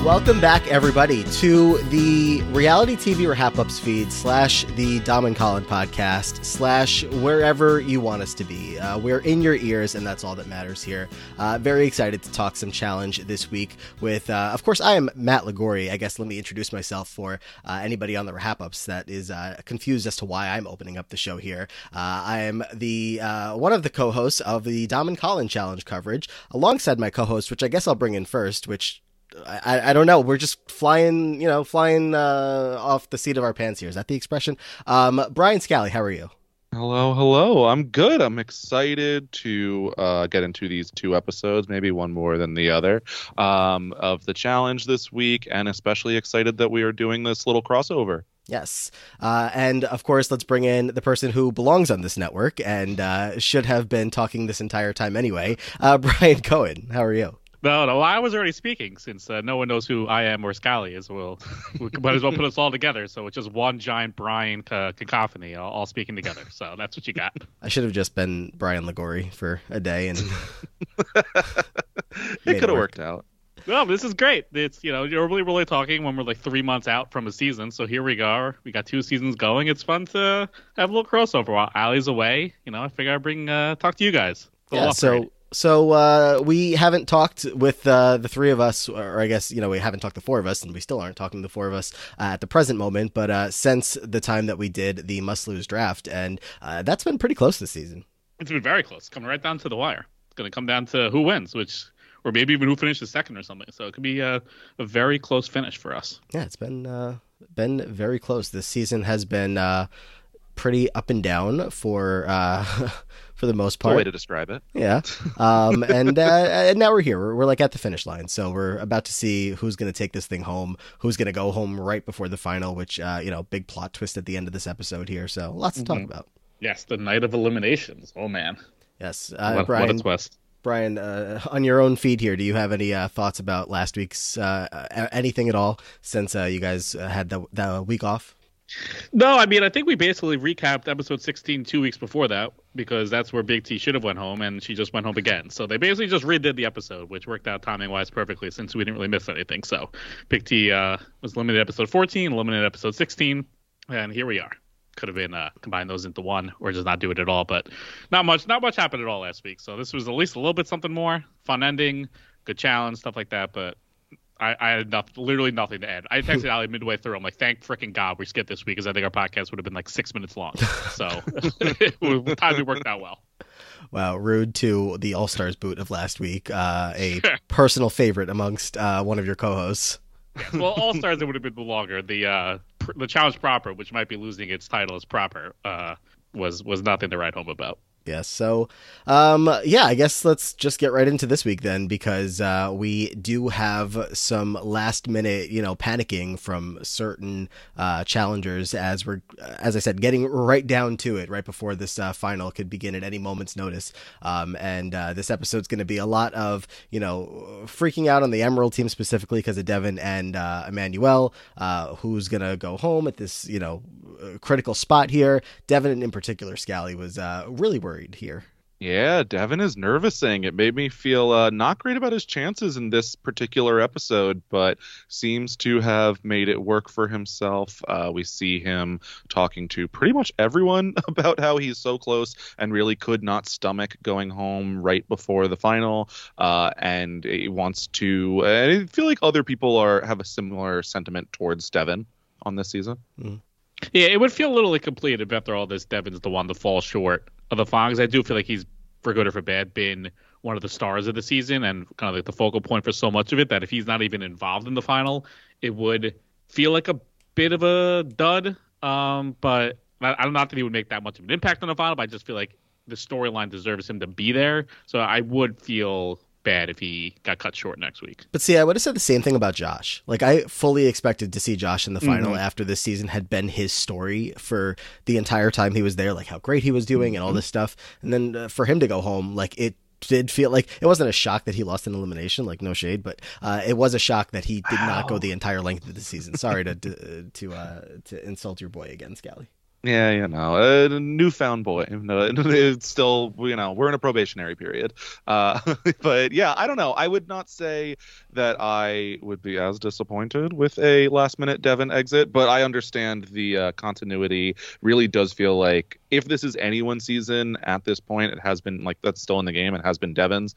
Welcome back, everybody, to the Reality TV Wrap-Ups feed / the Dom and Colin podcast / wherever you want us to be. We're in your ears, and that's all that matters here. Very excited to talk some challenge this week with, of course, I am Matt Ligori. I guess let me introduce myself for anybody on the Wrap-Ups that is confused as to why I'm opening up the show here. I am the one of the co-hosts of the Dom and Colin challenge coverage, alongside my co-host, which I guess I'll bring in first, which I don't know. We're just flying off the seat of our pants here. Is that the expression? Brian Scally, how are you? Hello. I'm good. I'm excited to get into these two episodes, maybe one more than the other, of the challenge this week, and especially excited that we are doing this little crossover. Yes. And of course, let's bring in the person who belongs on this network and should have been talking this entire time anyway. Brian Cohen, how are you? No, I was already speaking since no one knows who I am or Scally is. We might as well put us all together. So it's just one giant Brian cacophony all speaking together. So that's what you got. I should have just been Brian Ligori for a day. And it could have worked out. Well, this is great. It's, you're really talking when we're like 3 months out from a season. So here we go. We got 2 seasons going. It's fun to have a little crossover while Allie's away. I figure I'd talk to you guys. Yeah, So we haven't talked with the three of us, or I guess, we haven't talked the four of us, and we still aren't talking the four of us at the present moment, but since the time that we did the must-lose draft, and that's been pretty close this season. It's been very close, coming right down to the wire. It's going to come down to who wins, or maybe even who finishes second or something. So it could be a very close finish for us. Yeah, it's been very close. This season has been pretty up and down for the most part. That's a way to describe it. Yeah. And now we're here. We're like at the finish line. So we're about to see who's going to take this thing home, who's going to go home right before the final, which, big plot twist at the end of this episode here. So lots to talk about. Yes, the night of eliminations. Oh, man. Yes. Brian, what a twist. Brian, on your own feed here, do you have any thoughts about last week's anything at all since you guys had the week off? No, I think we basically recapped episode 16 2 weeks before that, because that's where Big T should have went home, and she just went home again. So they basically just redid the episode, which worked out timing-wise perfectly since we didn't really miss anything. So Big T was eliminated episode 14, eliminated episode 16, and here we are. Could have been combine those into one or just not do it at all, but not much happened at all last week. So this was at least a little bit something more. Fun ending, good challenge, stuff like that, but I had literally nothing to add. I texted Ali midway through. I'm like, thank freaking God we skipped this week, because I think our podcast would have been like 6 minutes long. So timing worked out well. Wow, rude to the All-Stars boot of last week. A personal favorite amongst one of your co-hosts. Yes, well, All-Stars, it would have been longer. The challenge proper, which might be losing its title as proper, was nothing to write home about. Yes. So, I guess let's just get right into this week then, because we do have some last minute, panicking from certain challengers as I said, getting right down to it right before this final could begin at any moment's notice. And this episode's going to be a lot of, freaking out on the Emerald team specifically because of Devin and Emmanuel, who's going to go home at this, critical spot here. Devin in particular, Scally, was really worried here. Yeah, Devin is nervousing. It made me feel not great about his chances in this particular episode, but seems to have made it work for himself. We see him talking to pretty much everyone about how he's so close and really could not stomach going home right before the final. And he wants to. I feel like other people have a similar sentiment towards Devin on this season. Mm. Yeah, it would feel a little incomplete if after all this, Devin's the one to fall short of the final, because I do feel like he's, for good or for bad, been one of the stars of the season and kind of like the focal point for so much of it, that if he's not even involved in the final, it would feel like a bit of a dud. But I don't know that he would make that much of an impact on the final, but I just feel like the storyline deserves him to be there. So I would feel bad if he got cut short next week. But see, I would have said the same thing about Josh. Like, I fully expected to see Josh in the final after this season had been his story for the entire time he was there, like how great he was doing and all this stuff. And then for him to go home, like, it did feel like it wasn't a shock that he lost an elimination, like no shade, but it was a shock that he did not go the entire length of the season. Sorry to insult your boy again, Scally. Yeah, a newfound boy. No, it's still, we're in a probationary period. But yeah, I don't know. I would not say that I would be as disappointed with a last minute Devin exit, but I understand the continuity really does feel like if this is anyone's season at this point, it has been like that's still in the game. It has been Devin's.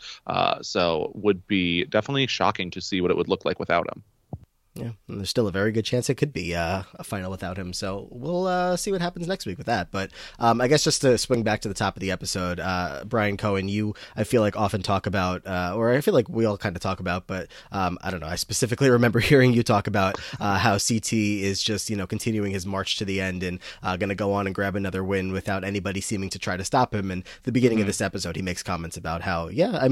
So would be definitely shocking to see what it would look like without him. Yeah, and there's still a very good chance it could be a final without him. So we'll see what happens next week with that. But I guess just to swing back to the top of the episode, Brian Cohen, you, I feel like often talk about, or I feel like we all kind of talk about, but I don't know. I specifically remember hearing you talk about how CT is just, continuing his march to the end and going to go on and grab another win without anybody seeming to try to stop him. And the beginning of this episode, he makes comments about how,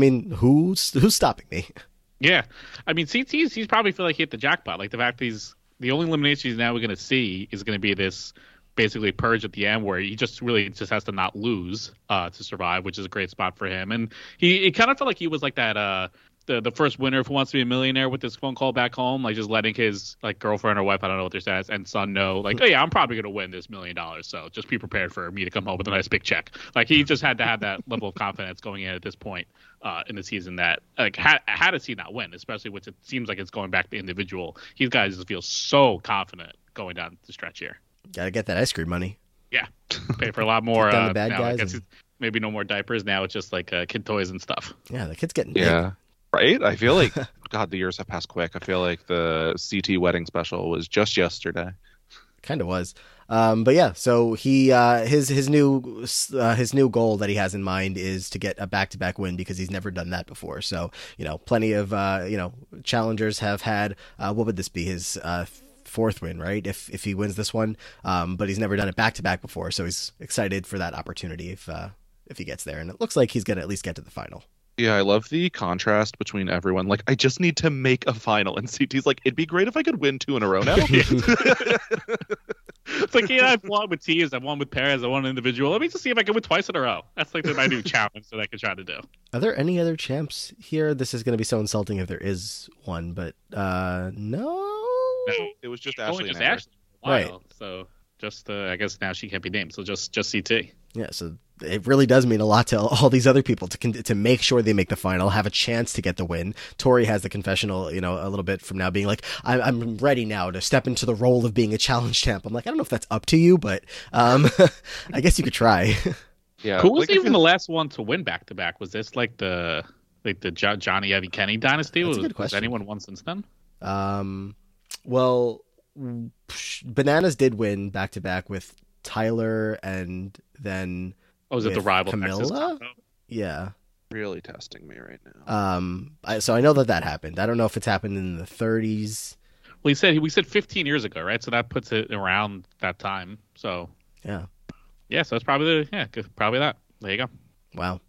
who's stopping me? Yeah, I mean, he's probably feel like he hit the jackpot. Like the fact that the only elimination he's now going to see is going to be this basically purge at the end where he just has to not lose to survive, which is a great spot for him. And he kind of felt like he was like that the first winner of Who Wants to Be a Millionaire with this phone call back home, like just letting his like girlfriend or wife, I don't know what their status, and son know, like, oh yeah, I'm probably gonna win this $1 million, so just be prepared for me to come home with a nice big check. Like he just had to have that level of confidence going in at this point in the season that like had to see not win, especially which it seems like it's going back to individual. These guys just feel so confident going down the stretch here. Gotta get that ice cream money. Yeah, pay for a lot more. The bad now, guys. Maybe no more diapers. Now it's just like kid toys and stuff. Yeah, the kid's getting big. Yeah. Right? I feel like, God, the years have passed quick. I feel like the CT wedding special was just yesterday. Kind of was. But yeah, so he his new goal that he has in mind is to get a back-to-back win because he's never done that before. So, plenty of challengers have had what would this be, his fourth win, right? If he wins this one. But he's never done it back-to-back before, so he's excited for that opportunity if he gets there. And it looks like he's going to at least get to the final. Yeah, I love the contrast between everyone. Like, I just need to make a final. And CT's like, it'd be great if I could win 2 in a row now. It's like, yeah, I've won with teams, I've won with pairs, I won individual. Let me just see if I can win twice in a row. That's like my new challenge that I could try to do. Are there any other champs here? This is going to be so insulting if there is one, but no. No, it was just Ashley. Just Ashley. Right. So just, I guess now she can't be named. So just CT. Yeah, so it really does mean a lot to all these other people to make sure they make the final, have a chance to get the win. Tori has the confessional, a little bit from now being like, I'm ready now to step into the role of being a challenge champ. I'm like, I don't know if that's up to you, but I guess you could try. Yeah. Who was even the last one to win back to back? Was this like the Johnny Evie Kenny dynasty? That's a good question. Has anyone won since then? Well, Bananas did win back to back with Tyler and then is it the rival Camilla? Yeah. Really testing me right now. So I know that happened. I don't know if it's happened in the 30s. Well, we said 15 years ago, right? So that puts it around that time. So yeah. So it's probably probably that. There you go. Wow.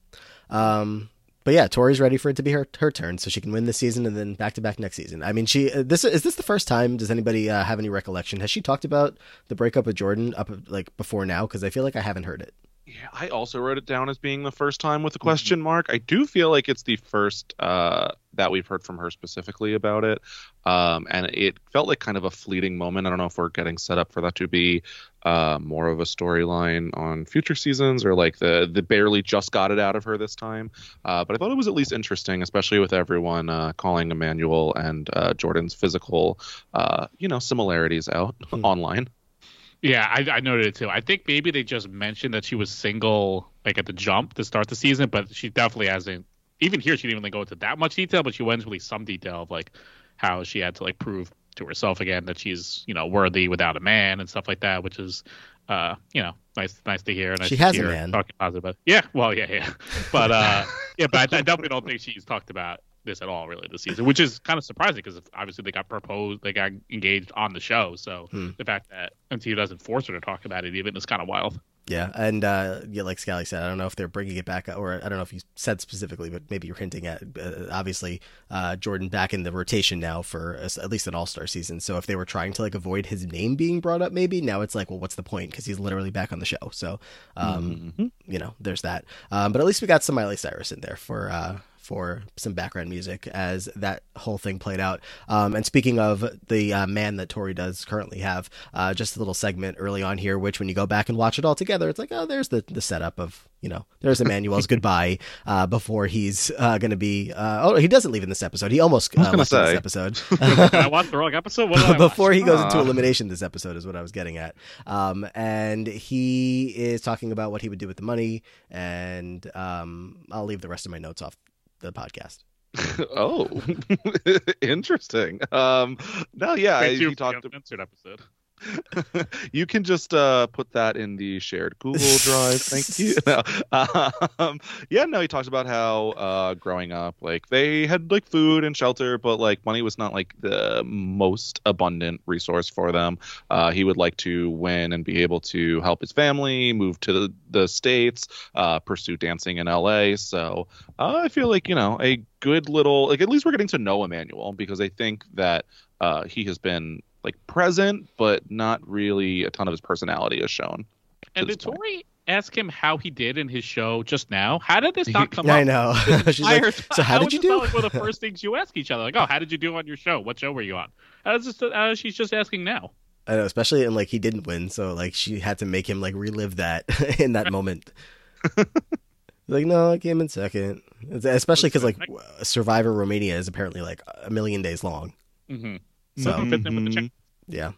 But yeah, Tori's ready for it to be her turn, so she can win this season and then back to back next season. I mean, is this the first time? Does anybody have any recollection? Has she talked about the breakup with Jordan before now? Because I feel like I haven't heard it. Yeah, I also wrote it down as being the first time with a question mark. I do feel like it's the first that we've heard from her specifically about it. And it felt like kind of a fleeting moment. I don't know if we're getting set up for that to be more of a storyline on future seasons or like the barely just got it out of her this time. But I thought it was at least interesting, especially with everyone calling Emmanuel and Jordan's physical, similarities out online. Yeah, I noted it too. I think maybe they just mentioned that she was single like at the jump to start the season, but she definitely hasn't. Even here, she didn't really go into that much detail, but she went into really some detail of like how she had to like prove to herself again that she's worthy without a man and stuff like that, which is nice to hear. Nice she has a man. Talking positive about. Yeah, well, yeah, but but I definitely don't think she's talked about this at all really this season, which is kind of surprising because obviously they got engaged on the show, so the fact that MTV doesn't force her to talk about it even is kind of wild. Yeah, and like Scally said, I don't know if they're bringing it back, or I don't know if you said specifically, but maybe you're hinting at obviously Jordan back in the rotation now for at least an All-Star season. So if they were trying to like avoid his name being brought up, maybe now it's like, well, what's the point? Because he's literally back on the show. So there's that. But at least we got some Miley Cyrus in there for for some background music as that whole thing played out. And speaking of the man that Tori does currently have, just a little segment early on here, which when you go back and watch it all together, it's like, oh, there's the setup of, there's Emmanuel's goodbye before he's going to be. He doesn't leave in this episode. He almost left in this episode. I watched the wrong episode. What did I before watch? he goes into elimination, this episode is what I was getting at. And he is talking about what he would do with the money, and I'll leave the rest of my notes off the podcast. Oh, interesting. No, yeah, he talked about episode. You can just put that in the shared Google Drive. Thank you. He talks about how growing up, like they had like food and shelter, but like money was not like the most abundant resource for them. He would like to win and be able to help his family, move to the States, pursue dancing in LA. So I feel like, a good little, like, at least we're getting to know Emmanuel, because I think that he has been like present, but not really a ton of his personality is shown. And did Tori ask him how he did in his show just now? How did this not come up? I know. She's like, so how did you do? Like one of the first things you ask each other, like, oh, how did you do on your show? What show were you on? She's just asking now. I know, especially in like he didn't win, so like she had to make him like relive that in that moment. Like, no, I came in second. Especially because like Survivor Romania is apparently like a million days long. Mm-hmm. So yeah.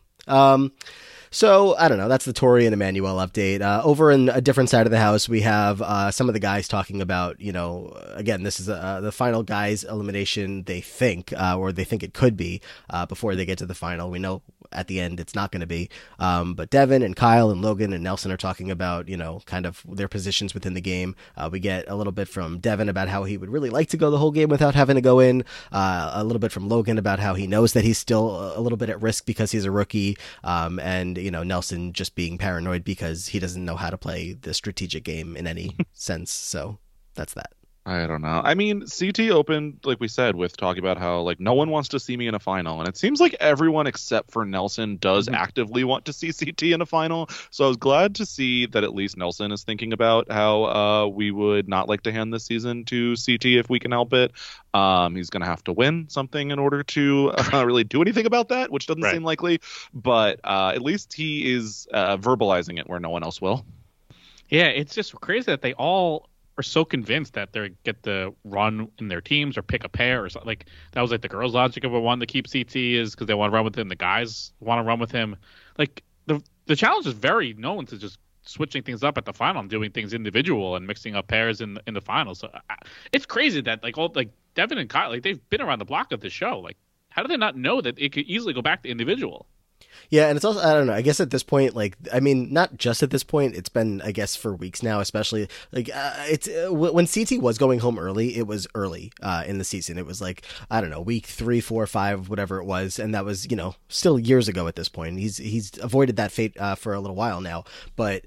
So I don't know. That's the Tori and Emmanuel update. Over in a different side of the house, we have some of the guys talking about, again, this is the final guys elimination. They think, or they think it could be, before they get to the final. We know at the end it's not going to be. But Devin and Kyle and Logan and Nelson are talking about, kind of their positions within the game. We get a little bit from Devin about how he would really like to go the whole game without having to go in. A little bit from Logan about how he knows that he's still a little bit at risk because he's a rookie. And Nelson just being paranoid because he doesn't know how to play the strategic game in any sense. So that's that. I don't know. I mean, CT opened, like we said, with talking about how like no one wants to see me in a final, and it seems like everyone except for Nelson does actively want to see CT in a final. So I was glad to see that at least Nelson is thinking about how we would not like to hand this season to CT if we can help it. He's going to have to win something in order to really do anything about that, which doesn't seem likely. But at least he is verbalizing it where no one else will. Yeah, it's just crazy that they all are so convinced that they get to run in their teams or pick a pair or something. Like that was like the girls' logic of wanting to keep CT is because they want to run with him. The guys want to run with him. Like the challenge is very known to just switching things up at the final and doing things individual and mixing up pairs in the final. So it's crazy that like Devin and Kyle, like they've been around the block of the show. Like how do they not know that it could easily go back to individual? Yeah, and it's also, I don't know, I guess at this point, like, I mean, not just at this point, it's been, I guess, for weeks now, especially, like, it's, when CT was going home early, it was early in the season. It was like, I don't know, week 3, 4, 5, whatever it was, and that was, still years ago at this point. He's avoided that fate for a little while now, but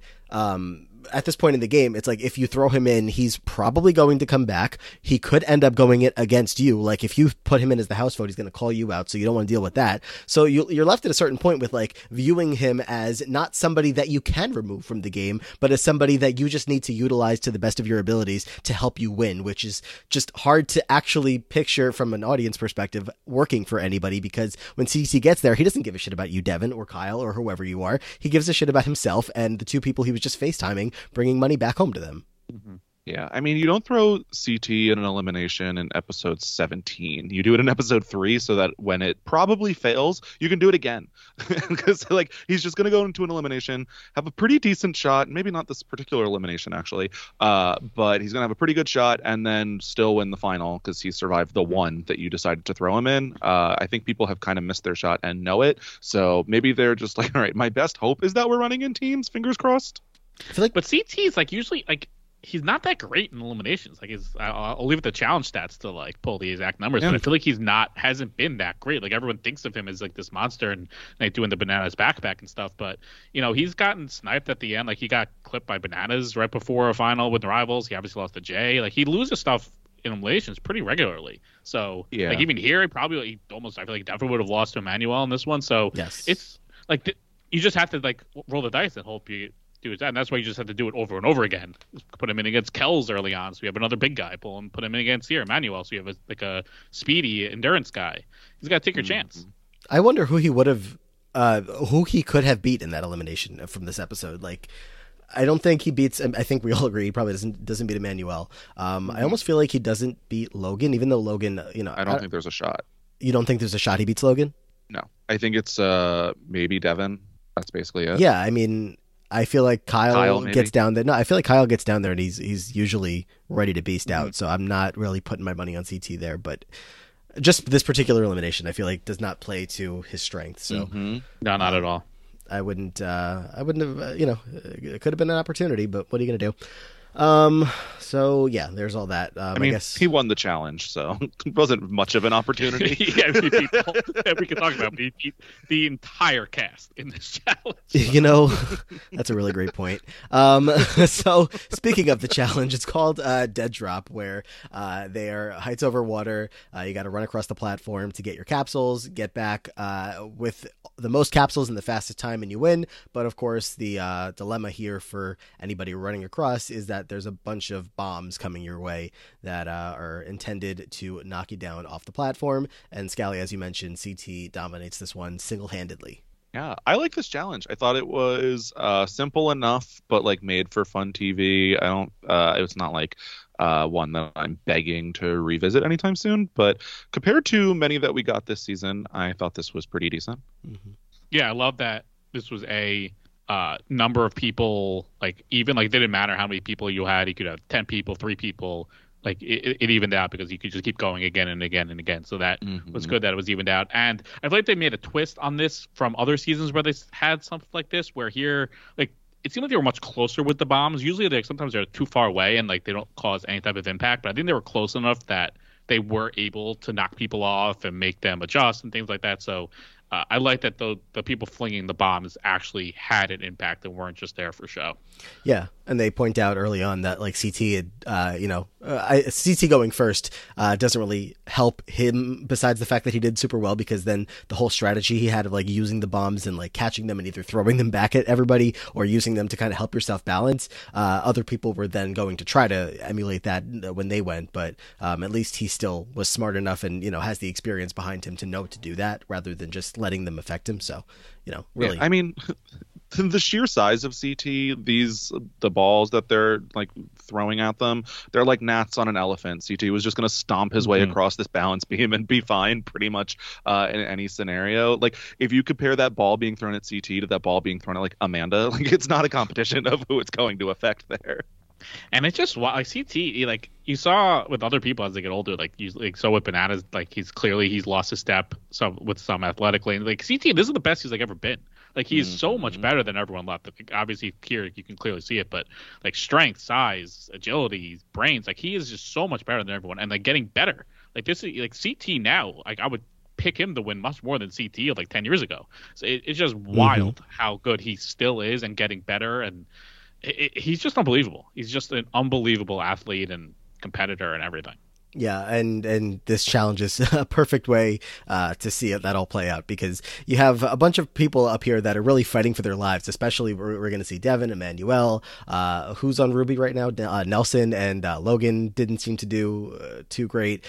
at this point in the game, it's like if you throw him in, he's probably going to come back. He could end up going it against you. Like if you put him in as the house vote, he's going to call you out. So you don't want to deal with that. So you're left at a certain point with like viewing him as not somebody that you can remove from the game, but as somebody that you just need to utilize to the best of your abilities to help you win, which is just hard to actually picture from an audience perspective working for anybody, because when CC gets there, he doesn't give a shit about you, Devin or Kyle or whoever you are. He gives a shit about himself and the two people he was just FaceTiming, bringing money back home to them. Mm-hmm. Yeah, I mean, you don't throw CT in an elimination in episode 17. You do it in episode 3 so that when it probably fails, you can do it again. Because like he's just going to go into an elimination, have a pretty decent shot, maybe not this particular elimination actually, but he's going to have a pretty good shot and then still win the final because he survived the one that you decided to throw him in. I think people have kind of missed their shot and know it. So maybe they're just like, all right, my best hope is that we're running in teams, fingers crossed. I feel like, but CT is like usually like he's not that great in eliminations. Like I'll leave it to challenge stats to like pull the exact numbers, but I feel like hasn't been that great. Like everyone thinks of him as like this monster and like doing the Bananas backpack and stuff, but he's gotten sniped at the end. Like he got clipped by Bananas right before a final with the Rivals. He obviously lost to Jay. Like he loses stuff in eliminations pretty regularly. So like even here, I feel like definitely would have lost to Emmanuel in this one. So yes, it's like you just have to like roll the dice and hope you do his job. And that's why you just have to do it over and over again. Put him in against Kells early on, so we have another big guy. Put him in against here, Emmanuel, so you have a speedy endurance guy. He's got to take your chance. I wonder who he would have, who he could have beat in that elimination from this episode. Like, I don't think he beats. I think we all agree he probably doesn't beat Emmanuel. I almost feel like he doesn't beat Logan, even though Logan, I don't think there's a shot. You don't think there's a shot he beats Logan? No, I think it's maybe Devin. That's basically it. Yeah, I mean, I feel like Kyle gets down there. No, I feel like Kyle gets down there and he's usually ready to beast out. So I'm not really putting my money on CT there, but just this particular elimination, I feel like does not play to his strength. So no, not at all. I wouldn't have, it could have been an opportunity, but what are you going to do? So yeah, there's all that. I mean, guess he won the challenge, so it wasn't much of an opportunity. Yeah, we can talk about the entire cast in this challenge. You know, that's a really great point. So speaking of the challenge, it's called Dead Drop, where they are heights over water. You got to run across the platform to get your capsules, get back with the most capsules in the fastest time, and you win. But of course, the dilemma here for anybody running across is that there's a bunch of bombs coming your way that are intended to knock you down off the platform. And Scally, as you mentioned, CT dominates this one single-handedly. Yeah, I like this challenge. I thought it was simple enough, but like made for fun TV. I don't. It's not like one that I'm begging to revisit anytime soon. But compared to many that we got this season, I thought this was pretty decent. Mm-hmm. Yeah, I love that this was a number of people, like even like didn't matter how many people you had. You could have 10 people, 3 people. Like it evened out because you could just keep going again and again and again. So that was good that it was evened out. And I feel like they made a twist on this from other seasons where they had something like this, where here, like it seemed like they were much closer with the bombs. Usually sometimes they're too far away and like they don't cause any type of impact. But I think they were close enough that they were able to knock people off and make them adjust and things like that. So I like that the people flinging the bombs actually had an impact and weren't just there for show. Yeah, and they point out early on that like CT had, CT going first doesn't really help him besides the fact that he did super well, because then the whole strategy he had of like using the bombs and like catching them and either throwing them back at everybody or using them to kind of help yourself balance. Other people were then going to try to emulate that when they went, but at least he still was smart enough and, has the experience behind him to know to do that rather than just letting them affect him. So, really. Yeah, I mean, the sheer size of CT, the balls that they're like throwing at them, they're like gnats on an elephant. CT was just going to stomp his way across this balance beam and be fine pretty much in any scenario. Like if you compare that ball being thrown at CT to that ball being thrown at like Amanda, like it's not a competition of who it's going to affect there. And it's just like CT, like you saw with other people as they get older, so with Bananas, like he's lost his step with some athletically, and like CT, this is the best he's like ever been. Like he's so much better than everyone left. Like, obviously here you can clearly see it, but like strength, size, agility, brains, like he is just so much better than everyone, and like getting better. Like this is like CT now. Like I would pick him to win much more than CT of like 10 years ago. So it's just wild how good he still is and getting better, and he's just unbelievable. He's just an unbelievable athlete and competitor and everything. Yeah, and this challenge is a perfect way to see that all play out, because you have a bunch of people up here that are really fighting for their lives. Especially we're going to see Devin, Emmanuel, who's on Ruby right now, Nelson, and Logan didn't seem to do too great,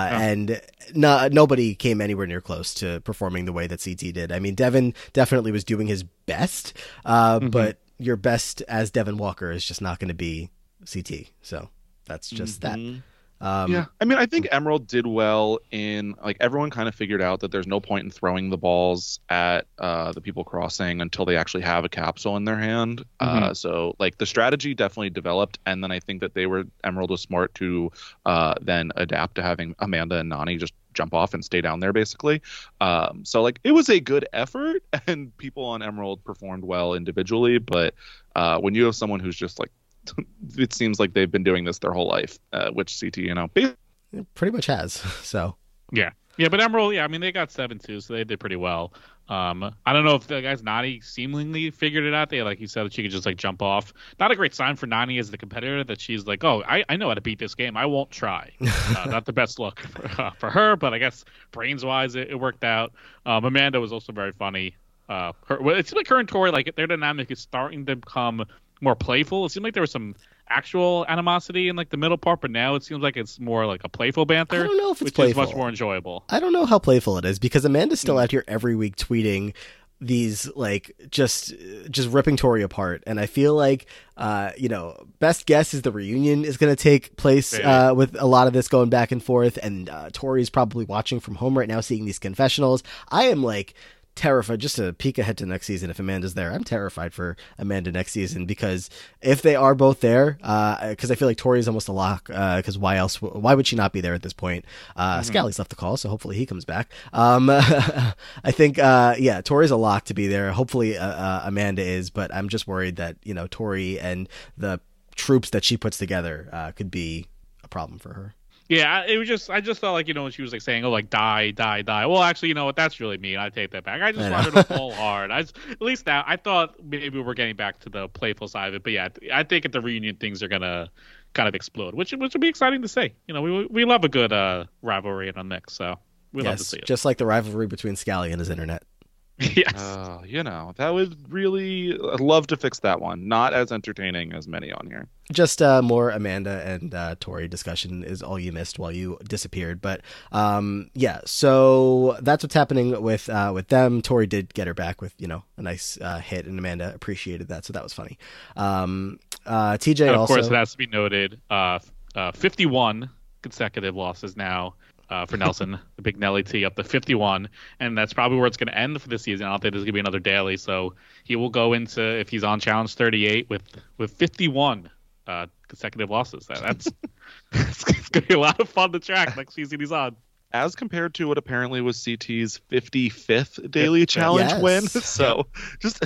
and nobody came anywhere near close to performing the way that CT did. I mean, Devin definitely was doing his best, but your best as Devin Walker is just not going to be CT. So that's just that. Yeah, I mean, I think Emerald did well in like everyone kind of figured out that there's no point in throwing the balls at the people crossing until they actually have a capsule in their hand. So like the strategy definitely developed, and then I think that Emerald was smart to then adapt to having Amanda and Nany just jump off and stay down there basically. So like it was a good effort, and people on Emerald performed well individually, but when you have someone who's just like, it seems like they've been doing this their whole life, which CT, it pretty much has. So yeah, but Emerald, I mean, they got 7-2, so they did pretty well. I don't know if the guys Nany seemingly figured it out. They, like you said, that she could just like jump off. Not a great sign for Nany as the competitor that she's like, oh, I know how to beat this game. I won't try. Not the best look for her, but I guess brains wise it worked out. Amanda was also very funny. it seems like her and Tori, like their dynamic is starting to become more playful. It seemed like there was some actual animosity in like the middle part, but now it seems like it's more like a playful banter. I don't know if it's which playful. is much more enjoyable. I don't know how playful it is because Amanda's still out here every week tweeting these like just ripping Tori apart, and I feel like best guess is the reunion is going to take place with a lot of this going back and forth, and Tori's probably watching from home right now, seeing these confessionals. I am like terrified, just to peek ahead to next season if Amanda's there. I'm terrified for Amanda next season because if they are both there, because I feel like Tori's almost a lock, because why would she not be there at this point? Scally's left the call, so hopefully he comes back. I think Tori's a lock to be there. Hopefully Amanda is, but I'm just worried that Tori and the troops that she puts together could be a problem for her. Yeah, it was just, I just felt like, when she was like saying, oh, like die. Well, actually, you know what? That's really mean. I take that back. I just wanted to fall hard. At least now, I thought maybe we're getting back to the playful side of it. But yeah, I think at the reunion, things are going to kind of explode, which would be exciting to see. We love a good rivalry in a mix, so we love to see it. Just like the rivalry between Scally and his internet. Yes. That would really love to fix that one. Not as entertaining as many on here. Just more Amanda and Tori discussion is all you missed while you disappeared. But so that's what's happening with them. Tori did get her back with a nice hit, and Amanda appreciated that, so that was funny. TJ and of also, course, it has to be noted. 51 consecutive losses now. For Nelson, the big Nelly T up to 51, and that's probably where it's going to end for this season. I don't think there's going to be another daily, so he will go into, if he's on challenge 38 with 51 consecutive losses. That's it's going to be a lot of fun to track next season he's on. As compared to what apparently was CT's 55th daily challenge win. So just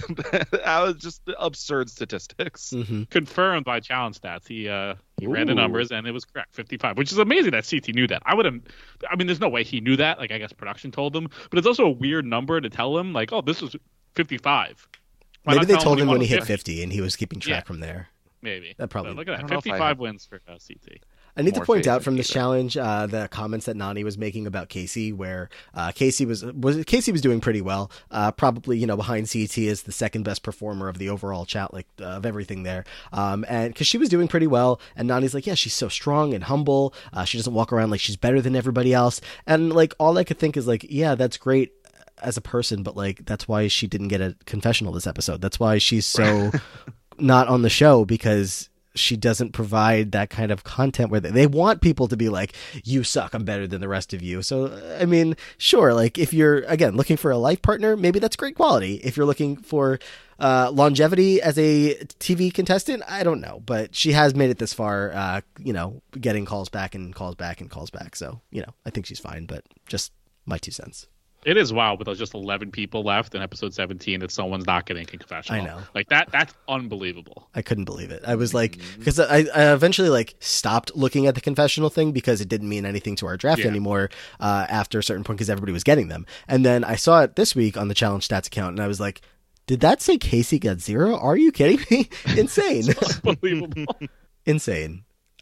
absurd statistics. Mm-hmm. Confirmed by challenge stats. He ran the numbers and it was correct, 55, which is amazing that CT knew that. There's no way he knew that. Like, I guess production told him, but it's also a weird number to tell him, like, oh, this is 55. Maybe they told him when he hit 50 and he was keeping track from there. Maybe. That probably. So look at that, 55 wins for CT. I need to point out from this challenge the comments that Nany was making about Casey, where Casey was doing pretty well. Probably behind CT is the second best performer of the overall chat, of everything there. And because she was doing pretty well, and Nany's like, yeah, she's so strong and humble. She doesn't walk around like she's better than everybody else. And all I could think is yeah, that's great as a person, but that's why she didn't get a confessional this episode. That's why she's so not on the show, because she doesn't provide that kind of content where they want people to be like, you suck, I'm better than the rest of you. So, sure, if you're, again, looking for a life partner, maybe that's great quality. If you're looking for longevity as a TV contestant, I don't know. But she has made it this far, getting calls back and calls back and calls back. So, I think she's fine, but just my 2 cents. It is wild with just 11 people left in episode 17 that someone's not getting a confessional. I know. That's unbelievable. I couldn't believe it. I was because I eventually stopped looking at the confessional thing because it didn't mean anything to our draft anymore after a certain point because everybody was getting them. And then I saw it this week on the Challenge Stats account and I was like, did that say Casey got 0? Are you kidding me? Insane. Unbelievable. Insane.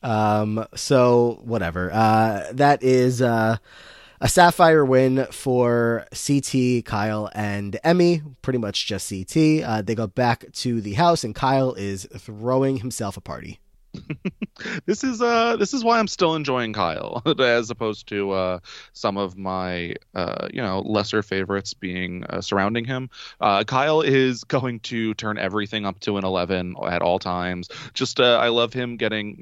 So whatever. That is a Sapphire win for CT, Kyle, and Emmy. Pretty much just CT. They go back to the house, and Kyle is throwing himself a party. This is why I'm still enjoying Kyle as opposed to some of my lesser favorites being surrounding him. Kyle is going to turn everything up to an 11 at all times. Just I love him getting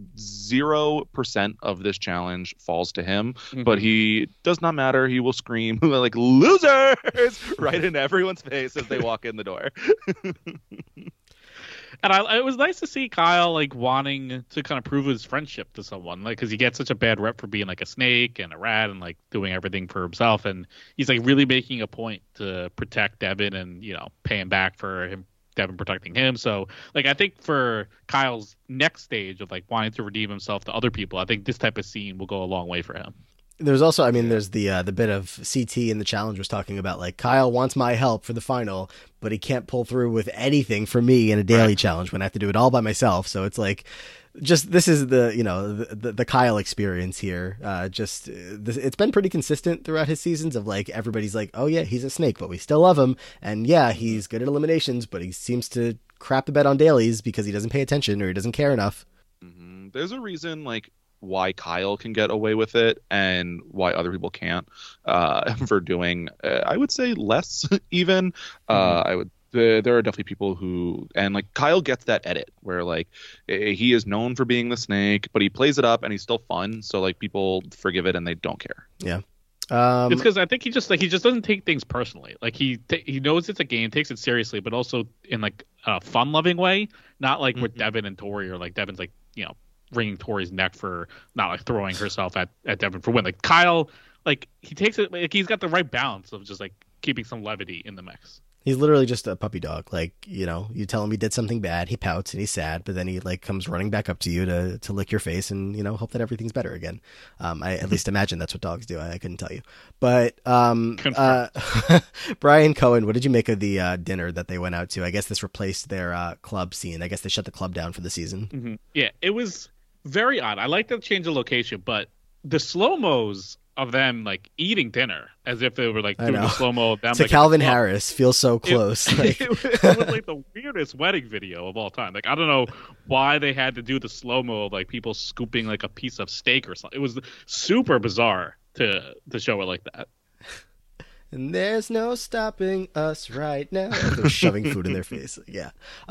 0% of this challenge falls to him, but he does not matter. He will scream losers right in everyone's face as they walk in the door. And it was nice to see Kyle wanting to kind of prove his friendship to someone, because he gets such a bad rep for being a snake and a rat and doing everything for himself, and he's really making a point to protect Devin and pay him back for him, Devin protecting him. So I think for Kyle's next stage of wanting to redeem himself to other people, I think this type of scene will go a long way for him. There's also, I mean, there's the bit of CT in the challenge was talking about like Kyle wants my help for the final, but he can't pull through with anything for me in a daily challenge when I have to do it all by myself. So it's like, just this is the Kyle experience here. It's been pretty consistent throughout his seasons of like everybody's like, oh yeah, he's a snake, but we still love him, and yeah, he's good at eliminations, but he seems to crap the bed on dailies because he doesn't pay attention or he doesn't care enough. Mm-hmm. There's a reason like why Kyle can get away with it and why other people can't for doing I would say less even. There are definitely people who, and like Kyle gets that edit where like he is known for being the snake, but he plays it up and he's still fun, so like people forgive it and they don't care. Yeah. It's because I think he just doesn't take things personally. Like he knows it's a game, takes it seriously, but also in like a fun loving way, not like with Devin and Tori, or like Devin's like, you know, wringing Tori's neck for not like throwing herself at Devin for win. Like Kyle, like he takes it, like he's got the right balance of just like keeping some levity in the mix. He's literally just a puppy dog. Like, you know, you tell him he did something bad, he pouts and he's sad, but then he like comes running back up to you to lick your face and, you know, hope that everything's better again. I at least imagine that's what dogs do. I couldn't tell you. But Brian Cohen, what did you make of the dinner that they went out to? I guess this replaced their club scene. I guess they shut the club down for the season. Mm-hmm. Yeah, it was very odd. I like the change of location, but the slow-mos of them like eating dinner as if they were like doing the slow-mo of them to like, Calvin Harris feels so close. It was like the weirdest wedding video of all time. Like I don't know why they had to do the slow-mo of like people scooping like a piece of steak or something. It was super bizarre to show it like that. And there's no stopping us right now. They're shoving food in their face. Yeah.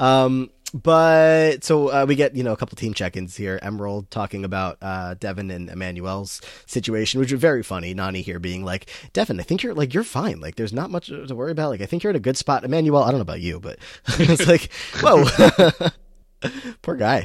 But so we get, you know, a couple team check-ins here. Emerald talking about Devin and Emmanuel's situation, which was very funny. Nany here being like, Devin, I think you're fine. Like, there's not much to worry about. Like, I think you're in a good spot. Emmanuel, I don't know about you, but it's like, whoa, poor guy.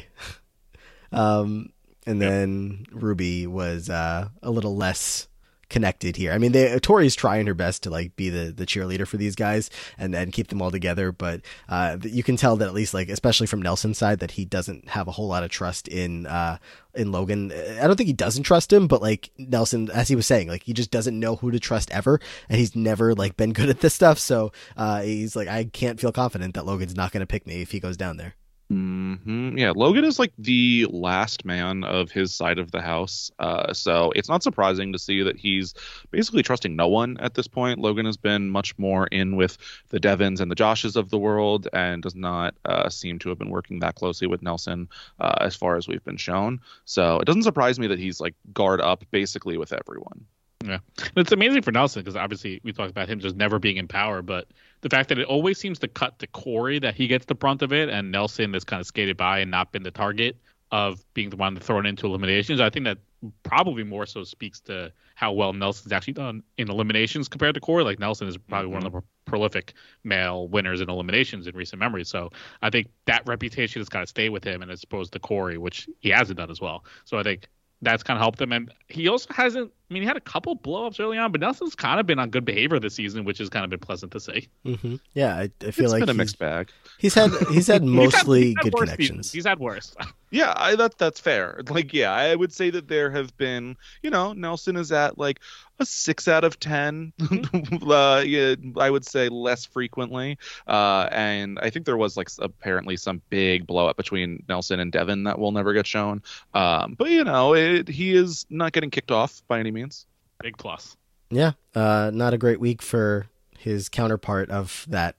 And then Ruby was a little less connected here. I mean, Tori's trying her best to like be the cheerleader for these guys and keep them all together, but you can tell that at least like, especially from Nelson's side, that he doesn't have a whole lot of trust in Logan. I don't think he doesn't trust him, but like Nelson, as he was saying, like he just doesn't know who to trust ever, and he's never like been good at this stuff. So he's like, I can't feel confident that Logan's not going to pick me if he goes down there. Mm-hmm. Yeah, Logan is like the last man of his side of the house, so it's not surprising to see that he's basically trusting no one at this point. Logan has been much more in with the Devins and the Joshes of the world and does not seem to have been working that closely with Nelson as far as we've been shown. So it doesn't surprise me that he's like guard up basically with everyone. Yeah, it's amazing for Nelson because obviously we talked about him just never being in power, but the fact that it always seems to cut to Corey that he gets the brunt of it, and Nelson has kind of skated by and not been the target of being the one thrown into eliminations. I think that probably more so speaks to how well Nelson's actually done in eliminations compared to Corey. Like Nelson is probably one of the more prolific male winners in eliminations in recent memory. So I think that reputation has got to stay with him, and as opposed to Corey, which he hasn't done as well. So I think that's kind of helped him. And he also hasn't, I mean, he had a couple blow-ups early on, but Nelson's kind of been on good behavior this season, which has kind of been pleasant to see. Mm-hmm. Yeah, I feel it's like been a mixed bag. He's had mostly he's had good worse connections. Seasons. He's had worse. Yeah, that's fair. Like, yeah, I would say that there have been, you know, Nelson is at like a 6 out of 10. Yeah, I would say less frequently. And I think there was like apparently some big blow up between Nelson and Devin that will never get shown. But you know, he is not getting kicked off by any means. Big plus. Yeah, not a great week for his counterpart of that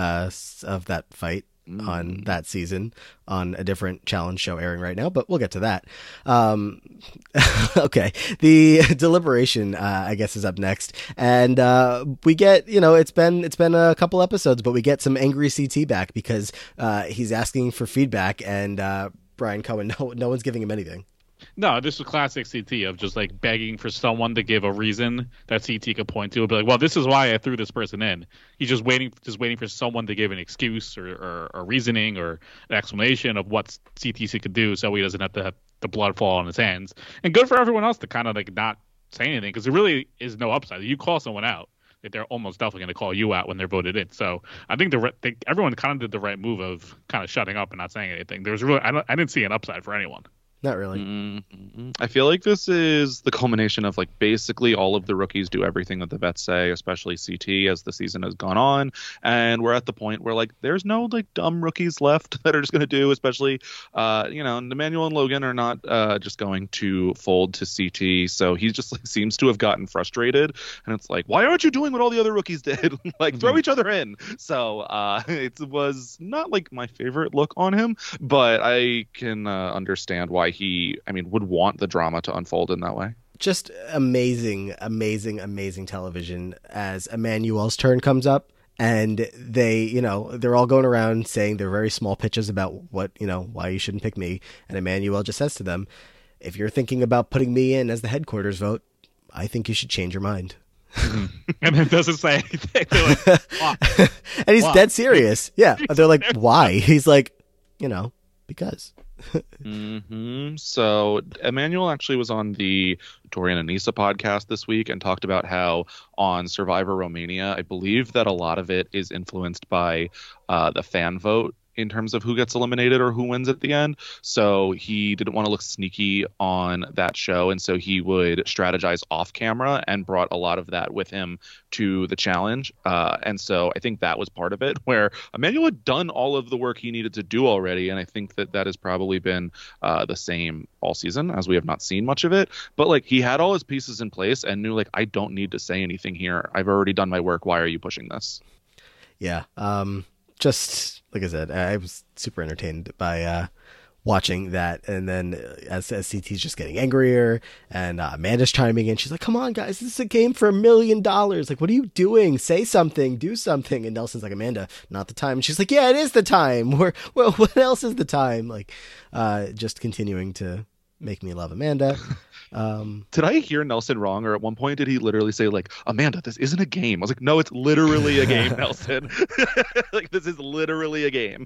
fight on that season on a different challenge show airing right now, but we'll get to that. Okay, the deliberation I guess is up next, and we get, you know, it's been a couple episodes, but we get some angry CT back because he's asking for feedback, and Brian Cohen, no one's giving him anything. No, this is classic CT of just like begging for someone to give a reason that CT could point to. Be like, well, this is why I threw this person in. He's just waiting for someone to give an excuse or reasoning or an explanation of what CTC could do, so he doesn't have to have the blood fall on his hands. And good for everyone else to kind of like not say anything, because there really is no upside. You call someone out, they're almost definitely going to call you out when they're voted in. So I think everyone kind of did the right move of kind of shutting up and not saying anything. There was really I didn't see an upside for anyone. Not really. I feel like this is the culmination of like basically all of the rookies do everything that the vets say, especially CT as the season has gone on, and we're at the point where like there's no like dumb rookies left that are just going to do, especially Emmanuel and Logan are not just going to fold to CT, so he just like seems to have gotten frustrated, and it's like, why aren't you doing what all the other rookies did? Like throw each other in. So it was not like my favorite look on him, but I can understand why he, would want the drama to unfold in that way. Just amazing television as Emmanuel's turn comes up, and they're all going around saying their very small pitches about what, why you shouldn't pick me. And Emmanuel just says to them, if you're thinking about putting me in as the headquarters vote, I think you should change your mind. And it doesn't say anything. Like, and he's dead serious. Yeah. They're like, why? He's like, because. So Emmanuel actually was on the Tori and Anissa podcast this week and talked about how on Survivor Romania, I believe that a lot of it is influenced by the fan vote in terms of who gets eliminated or who wins at the end. So he didn't want to look sneaky on that show, and so he would strategize off camera and brought a lot of that with him to the challenge. And so I think that was part of it, where Emmanuel had done all of the work he needed to do already, and I think that has probably been the same all season, as we have not seen much of it. But like he had all his pieces in place and knew like, I don't need to say anything here. I've already done my work. Why are you pushing this? Yeah. Just like I said, I was super entertained by watching that, and then as CT's just getting angrier, and Amanda's chiming in. She's like, "Come on, guys, this is a game for $1 million. Like, what are you doing? Say something, do something." And Nelson's like, "Amanda, not the time." And she's like, "Yeah, it is the time. Well, what else is the time?" Like, just continuing to make me love Amanda. Did I hear Nelson wrong, or at one point did he literally say like, "Amanda, this isn't a game"? I was like, no, it's literally a game, Nelson. Like, this is literally a game.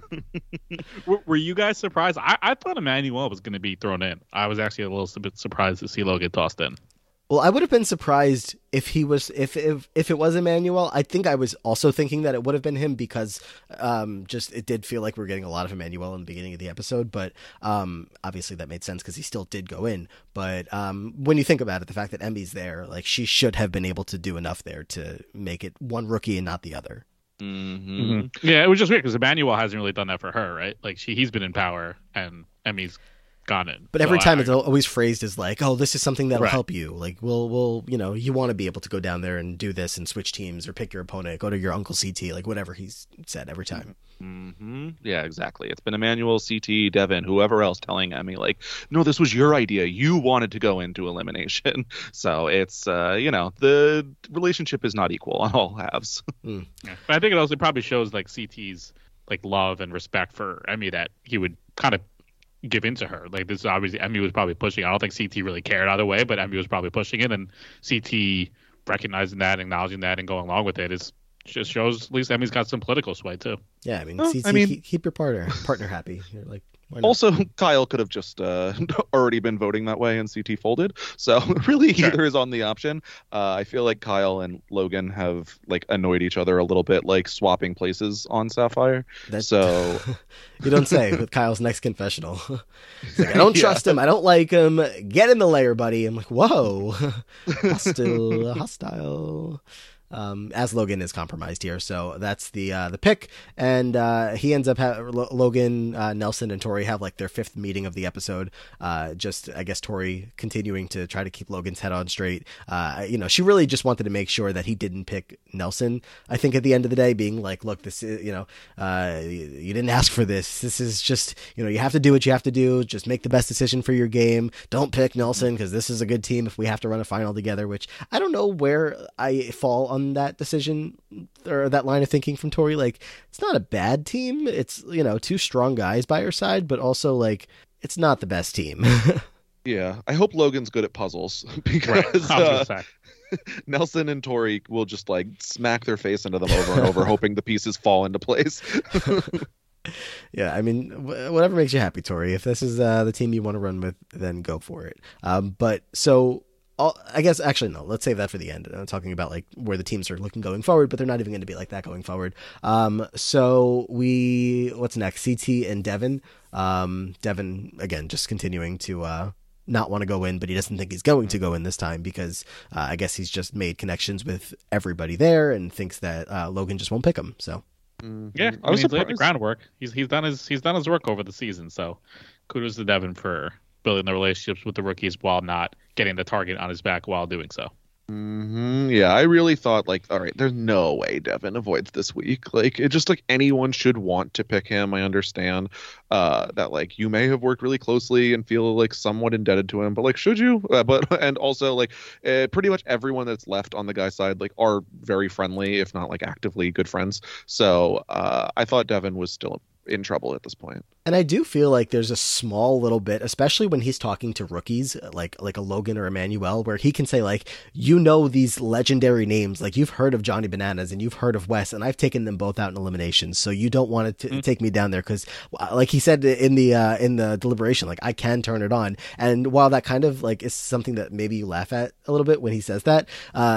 Were you guys surprised? I thought Emmanuel was going to be thrown in. I was actually a little bit surprised to see Logan tossed in. Well, I would have been surprised if it was Emmanuel. I think I was also thinking that it would have been him, because just it did feel like we were getting a lot of Emmanuel in the beginning of the episode. But obviously that made sense because he still did go in. But when you think about it, the fact that Emmy's there, like, she should have been able to do enough there to make it one rookie and not the other. Yeah, it was just weird because Emmanuel hasn't really done that for her, right? Like, he's been in power and Emmy's gone in. But every time it's always phrased as like, "Oh, this is something that'll help you. Like, we'll you want to be able to go down there and do this and switch teams or pick your opponent, go to your Uncle CT," like whatever he's said every time. Yeah, exactly. It's been Emmanuel, CT, Devin, whoever else telling Emmy like, "No, this was your idea. You wanted to go into elimination." So it's the relationship is not equal on all halves. Yeah. But I think it also probably shows like CT's like love and respect for Emmy, that he would kind of give in to her. Like, this is obviously Emmy was probably pushing. I don't think CT really cared either way, but Emmy was probably pushing it, and CT recognizing that, acknowledging that, and going along with it is just shows at least Emmy's got some political sway too. Yeah, CT, keep your partner happy. You're like, also, Kyle could have just already been voting that way and CT folded. So really, either is on the option. I feel like Kyle and Logan have like annoyed each other a little bit, like swapping places on Sapphire. So you don't say with Kyle's next confessional. Like, I don't trust him. I don't like him. Get in the lair, buddy. I'm like, whoa, hostile. As Logan is compromised here, so that's the pick, and he ends up Logan, Nelson, and Tori have like their fifth meeting of the episode. Just I guess Tori continuing to try to keep Logan's head on straight. She really just wanted to make sure that he didn't pick Nelson. I think at the end of the day, being like, look, this is you didn't ask for this. This is just you have to do what you have to do. Just make the best decision for your game. Don't pick Nelson because this is a good team if we have to run a final together. Which I don't know where I fall on that decision or that line of thinking from Tori. Like, it's not a bad team. It's two strong guys by her side, but also like it's not the best team. Yeah, I hope Logan's good at puzzles because Nelson and Tori will just like smack their face into them over and over, hoping the pieces fall into place. Yeah, I mean, whatever makes you happy, Tori. If this is the team you want to run with, then go for it. But so I guess actually no. Let's save that for the end. I'm talking about like where the teams are looking going forward, but they're not even going to be like that going forward. So what's next? CT and Devin. Devin again, just continuing to not want to go in, but he doesn't think he's going to go in this time because I guess he's just made connections with everybody there and thinks that Logan just won't pick him. So yeah, I was laid the groundwork. He's done his work over the season. So kudos to Devin for building the relationships with the rookies while not getting the target on his back while doing so. Yeah, I really thought like, all right, there's no way Devin avoids this week. Like, it just like anyone should want to pick him. I understand that like you may have worked really closely and feel like somewhat indebted to him, but like, should you? And also like pretty much everyone that's left on the guy's side like are very friendly, if not like actively good friends. So I thought Devin was still in trouble at this point. And I do feel like there's a small little bit, especially when he's talking to rookies like a Logan or Emmanuel, where he can say like, you know, these legendary names, like you've heard of Johnny Bananas and you've heard of Wes, and I've taken them both out in eliminations. So you don't want to take me down there because like he said in the deliberation, like I can turn it on. And while that kind of like is something that maybe you laugh at a little bit when he says that,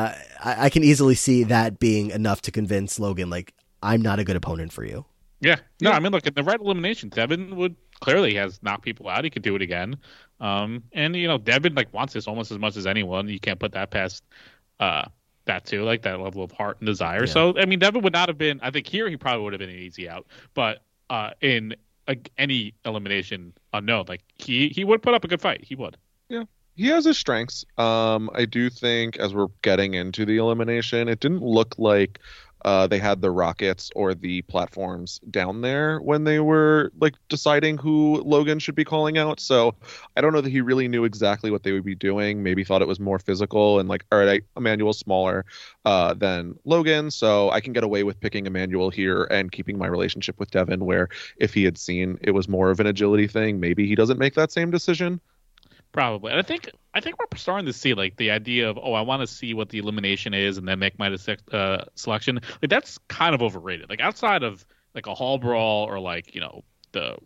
I can easily see that being enough to convince Logan, like, I'm not a good opponent for you. Yeah. No, I mean, look, in the right elimination, Devin would clearly has knocked people out. He could do it again. And, you know, Devin, like, wants this almost as much as anyone. You can't put that past that, too, like, that level of heart and desire. Yeah. So, I mean, Devin would not have been, I think here he probably would have been an easy out. But in any elimination unknown, like, he would put up a good fight. He would. Yeah. He has his strengths. I do think as we're getting into the elimination, it didn't look like they had the rockets or the platforms down there when they were like deciding who Logan should be calling out. So I don't know that he really knew exactly what they would be doing. Maybe thought it was more physical and like, all right, Emmanuel's smaller than Logan, so I can get away with picking Emmanuel here and keeping my relationship with Devin, where if he had seen it was more of an agility thing, maybe he doesn't make that same decision. Probably. And I think we're starting to see like the idea of, I want to see what the elimination is and then make my selection. Like that's kind of overrated. Like outside of like a hall brawl or like, you know, the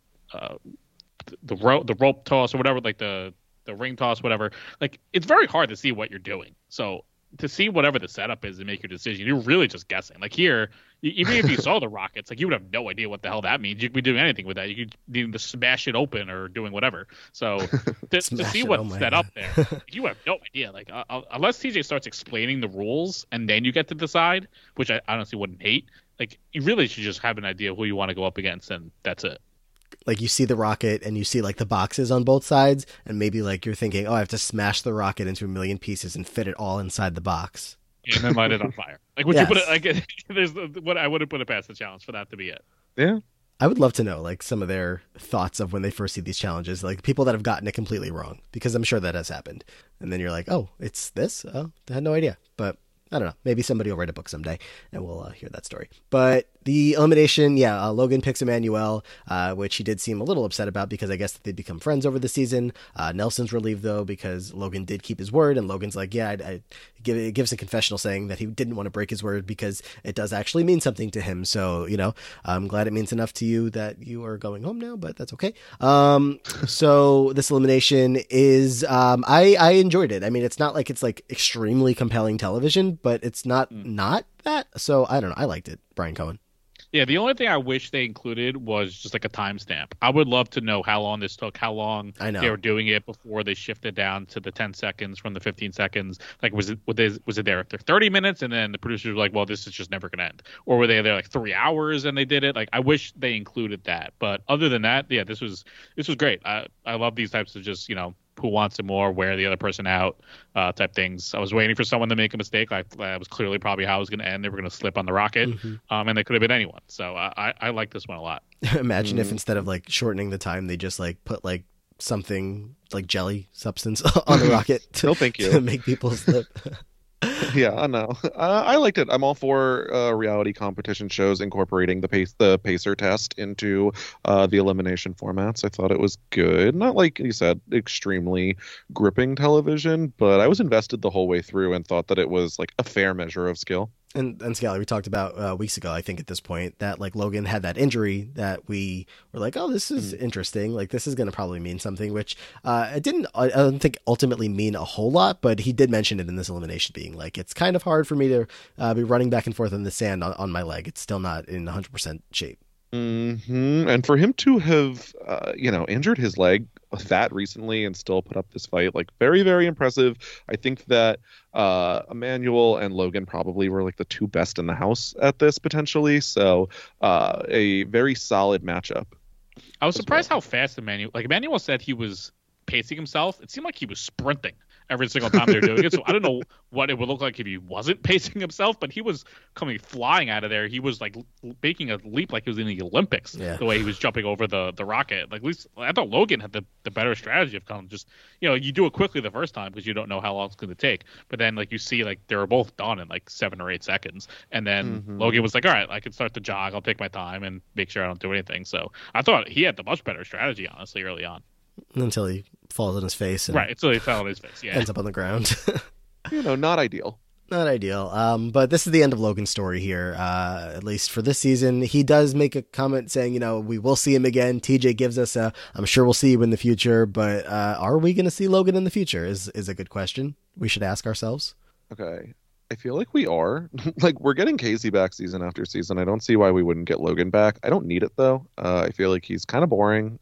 rope toss or whatever, like the ring toss, whatever. Like it's very hard to see what you're doing. So to see whatever the setup is and make your decision, you're really just guessing. Like here, even if you saw the rockets, like you would have no idea what the hell that means. You could be doing anything with that. You could need to smash it open or doing whatever. So to see what's set up there, you have no idea. Like unless TJ starts explaining the rules and then you get to decide, which I honestly wouldn't hate. Like you really should just have an idea of who you want to go up against, and that's it. Like you see the rocket and you see like the boxes on both sides, and maybe like you're thinking, I have to smash the rocket into a million pieces and fit it all inside the box. And then light it on fire. Like would you put it like there's what I wouldn't put it past the challenge for that to be it. Yeah. I would love to know like some of their thoughts of when they first see these challenges, like people that have gotten it completely wrong, because I'm sure that has happened. And then you're like, oh, it's this? Oh, I had no idea. But I don't know. Maybe somebody will write a book someday and we'll hear that story. But the elimination, Logan picks Emmanuel, which he did seem a little upset about because I guess they'd become friends over the season. Nelson's relieved, though, because Logan did keep his word. And Logan's like, it gives a confessional saying that he didn't want to break his word because it does actually mean something to him. So, I'm glad it means enough to you that you are going home now, but that's okay. So this elimination is, I enjoyed it. I mean, it's not like it's like extremely compelling television, but it's not that. So I don't know. I liked it. Brian Cohen. Yeah, the only thing I wish they included was just like a timestamp. I would love to know how long this took, how long they were doing it before they shifted down to the 10 seconds from the 15 seconds. Like, was it there after 30 minutes and then the producers were like, well, this is just never going to end? Or were they there like 3 hours and they did it? Like, I wish they included that. But other than that, yeah, this was great. I love these types of just, who wants it more, wear the other person out type things. I was waiting for someone to make a mistake. That was clearly probably how it was going to end. They were going to slip on the rocket, and they could have been anyone. So I like this one a lot. Imagine if instead of like shortening the time, they just like put like something like jelly substance on the rocket to make people slip. Yeah, I know. I liked it. I'm all for reality competition shows incorporating the pacer test into the elimination formats. I thought it was good. Not like you said, extremely gripping television, but I was invested the whole way through and thought that it was like a fair measure of skill. And Scally, we talked about weeks ago, I think at this point, that like Logan had that injury that we were like, oh, this is interesting. Like this is going to probably mean something, which it didn't, I don't think ultimately mean a whole lot, but he did mention it in this elimination being like, it's kind of hard for me to be running back and forth in the sand on my leg. It's still not in 100% shape. And for him to have, injured his leg that recently and still put up this fight, like very, very impressive. I think that Emmanuel and Logan probably were like the two best in the house at this potentially. So a very solid matchup. I was surprised how fast Emmanuel said he was pacing himself. It seemed like he was sprinting every single time they were doing it. So I don't know what it would look like if he wasn't pacing himself, but he was coming flying out of there. He was like making a leap like he was in the Olympics, the way he was jumping over the rocket. Like at least I thought Logan had the better strategy of kind of just, you do it quickly the first time because you don't know how long it's going to take. But then like you see like they were both done in like 7 or 8 seconds. And then Logan was like, all right, I can start the jog. I'll take my time and make sure I don't do anything. So I thought he had the much better strategy, honestly, early on. Until he falls on his face. And right, until he fell on his face, ends up on the ground. Not ideal. Not ideal. But this is the end of Logan's story here, at least for this season. He does make a comment saying, we will see him again. TJ gives us I'm sure we'll see you in the future, but are we going to see Logan in the future is a good question we should ask ourselves. Okay. I feel like we are. Like, we're getting Casey back season after season. I don't see why we wouldn't get Logan back. I don't need it, though. I feel like he's kind of boring.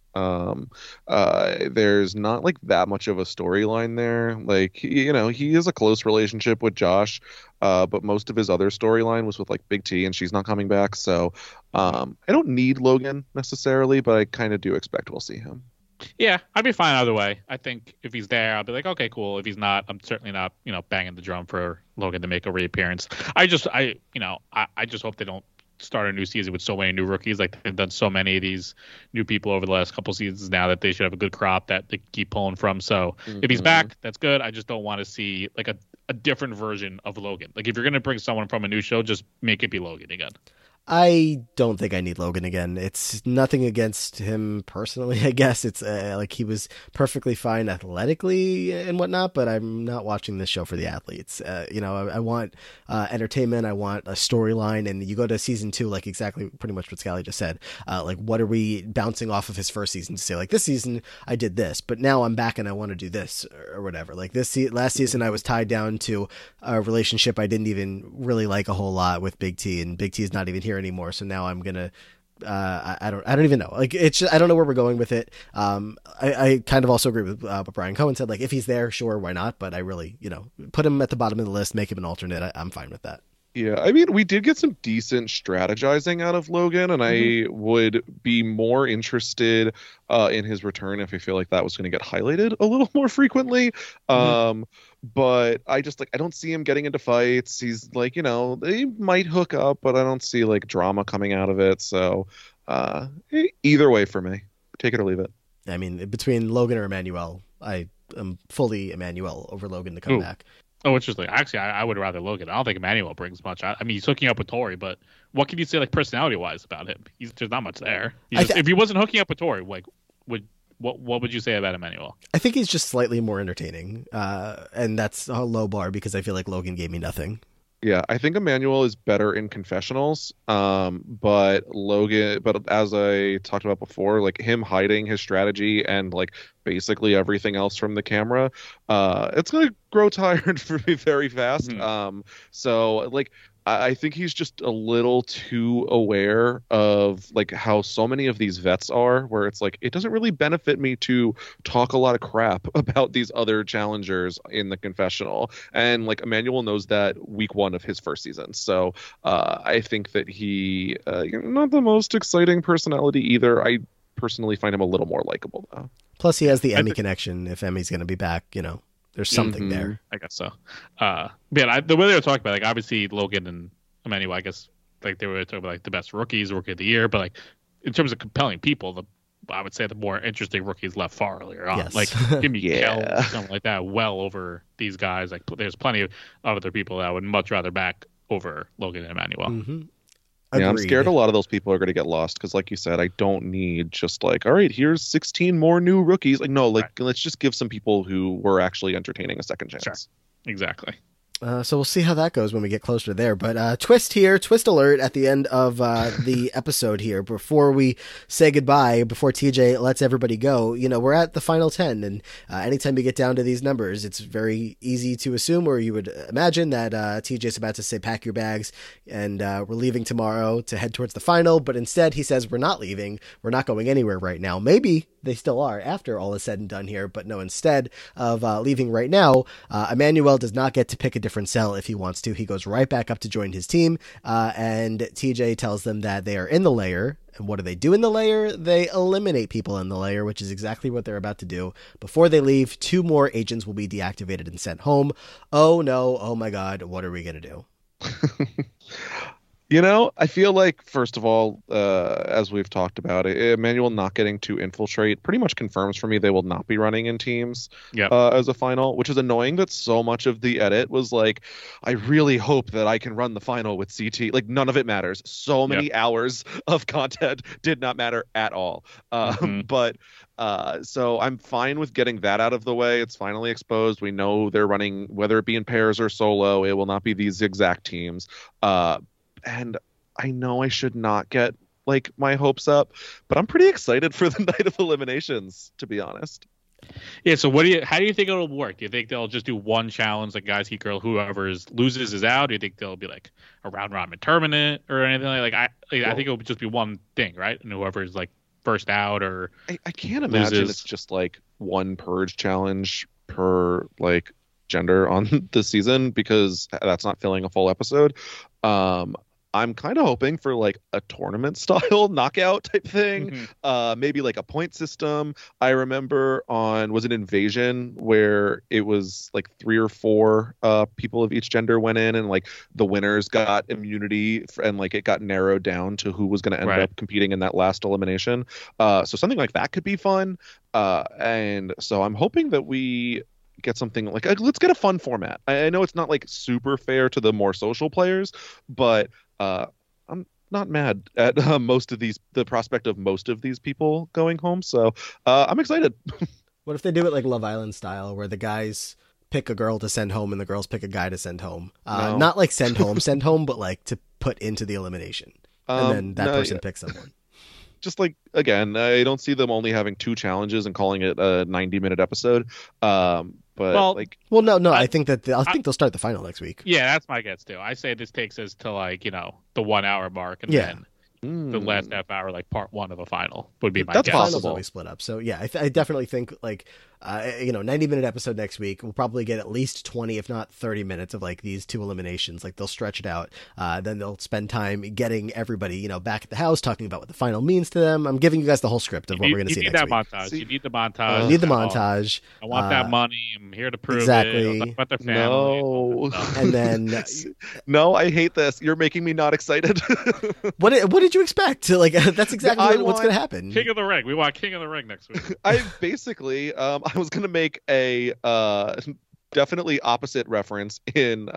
There's not, like, that much of a storyline there. Like, he has a close relationship with Josh, but most of his other storyline was with, like, Big T, and she's not coming back. So I don't need Logan, necessarily, but I kind of do expect we'll see him. Yeah, I'd be fine either way. I think if he's there, I'll be like, okay, cool. If he's not, I'm certainly not, banging the drum for Logan to make a reappearance. I just hope they don't start a new season with so many new rookies. Like they've done so many of these new people over the last couple seasons now that they should have a good crop that they keep pulling from. So if he's back, that's good. I just don't want to see like a different version of Logan. Like if you're going to bring someone from a new show, just make it be Logan again. I don't think I need Logan again. It's nothing against him personally, I guess. It's like he was perfectly fine athletically and whatnot, but I'm not watching this show for the athletes. I want entertainment. I want a storyline. And you go to season 2, like exactly pretty much what Scally just said. Like, what are we bouncing off of his first season to say? Like, this season I did this, but now I'm back and I want to do this or whatever. Like last season I was tied down to a relationship I didn't even really like a whole lot with Big T, and Big T is not even here anymore. So now I'm gonna I don't even know. Like it's just, I don't know where we're going with it. I kind of also agree with what Brian Cohen said. Like if he's there, sure, why not? But I really, put him at the bottom of the list, make him an alternate. I'm fine with that. Yeah, I mean, we did get some decent strategizing out of Logan, and I would be more interested in his return if I feel like that was going to get highlighted a little more frequently. But I just I don't see him getting into fights. He's like, they might hook up, but I don't see like drama coming out of it. So either way for me, take it or leave it. I mean, between Logan or Emmanuel, I am fully Emmanuel over Logan to come back. Oh, interesting. Actually, I would rather Logan. I don't think Emmanuel brings much. I mean, he's hooking up with Tori, but what can you say, like, personality-wise about him? There's not much there. If he wasn't hooking up with Tori, like, what would you say about Emmanuel? I think he's just slightly more entertaining, and that's a low bar because I feel like Logan gave me nothing. Yeah, I think Emmanuel is better in confessionals, but as I talked about before, like him hiding his strategy and like basically everything else from the camera, it's gonna grow tired for me very fast. So like I think he's just a little too aware of like how so many of these vets are, where it's like it doesn't really benefit me to talk a lot of crap about these other challengers in the confessional. And like Emmanuel knows that week 1 of his first season. So I think that he not the most exciting personality either. I personally find him a little more likable though. Plus he has the Emmy connection. If Emmy's going to be back, there's something there. I guess so. The way they were talking about, like, obviously Logan and Emmanuel, I guess, like, they were talking about, like, the best rookie of the year. But, like, in terms of compelling people, I would say the more interesting rookies left far earlier on. Yes. Like, Jimmy Kell, something like that, well over these guys. Like, there's plenty of other people that I would much rather back over Logan and Emmanuel. Yeah, I'm scared a lot of those people are going to get lost because, like you said, I don't need just like, all right, here's 16 more new rookies. Like, no, like, let's just give some people who were actually entertaining a second chance. Sure. Exactly. So we'll see how that goes when we get closer there. But twist alert at the end of the episode here. Before we say goodbye, before TJ lets everybody go, we're at the final 10. And anytime you get down to these numbers, it's very easy to assume, or you would imagine, that TJ's about to say, pack your bags, and we're leaving tomorrow to head towards the final. But instead, he says, we're not leaving. We're not going anywhere right now. Maybe they still are after all is said and done here. But no, instead of leaving right now, Emmanuel does not get to pick a different cell if he wants to. He goes right back up to join his team, and TJ tells them that they are in the lair. And what do they do in the lair? They eliminate people in the lair, which is exactly what they're about to do. Before they leave, 2 more agents will be deactivated and sent home. Oh no, oh my god, what are we going to do? I feel like, first of all, as we've talked about it, Emmanuel not getting to infiltrate pretty much confirms for me they will not be running in teams as a final, which is annoying that so much of the edit was like, I really hope that I can run the final with CT. Like, none of it matters. So many hours of content did not matter at all. But so I'm fine with getting that out of the way. It's finally exposed. We know they're running, whether it be in pairs or solo, it will not be these exact teams. And I know I should not get my hopes up, but I'm pretty excited for the night of eliminations, to be honest. Yeah. So how do you think it'll work? Do you think they'll just do one challenge, like guys, heat, girl, whoever loses is out? Do you think they'll be like a round robin tournament or anything I think it'll just be one thing, right? And whoever's first out or I can't imagine loses. It's just one purge challenge per gender on the season, because that's not filling a full episode. I'm kind of hoping for a tournament style knockout type thing. Maybe a point system. I remember was it Invasion, where it was 3 or 4 people of each gender went in, and the winners got immunity, and it got narrowed down to who was going to end up competing in that last elimination. So something like that could be fun. And so I'm hoping that we get something let's get a fun format. I know it's not super fair to the more social players, but I'm not mad at the prospect of most of these people going home. So I'm excited. What if they do it Love Island style, where the guys pick a girl to send home and the girls pick a guy to send home? No. Not send home, but to put into the elimination. And then that person picks someone. Just again, I don't see them only having 2 challenges and calling it a 90-minute episode. But no. I think they'll start the final next week. Yeah, that's my guess too. I say this takes us to the 1 hour mark, and then the last half hour, part 1 of a final would be my guess. That's possible. Finals split up. So yeah, I definitely think 90-minute episode next week. We'll probably get at least 20, if not 30 minutes of these 2 eliminations. They'll stretch it out. Then they'll spend time getting everybody back at the house, talking about what the final means to them. I'm giving you guys the whole script of what we're going to see next week. You need the montage. You need the montage. I want that money. I'm here to prove exactly. it. About their family. No. And then no, I hate this. You're making me not excited. What did you expect? That's exactly what's going to happen. King of the Ring. We want King of the Ring next week. I basically I was going to make a definitely opposite reference in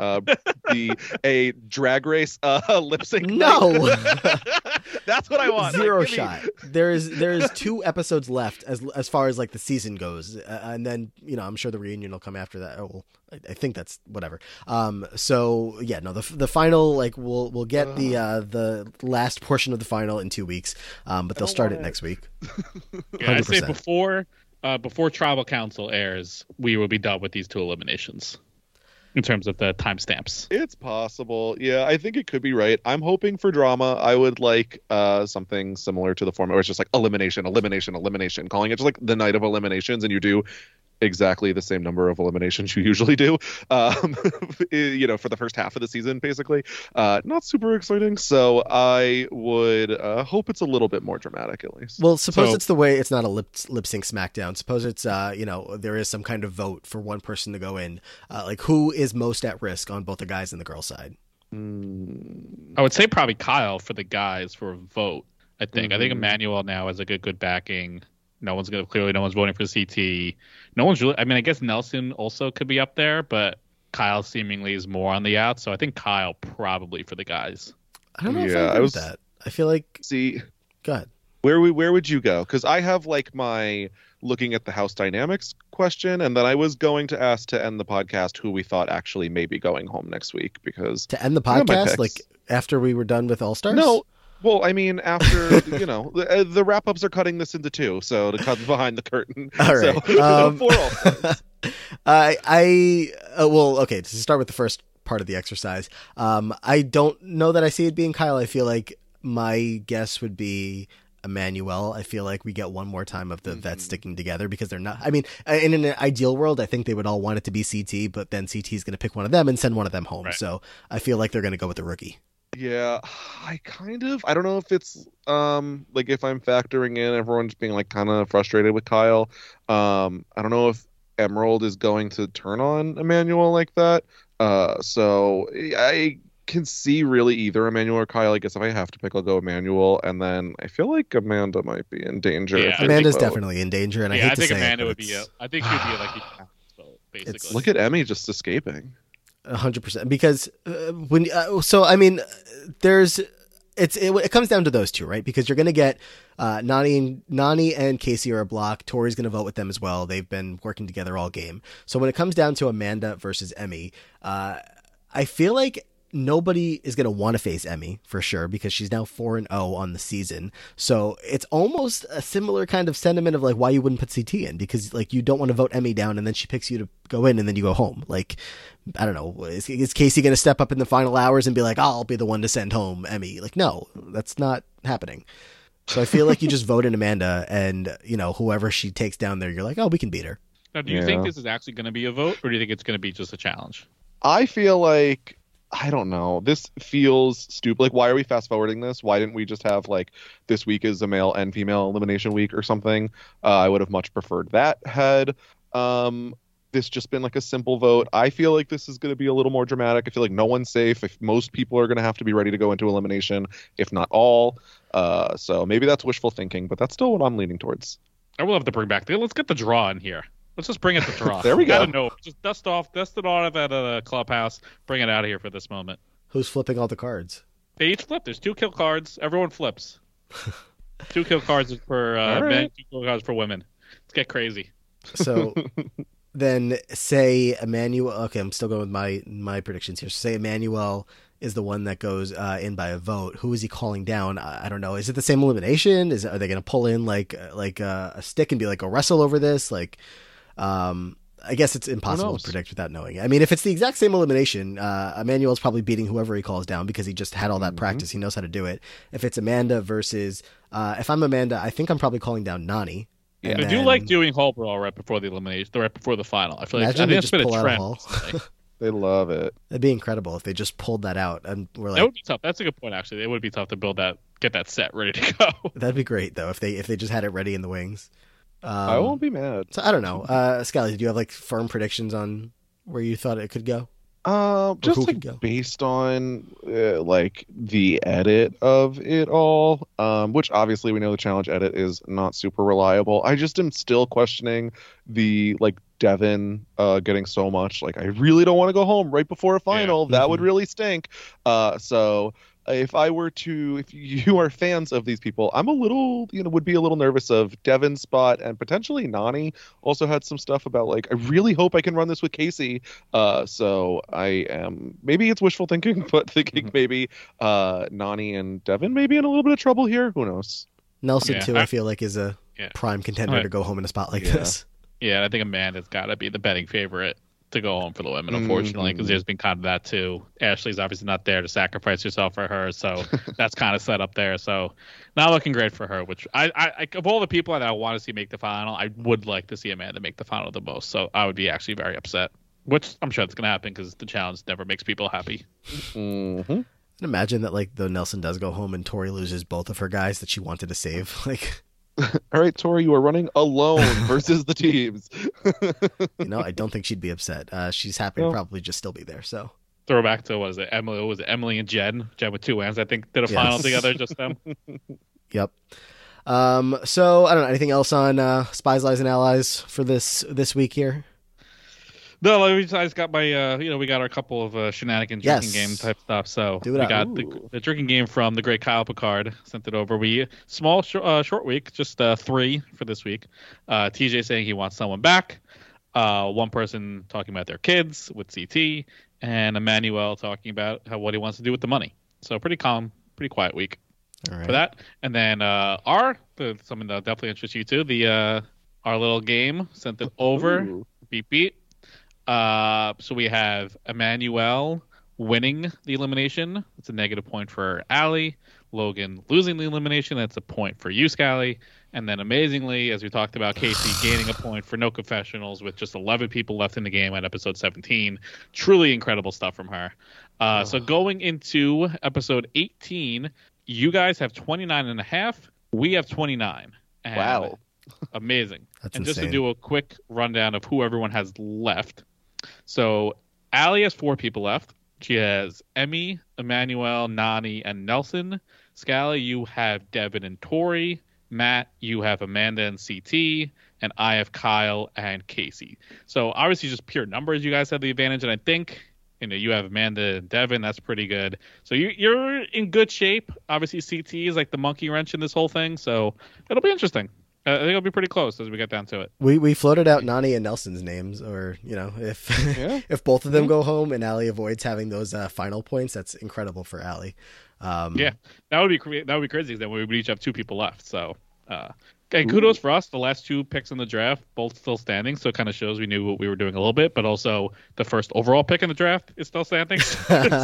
a drag race lip sync. No. That's what I want. Zero shot. There's 2 episodes left as far as the season goes, and then I'm sure the reunion will come after that. Oh, well, I think that's whatever. So yeah, no, the final we'll get the last portion of the final in 2 weeks, but they'll start it next week. Yeah, I say before Tribal Council airs, we will be done with these 2 eliminations in terms of the timestamps. It's possible. Yeah, I think it could be right. I'm hoping for drama. I would like something similar to the format where it's just elimination, calling it just the night of eliminations, and you do exactly the same number of eliminations you usually do for the first half of the season, basically. Not super exciting, so I would hope it's a little bit more dramatic, at least. Well, suppose it's the way it's not a lip sync SmackDown. Suppose it's there is some kind of vote for one person to go in. Who is most at risk on both the guys and the girl side? I would say probably Kyle for the guys for a vote. I think Emmanuel now has a good backing. No one's voting for CT. No one's really. I mean, I guess Nelson also could be up there, but Kyle seemingly is more on the out. So I think Kyle probably for the guys. I don't know if I agree with that. I feel like. See, go ahead. Where would you go? Because I have like my looking at the house dynamics question, and then I was going to ask to end the podcast who we thought actually may be going home next week. Because To end the I got my podcast, picks. like after we were done with All Stars? No, well, I mean after the wrap ups are cutting this into two, so to cut behind the curtain. All right. So, for All Stars. Well, okay, to start with the first part of the exercise, I don't know that I see it being Kyle. I feel like my guess would be Emmanuel. I feel like we get one more time of the vets sticking together because they're not. I mean, in an ideal world, I think they would all want it to be CT, but then CT is going to pick one of them and send one of them home. Right. So I feel like they're going to go with the rookie. Yeah, I don't know if it's like if I'm factoring in everyone's being like kind of frustrated with Kyle. I don't know if Emerald is going to turn on Emmanuel like that. So I can see really either Emmanuel or Kyle. I guess if I have to pick, I'll go Emmanuel, and then I feel like Amanda might be in danger. Yeah, if they Amanda's vote. definitely in danger, and I hate I to think say Amanda it, would but be. it's I think she'd be like a vote, basically. Look at Emmy just escaping. 100% because it comes down to those two, right? Because you're going to get Nani and Casey are a block. Tori's going to vote with them as well. They've been working together all game. So when it comes down to Amanda versus Emmy, I feel like nobody is going to want to face Emmy for sure because she's now 4-0 on the season. So it's almost a similar kind of sentiment of like why you wouldn't put CT in, because like you don't want to vote Emmy down and then she picks you to go in and then you go home. Like, I don't know. Is Casey going to step up in the final hours and be like, I'll be the one to send home Emmy? Like, no, that's not happening. So I feel like you just vote in Amanda and, whoever she takes down there, you're like, oh, we can beat her. Now, do you think this is actually going to be a vote, or do you think it's going to be just a challenge? I feel like I don't know. This feels stupid. Like, why are we fast forwarding this? Why didn't we just have like this week is a male and female elimination week or something? I would have much preferred that had this just been like a simple vote. I feel like this is going to be a little more dramatic. I feel like no one's safe. If most people are going to have to be ready to go into elimination, if not all. So maybe that's wishful thinking, but that's still what I'm leaning towards. I will have to bring back. Let's get the draw in here. Let's just bring it to draw. There we go. I don't know. Just dust it off of the clubhouse. Bring it out of here for this moment. Who's flipping all the cards? They each flip. There's 2 kill cards. Everyone flips. 2 kill cards for men, 2 kill cards for women. Let's get crazy. So then say Emmanuel. Okay, I'm still going with my predictions here. So say Emmanuel is the one that goes in by a vote. Who is he calling down? I don't know. Is it the same elimination? Are they going to pull in like a stick and be like, go wrestle over this? Like, I guess it's impossible to predict without knowing. I mean, if it's the exact same elimination, Emmanuel's probably beating whoever he calls down because he just had all that practice. He knows how to do it. If it's Amanda versus, if I'm Amanda, I think I'm probably calling down Nani. Yeah. I do like doing Hall Brawl right before the elimination, right before the final. I feel like it's been a trend. They love it. That'd be incredible if they just pulled that out and we're like, that would be tough. That's a good point, actually. It would be tough to get that set ready to go. That'd be great though if they just had it ready in the wings. I won't be mad. So I don't know. Scally, did you have like firm predictions on where you thought it could go? Just like based on like the edit of it all, which obviously we know the challenge edit is not super reliable. I just am still questioning the like Devin getting so much. Like, I really don't want to go home right before a final. Yeah. That would really stink. So if you are fans of these people, I'm a little, would be a little nervous of Devin's spot, and potentially Nani also had some stuff about like, I really hope I can run this with Casey. So I am, maybe it's wishful thinking, but thinking maybe Nani and Devin may be in a little bit of trouble here. Who knows? Nelson too, I feel like is a prime contender to go home in a spot like this. Yeah, I think Amanda's got to be the betting favorite to go home for the women, unfortunately, because there's been kind of that too. Ashley's obviously not there to sacrifice herself for her, so that's kind of set up there. So not looking great for her, which I of all the people that I want to see make the final, I would like to see Amanda make the final the most. So I would be actually very upset, which I'm sure that's going to happen because the challenge never makes people happy. Mm-hmm. And imagine that like though Nelson does go home and Tori loses both of her guys that she wanted to save. Like, all right, Tori, you are running alone versus the teams. I don't think she'd be upset. She's happy to probably just still be there. So throw back to Emily and Jen with 2 wins, I think, did a final together, just them. Yep. So I don't know, anything else on Spies, Lies, and Allies for this week here? No, like, I just got my, we got our couple of shenanigans drinking Yes. game type stuff. So Do it we up. got the drinking game from the great Kyle Picard. Sent it over. Short week, just 3 for this week. TJ saying he wants someone back. One person talking about their kids with CT, and Emmanuel talking about what he wants to do with the money. So pretty calm, pretty quiet week for that. And then something that definitely interests you too. Our little game sent it over. Ooh. Beep beep. So we have Emmanuel winning the elimination. That's a negative point for Allie. Logan losing the elimination. That's a point for you, Scally. And then amazingly, as we talked about, Casey gaining a point for no confessionals with just 11 people left in the game at episode 17. Truly incredible stuff from her. So going into episode 18, you guys have 29.5. We have 29. And Wow. Amazing. That's and insane. just to do a quick rundown of who everyone has left. So Allie has 4 people left. She has Emmy, Emmanuel, Nani, and Nelson. Scally, you have Devin and Tori. Matt, you have Amanda and CT. And I have Kyle and Casey. So obviously just pure numbers, you guys have the advantage. And I think you have Amanda and Devin. That's pretty good. So you're in good shape. Obviously CT is like the monkey wrench in this whole thing. So it'll be interesting. I think it'll be pretty close as we get down to it. We floated out Nani and Nelson's names, or if if both of them go home and Allie avoids having those final points, that's incredible for Allie. Yeah, that would be crazy. Because then we would each have 2 people left. So, and kudos for us. The last 2 picks in the draft, both still standing. So it kind of shows we knew what we were doing a little bit. But also, the first overall pick in the draft is still standing. So, we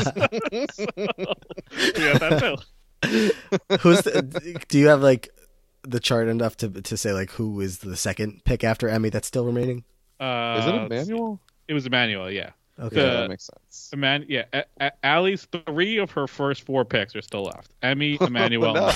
have that too. Do you have like the chart enough to say like who is the second pick after Emmy that's still remaining? Is it Emmanuel? It was Emmanuel, yeah. Okay. Yeah, that makes sense. Allie's 3 of her first 4 picks are still left. Emmy, Emmanuel. No.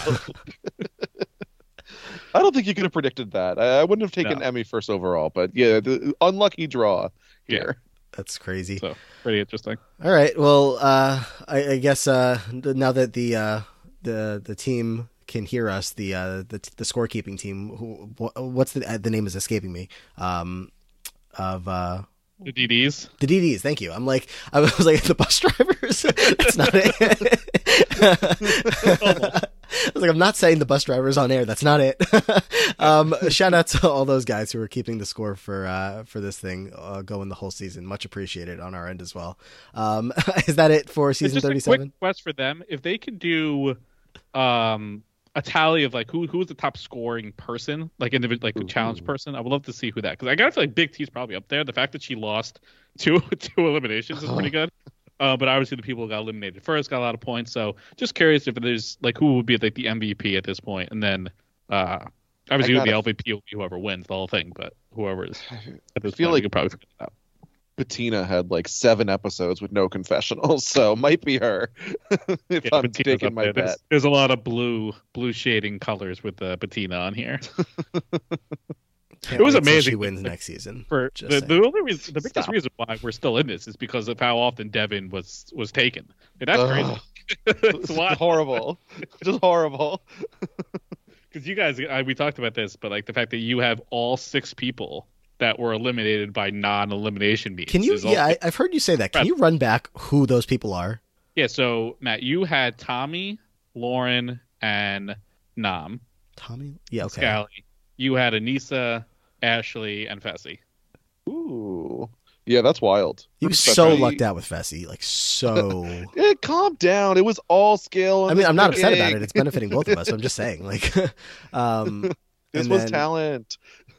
I don't think you could have predicted that. I wouldn't have taken Emmy first overall, but yeah, the unlucky draw here. That's crazy. So pretty interesting. All right. Well, I guess now that the team can hear us, the scorekeeping team, what's the name is escaping me, of the DDs. The DDs, thank you. I was like the bus drivers. That's not it. I was like, I'm not saying the bus drivers on air. That's not it. Shout out to all those guys who are keeping the score for this thing going the whole season. Much appreciated on our end as well. Is that it for season 37? Quick request for them: if they could do a tally of like who was the top scoring person, like individual, like a challenge person. I would love to see who that, because I gotta feel like Big T's probably up there. The fact that she lost two eliminations is pretty good. But obviously the people who got eliminated first got a lot of points. So just curious if there's like who would be like the MVP at this point, and then obviously the LVP will be whoever wins the whole thing. But whoever is at this point, you could probably figure it out. Bettina had like 7 episodes with no confessionals, so might be her. If I'm Bettina's taking my bet. There's a lot of blue shading colors with Bettina on here. It was amazing. She wins next season. For the only reason, the biggest reason why we're still in this is because of how often Devin was taken. That's crazy. It's horrible. Just horrible. Because you guys, we talked about this, but like the fact that you have all 6 people that were eliminated by non-elimination means. Can you? Yeah, I've heard you say that. Can you run back who those people are? Yeah. So Matt, you had Tommy, Lauren, and Nam. Tommy. Yeah. Okay. Scally. You had Anissa, Ashley, and Fessy. Ooh. Yeah, that's wild. You so lucked out with Fessy, like so. Calm down. It was all skill. I mean, I'm not upset about it. It's benefiting both of us. I'm just saying, like, this was talent.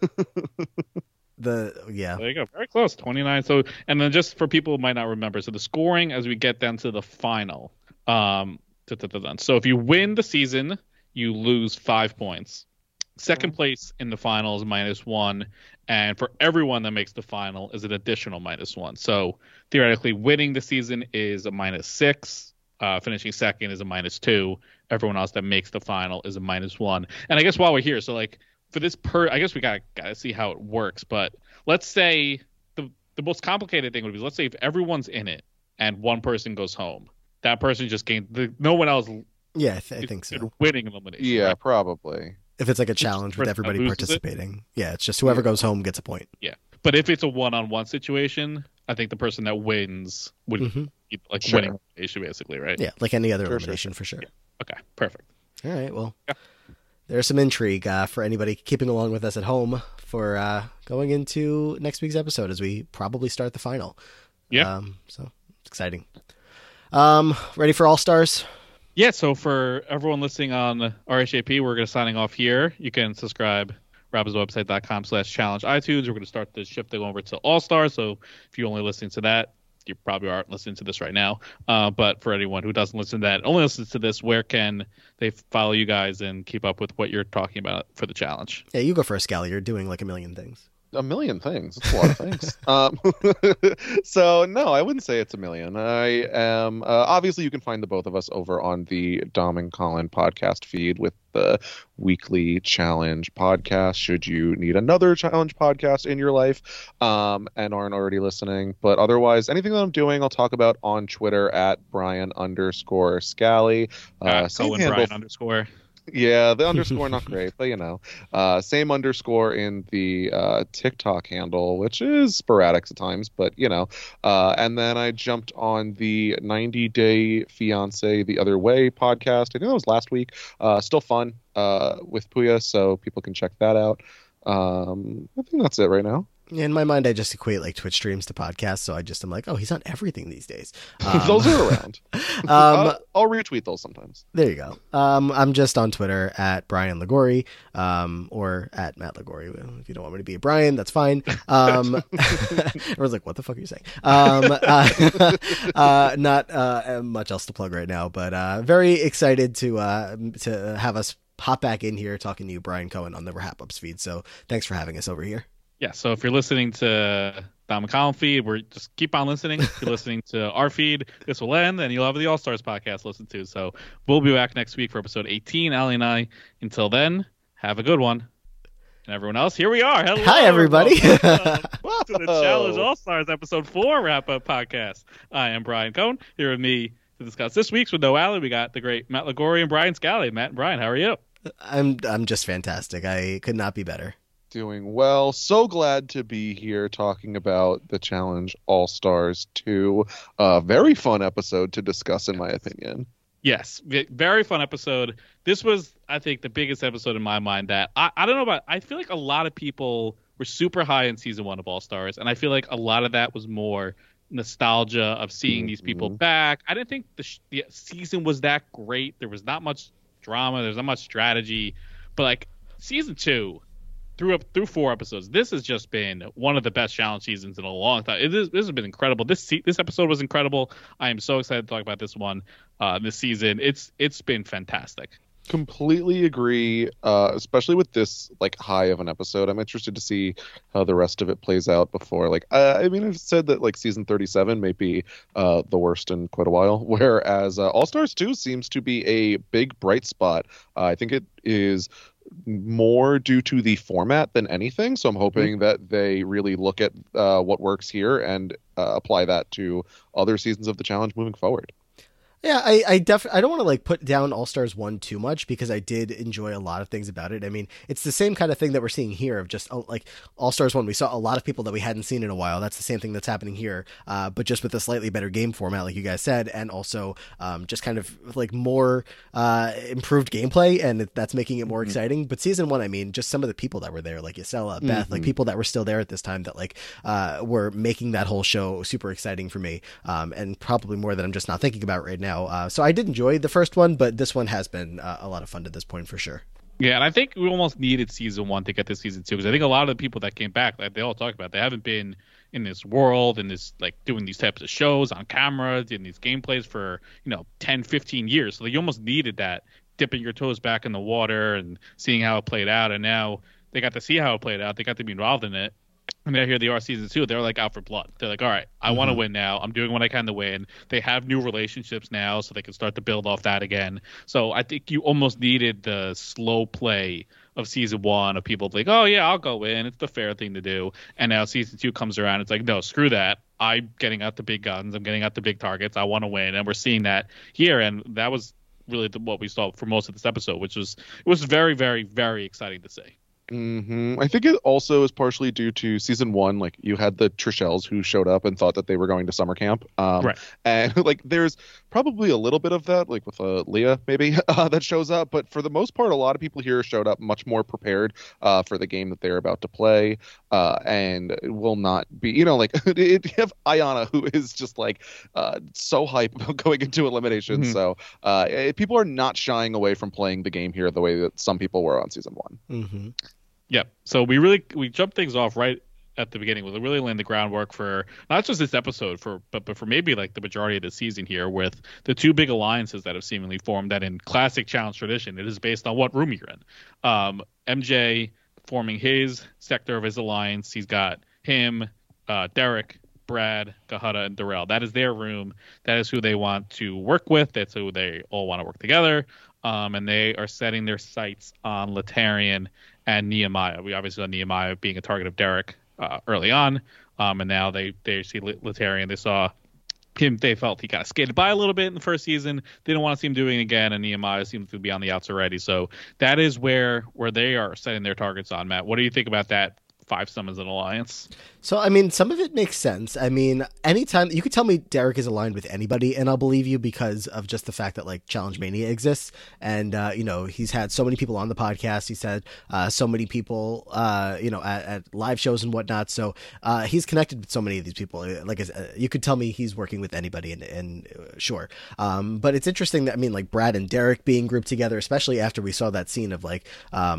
There you go, very close, 29. So, and then just for people who might not remember, so the scoring as we get down to the final. So if you win the season, you lose 5 points. Second place in the final is -1, and for everyone that makes the final is an additional -1. So theoretically, winning the season is a -6. Finishing second is a -2. Everyone else that makes the final is a -1. And I guess while we're here, so like for this I guess we gotta see how it works. But let's say the most complicated thing would be, let's say if everyone's in it and one person goes home, that person just gained no one else. Yeah, I think so. Winning elimination. Yeah, right? probably. If it's like a challenge with everybody participating. Yeah, it's just whoever goes home gets a point. Yeah. But if it's a one-on-one situation, I think the person that wins would be like winning elimination, basically, right? Yeah, like any other elimination for sure. Yeah. Okay, perfect. All right, well, there's some intrigue for anybody keeping along with us at home for going into next week's episode as we probably start the final. Yeah. So it's exciting. Ready for All Stars? Yeah, so for everyone listening on RHAP, we're going to signing off here. You can subscribe robbinswebsite.com/challenge iTunes. We're going to start the shifting over to All Stars. So if you're only listening to that, you probably aren't listening to this right now. But for anyone who doesn't listen to that, only listens to this, where can they follow you guys and keep up with what you're talking about for the challenge? Yeah, you go first, Scally. You're doing like a million things. A million things. It's a lot of things. So no, I wouldn't say it's a million. I am obviously you can find the both of us over on the Dom and Colin podcast feed with the weekly challenge podcast. Should you need another challenge podcast in your life and aren't already listening, but otherwise anything that I'm doing, I'll talk about on Twitter at Brian_Scally. Cohen Brian_. Yeah, the underscore not great, but you know, same underscore in the TikTok handle, which is sporadic at times, but you know, and then I jumped on the 90 Day Fiance the Other Way podcast. I think that was last week. Still fun with Puya, so people can check that out. I think that's it right now. In my mind, I just equate like Twitch streams to podcasts, so I just am like, oh, he's on everything these days. Those are around. I'll retweet those sometimes. There you go. I'm just on Twitter at Brian Ligori, or at Matt Ligori. If you don't want me to be a Brian, that's fine. I was like, what the fuck are you saying? Not much else to plug right now, but very excited to have us hop back in here talking to you, Brian Cohen, on the Wrap Ups feed. So thanks for having us over here. Yeah, so if you're listening to Dom and Colin feed, we're just keep on listening. If you're listening to our feed, this will end, and you'll have the All Stars podcast to listen to. So we'll be back next week for episode 18, Allie and I. Until then, have a good one. And everyone else, here we are. Hello. Hi, everybody. To the Challenge All Stars episode 4 wrap-up podcast. I am Brian Cohen, here with me to discuss this week's with No Allie. We got the great Matt Ligori and Brian Scally. Matt and Brian, how are you? I'm just fantastic. I could not be better. Doing well. So glad to be here talking about the Challenge All-Stars 2. Very fun episode to discuss, in my opinion. Yes, very fun episode. This was, I think, the biggest episode in my mind that I don't know about. I feel like a lot of people were super high in season 1 of All-Stars, and I feel like a lot of that was more nostalgia of seeing these people back. I didn't think the season was that great. There was not much drama. There's not much strategy. But like season 2, through 4 episodes, this has just been one of the best challenge seasons in a long time. This has been incredible. This episode was incredible. I am so excited to talk about this one this season. It's been fantastic. Completely agree, especially with this like high of an episode. I'm interested to see how the rest of it plays out before. Like, I mean, I've said that like season 37 may be the worst in quite a while, whereas All Stars 2 seems to be a big bright spot. I think it is more due to the format than anything, so I'm hoping that they really look at what works here and apply that to other seasons of the challenge moving forward. Yeah, I don't want to like put down All Stars 1 too much, because I did enjoy a lot of things about it. I mean, it's the same kind of thing that we're seeing here of just like All Stars 1. We saw a lot of people that we hadn't seen in a while. That's the same thing that's happening here, but just with a slightly better game format, like you guys said, and also just kind of like more improved gameplay, and that's making it more exciting. But season 1, I mean, just some of the people that were there, like Yesella, Beth, like people that were still there at this time that like were making that whole show super exciting for me, and probably more that I'm just not thinking about right now. So I did enjoy the first one, but this one has been a lot of fun to this point for sure. Yeah, and I think we almost needed season 1 to get to season 2, because I think a lot of the people that came back, like they all talk about, they haven't been in this world and this like doing these types of shows on camera, doing these gameplays for 10, 15 years. So you almost needed that dipping your toes back in the water and seeing how it played out. And now they got to see how it played out. They got to be involved in it. And now here they are, season 2. They're like out for blood. They're like, all right, I want to win now. I'm doing what I can to win. They have new relationships now, so they can start to build off that again. So I think you almost needed the slow play of season 1 of people like, oh yeah, I'll go in. It's the fair thing to do. And now season 2 comes around. It's like, no, screw that. I'm getting out the big guns. I'm getting out the big targets. I want to win. And we're seeing that here. And that was really what we saw for most of this episode, which was very, very, very exciting to see. I think it also is partially due to season one. Like you had the Trishelles who showed up and thought that they were going to summer camp. Right. And like there's probably a little bit of that, like with Leah maybe that shows up. But for the most part, a lot of people here showed up much more prepared for the game that they're about to play, and will not be, like you have Ayana who is just like so hype about going into elimination. So people are not shying away from playing the game here the way that some people were on season one. Yeah, so we jumped things off right at the beginning. We're really laying the groundwork for not just this episode, but for maybe like the majority of the season here, with the two big alliances that have seemingly formed. That in classic challenge tradition, it is based on what room you're in. MJ forming his sector of his alliance. He's got him, Derek, Brad, Kahada, and Darrell. That is their room. That is who they want to work with. That's who they all want to work together. And they are setting their sights on Laterrian and Nehemiah. We obviously saw Nehemiah being a target of Derek early on, and now they see Laterrian. They saw him. They felt he kind of skated by a little bit in the first season. They didn't want to see him doing it again, and Nehemiah seems to be on the outs already. So that is where they are setting their targets on. Matt, what do you think about that? 5 summons an alliance. So, I mean, some of it makes sense. I mean, anytime you could tell me Derek is aligned with anybody and I'll believe you because of just the fact that like Challenge Mania exists. And, he's had so many people on the podcast. He's had so many people, at live shows and whatnot. So he's connected with so many of these people. Like you could tell me he's working with anybody and sure. But it's interesting that, I mean, like Brad and Derek being grouped together, especially after we saw that scene of like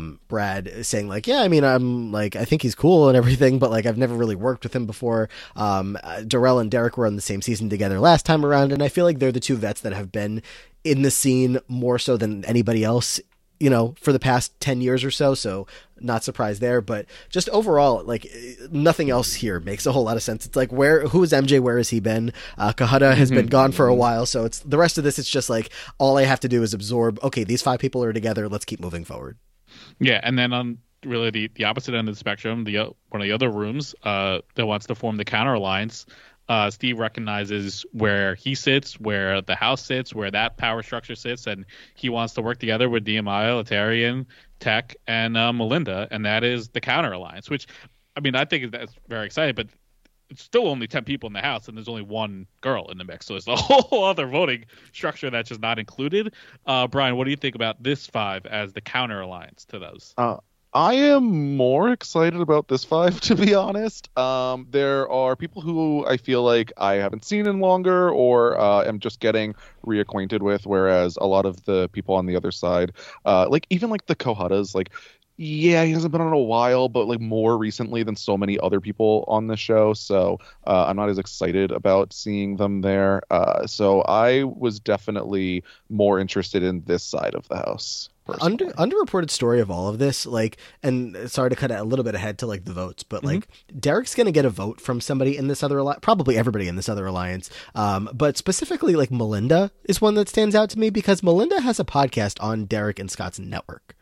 Brad saying like, yeah, I mean, I think he's cool and everything, but like I've never really worked with him before. Darrell and Derek were on the same season together last time around, and I feel like they're the two vets that have been in the scene more so than anybody else, for the past 10 years or so. So not surprised there, but just overall, like nothing else here makes a whole lot of sense. It's like, who is MJ? Where has he been? Kahada has been gone for a while. So it's the rest of this. It's just like, all I have to do is absorb. Okay, these 5 people are together. Let's keep moving forward. Yeah. And then on really the opposite end of the spectrum, one of the other rooms that wants to form the counter alliance, Steve recognizes where he sits, where the house sits, where that power structure sits, and he wants to work together with Nehemiah, Laterrian, Tech, and Melinda, and that is the counter alliance, which, I mean, I think that's very exciting, but it's still only 10 people in the house, and there's only one girl in the mix, so it's a whole other voting structure that's just not included. Brian, what do you think about this 5 as the counter alliance to those? I am more excited about this 5, to be honest. There are people who I feel like I haven't seen in longer or am just getting reacquainted with, whereas a lot of the people on the other side, like even like the Kohadas, like, yeah, he hasn't been on a while, but like more recently than so many other people on the show. So I'm not as excited about seeing them there. So I was definitely more interested in this side of the house. Underreported story of all of this, like, and sorry to cut a little bit ahead to like the votes, but like Derek's gonna get a vote from somebody in this other probably everybody in this other alliance, but specifically like Melinda is one that stands out to me because Melinda has a podcast on Derek and Scott's network.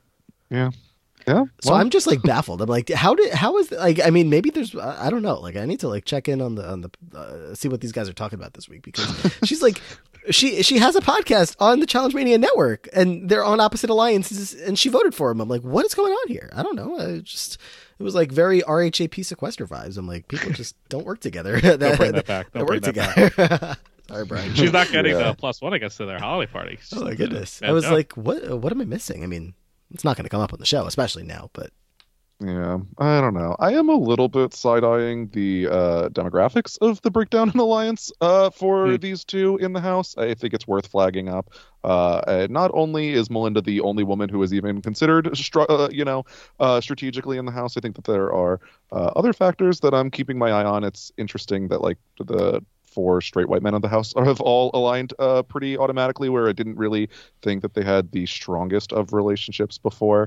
Yeah. Yeah. So I'm just like baffled. I'm like, how is like, I mean, maybe there's, I don't know. Like I need to like check in on the see what these guys are talking about this week, because she's like, she has a podcast on the Challenge Mania network and they're on opposite alliances and she voted for him. I'm like, what is going on here? I don't know. It was like very RHAP sequester vibes. I'm like, people just don't work together. Don't bring that back. Don't bring that back. Sorry, Brian. She's not getting the +1, I guess, to their holiday party. Oh my goodness. I was like, what am I missing? I mean, it's not going to come up on the show, especially now, but yeah, I don't know. I am a little bit side-eyeing the demographics of the breakdown in alliance for these two in the house. I think it's worth flagging up. Not only is Melinda the only woman who is even considered, strategically in the house, I think that there are other factors that I'm keeping my eye on. It's interesting that like the 4 straight white men of the house have all aligned pretty automatically, where I didn't really think that they had the strongest of relationships before.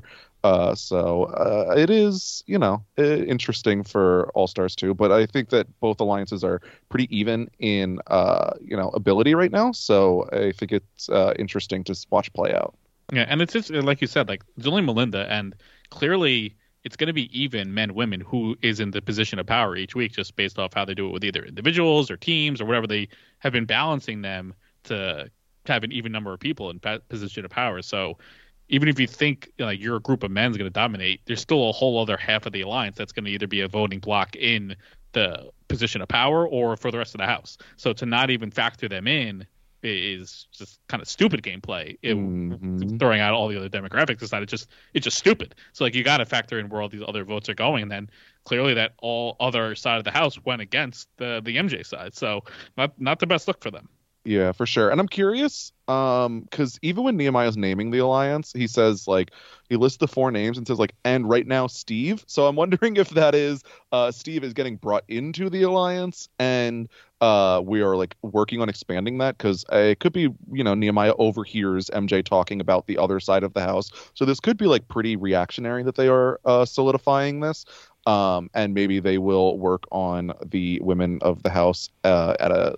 So it is, interesting for All Stars 2, but I think that both alliances are pretty even in, ability right now. So I think it's interesting to watch play out. Yeah, and it's just, like you said, like it's only Melinda, and clearly it's going to be even men, women, who is in the position of power each week, just based off how they do it with either individuals or teams or whatever. They have been balancing them to have an even number of people in position of power. So, even if you think like your group of men is going to dominate, there's still a whole other half of the alliance that's going to either be a voting block in the position of power or for the rest of the house. So to not even factor them in is just kind of stupid gameplay. Throwing out all the other demographics aside, it's just stupid. So like you got to factor in where all these other votes are going, and then clearly that all other side of the house went against the MJ side. So not the best look for them. Yeah, for sure. And I'm curious, because even when Nehemiah's naming the alliance, he says, like, he lists the 4 names and says, like, and right now Steve. So I'm wondering if that is Steve is getting brought into the alliance, and we are, like, working on expanding that, because it could be, Nehemiah overhears MJ talking about the other side of the house. So this could be, like, pretty reactionary that they are solidifying this. And maybe they will work on the women of the house at a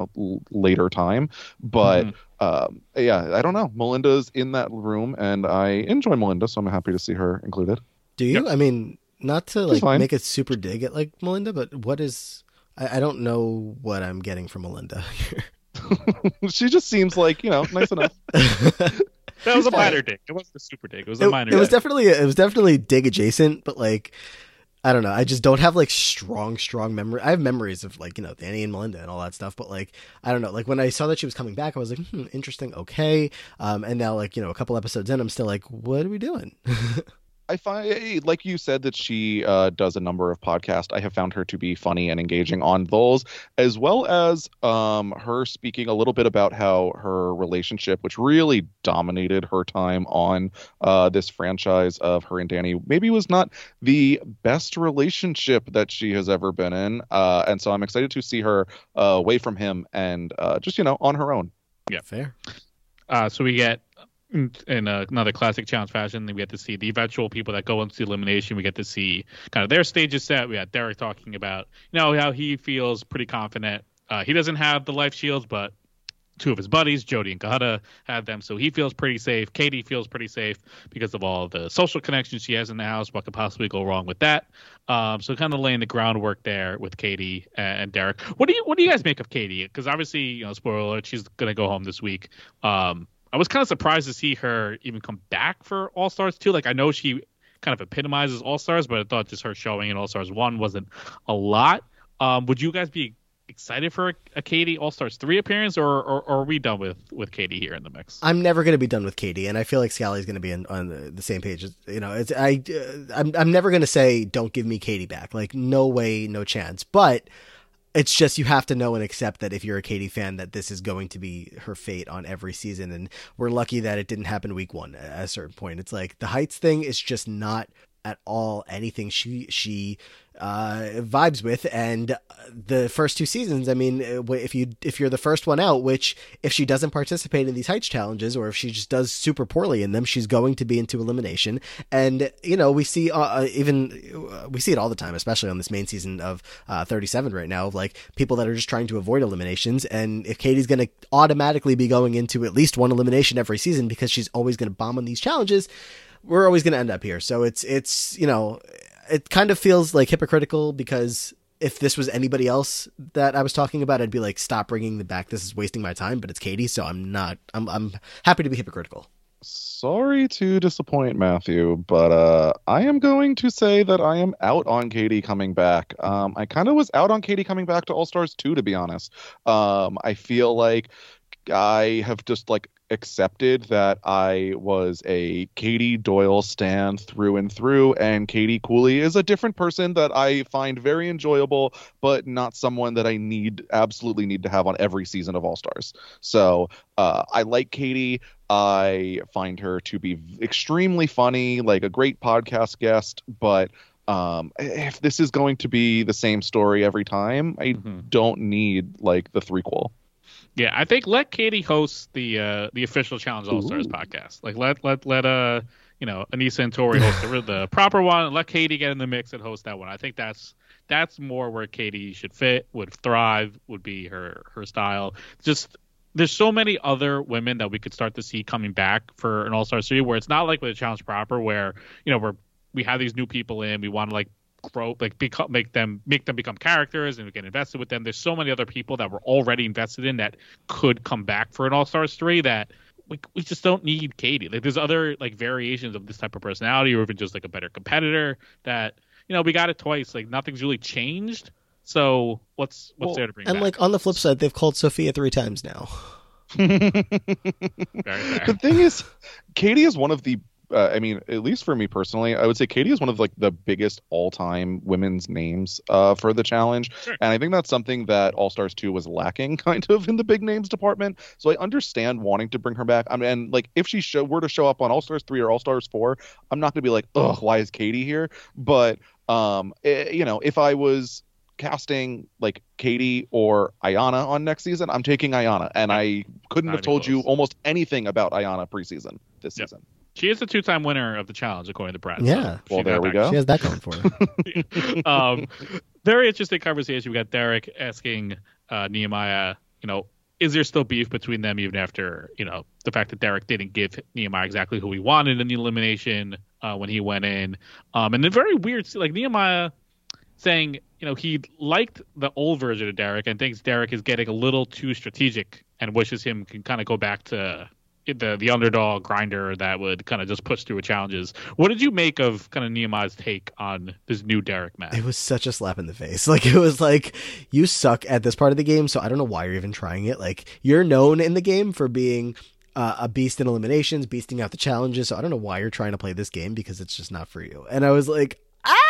later time, but yeah, I don't know. Melinda's in that room, and I enjoy Melinda, so I'm happy to see her included. Do you? Yep. I mean, not to like make a super dig at like Melinda, but what is? I don't know what I'm getting from Melinda here. She just seems like nice enough. That was a minor dig. It wasn't a super dig. It was a minor. It was definitely dig adjacent, but like. I don't know. I just don't have like strong memory. I have memories of like, Danny and Melinda and all that stuff. But like, I don't know. Like when I saw that she was coming back, I was like, interesting. Okay. And now like, a couple episodes in, I'm still like, what are we doing? I find, like you said, that she does a number of podcasts. I have found her to be funny and engaging on those, as well as her speaking a little bit about how her relationship, which really dominated her time on this franchise of her and Danny, maybe was not the best relationship that she has ever been in. And so I'm excited to see her away from him and just, on her own. Yeah, fair. So we get... in another classic challenge fashion, we get to see the eventual people that go into the elimination. We get to see kind of their stages set. We had Derek talking about how he feels pretty confident. He doesn't have the life shields, but 2 of his buddies, Jody and Kahada, have them, so he feels pretty safe. Katie feels pretty safe because of all the social connections she has in the house. What could possibly go wrong with that? So kind of laying the groundwork there with Katie and Derek. What do you guys make of Katie? Because obviously, spoiler alert, she's gonna go home this week. I was kind of surprised to see her even come back for All Stars 2. Like, I know she kind of epitomizes All Stars, but I thought just her showing in All Stars 1 wasn't a lot. Would you guys be excited for a Katie All Stars 3 appearance, or are we done with Katie here in the mix? I'm never going to be done with Katie, and I feel like Scally's going to be on the same page. I'm never going to say, don't give me Katie back. Like, no way, no chance. But... it's just you have to know and accept that if you're a Katie fan, that this is going to be her fate on every season. And we're lucky that it didn't happen week 1 at a certain point. It's like the Heights thing is just not at all anything she vibes with. And the first 2 seasons, I mean, if you're the first one out, which if she doesn't participate in these Heights challenges, or if she just does super poorly in them, she's going to be into elimination. And we see we see it all the time, especially on this main season of 37 right now, of like people that are just trying to avoid eliminations. And if Katie's going to automatically be going into at least 1 elimination every season because she's always going to bomb on these challenges, we're always going to end up here. So it's it kind of feels like hypocritical, because if this was anybody else that I was talking about, I'd be like, stop bringing them back. This is wasting my time. But it's Katie, so I'm happy to be hypocritical. Sorry to disappoint Matthew, but I am going to say that I am out on Katie coming back. I kind of was out on Katie coming back to All Stars 2, to be honest. I feel like I have just like accepted that I was a Katie Doyle stan through and through, and Katie Cooley is a different person that I find very enjoyable, but not someone that I absolutely need to have on every season of All Stars. So I like Katie. I find her to be extremely funny, like a great podcast guest, but if this is going to be the same story every time, I don't need like the threequel. Yeah, I think let Katie host the official Challenge All Stars podcast. Like let Anissa and Tori host the proper one. Let Katie get in the mix and host that one. I think that's more where Katie should fit, would thrive, would be her style. Just there's so many other women that we could start to see coming back for an All Star 3, where it's not like with a Challenge proper, where we have these new people in, we want to like grow, like make them become characters and we get invested with them. There's so many other people that we're already invested in that could come back for an All Stars 3 that we just don't need Katie. Like, there's other like variations of this type of personality, or even just like a better competitor that, we got it twice. Like, nothing's really changed. So what's there to bring and back? like on the flip side, they've called Sophia 3 times now. Very fair. The thing is, Katie is one of the I mean, at least for me personally, I would say Katie is one of like the biggest all-time women's names for the challenge. Sure. And I think that's something that All Stars 2 was lacking kind of in the big names department. So I understand wanting to bring her back. I mean, and like if she were to show up on All Stars 3 or All Stars 4, I'm not going to be like, ugh, why is Katie here? But if I was casting like Katie or Ayanna on next season, I'm taking Ayanna, and I couldn't have told you almost anything about Ayanna preseason this season. She is the 2-time winner of the challenge, according to Brad. Yeah. So well, there we go. She has that going for her. Very interesting conversation. We got Derek asking Nehemiah, is there still beef between them even after, the fact that Derek didn't give Nehemiah exactly who he wanted in the elimination when he went in. And then very weird, like Nehemiah saying, he liked the old version of Derek and thinks Derek is getting a little too strategic and wishes him can kind of go back to the underdog grinder that would kind of just push through challenges. What did you make of kind of Nehemiah's take on this new Derek match? It was such a slap in the face. Like, it was like, you suck at this part of the game, so I don't know why you're even trying it. Like, you're known in the game for being a beast in eliminations, beasting out the challenges, so I don't know why you're trying to play this game, because it's just not for you. And I was like,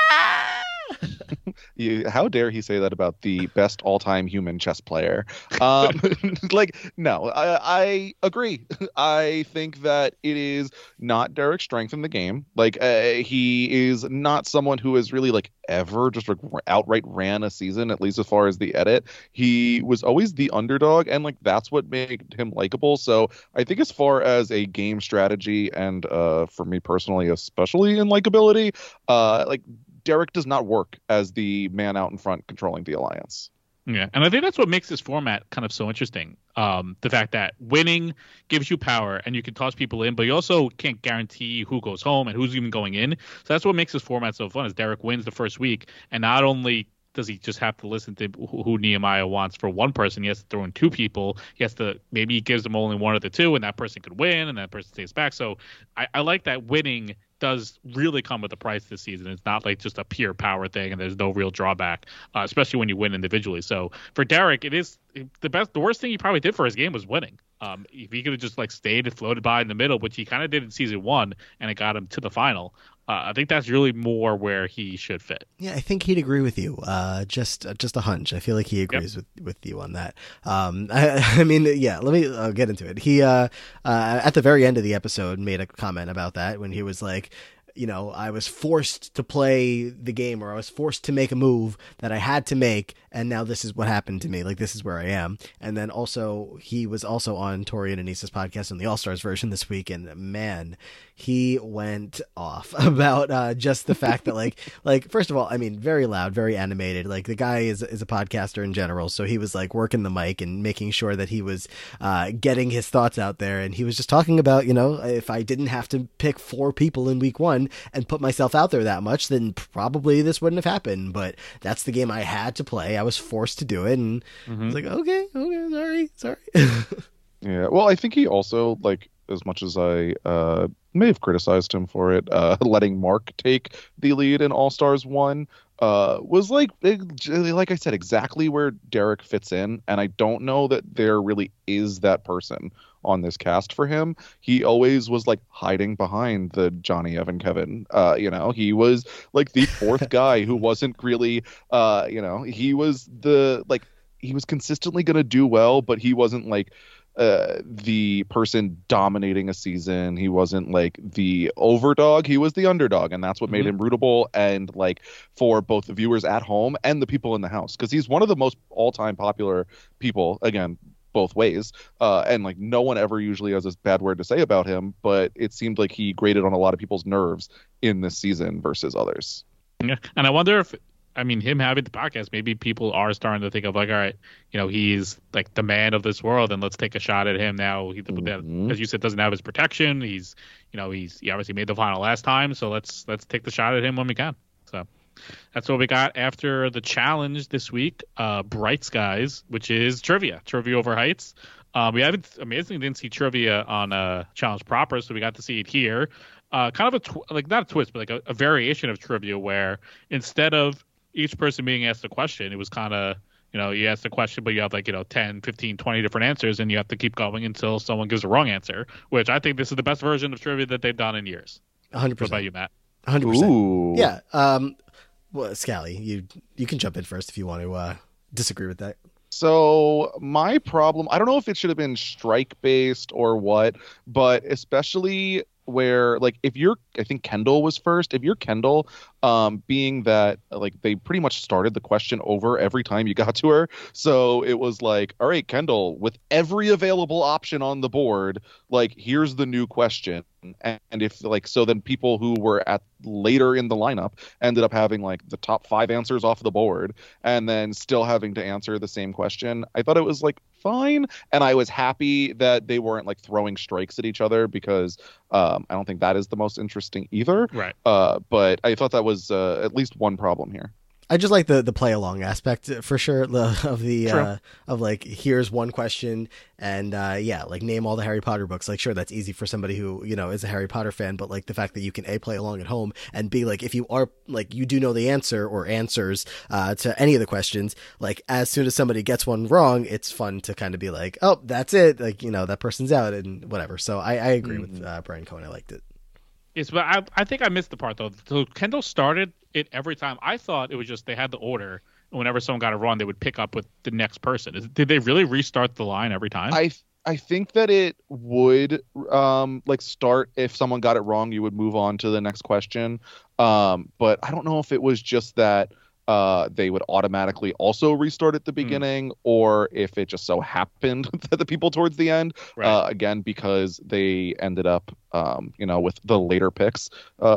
How dare he say that about the best all-time human chess player? No, I agree. I think that it is not Derek's strength in the game. Like, he is not someone who has really like ever just like outright ran a season, at least as far as the edit. He was always the underdog, and like that's what made him likable. So I think as far as a game strategy and for me personally, especially in likability, like Derek does not work as the man out in front controlling the alliance. Yeah, and I think that's what makes this format kind of so interesting. The fact that winning gives you power and you can toss people in, but you also can't guarantee who goes home and who's even going in. So that's what makes this format so fun, is Derek wins the first week, and not only does he just have to listen to who Nehemiah wants for one person, he has to throw in two people. Maybe he gives them only one of the two, and that person could win, and that person stays back. So I like that winning does really come with a price this season. It's not like just a pure power thing, and there's no real drawback, especially when you win individually. So for Derek, it is the worst thing he probably did for his game was winning. If he could have just like stayed and floated by in the middle, which he kind of did in season 1, and it got him to the final, I think that's really more where he should fit. Yeah, I think he'd agree with you. Just a hunch. I feel like he agrees with you on that. I mean, yeah. I'll get into it. He at the very end of the episode made a comment about that when he was like, I was forced to play the game, or I was forced to make a move that I had to make, and now this is what happened to me. Like, this is where I am. And then also, he was also on Tori and Anissa's podcast on the All-Stars version this week, and man, he went off about just the fact that like first of all, I mean, very loud, very animated. Like, the guy is a podcaster in general, so he was like working the mic and making sure that he was getting his thoughts out there. And he was just talking about, if I didn't have to pick 4 people in week 1 and put myself out there that much, then probably this wouldn't have happened. But that's the game I had to play. I was forced to do it, and I was like, okay, sorry. Yeah, well, I think he also, like, as much as I may have criticized him for it, letting Mark take the lead in All Stars 1 was like I said, exactly where Derek fits in, and I don't know that there really is that person on this cast for him. He always was like hiding behind the Johnny, Evan, Kevin. He was like the 4th guy who wasn't really, he was he was consistently going to do well, but he wasn't like the person dominating a season. He wasn't like the overdog. He was the underdog, and that's what made him rootable, and like for both the viewers at home and the people in the house, because he's one of the most all-time popular people, again, both ways, and like no one ever usually has a bad word to say about him, but it seemed like he grated on a lot of people's nerves in this season versus others. Yeah, and I wonder if, him having the podcast, maybe people are starting to think of like, all right, he's like the man of this world, and let's take a shot at him now. He, as you said, doesn't have his protection. He obviously made the final last time, so let's take the shot at him when we can. So that's what we got after the challenge this week. Bright Skies, which is trivia over heights. We haven't amazingly didn't see trivia on Challenge proper, so we got to see it here. Kind of not a twist, but like a variation of trivia where instead of each person being asked a question, it was kind of, you ask the question, but you have 10, 15, 20 different answers, and you have to keep going until someone gives a wrong answer, which I think this is the best version of trivia that they've done in years. 100%. What about you, Matt? 100%. Ooh. Yeah. Well, Scally, you can jump in first if you want to disagree with that. So my problem, I don't know if it should have been strike based or what, but especially where I think Kendall was first. If you're Kendall, being that they pretty much started the question over every time you got to her. So it was like, all right, Kendall, with every available option on the board, here's the new question. And if so then people who were at later in the lineup ended up having the top 5 answers off the board and then still having to answer the same question. I thought it was fine, and I was happy that they weren't throwing strikes at each other because I don't think that is the most interesting either. Right. But I thought that was at least one problem here. I just like the play along aspect for sure of here's one question and name all the Harry Potter books. Sure, that's easy for somebody who is a Harry Potter fan, but the fact that you can play along at home and B, if you are you do know the answer or answers to any of the questions, as soon as somebody gets one wrong, it's fun to kind of be oh, that's it, that person's out and whatever. So I agree with Brian Cohen. I liked it. Yes, but I think I missed the part though. So Kendall started it every time. I thought it was just they had the order, and whenever someone got it wrong, they would pick up with the next person. Did they really restart the line every time? I think that it would start if someone got it wrong, you would move on to the next question. But I don't know if it was just that they would automatically also restart at the beginning, or if it just so happened that the people towards the end, again, because they ended up, with the later picks,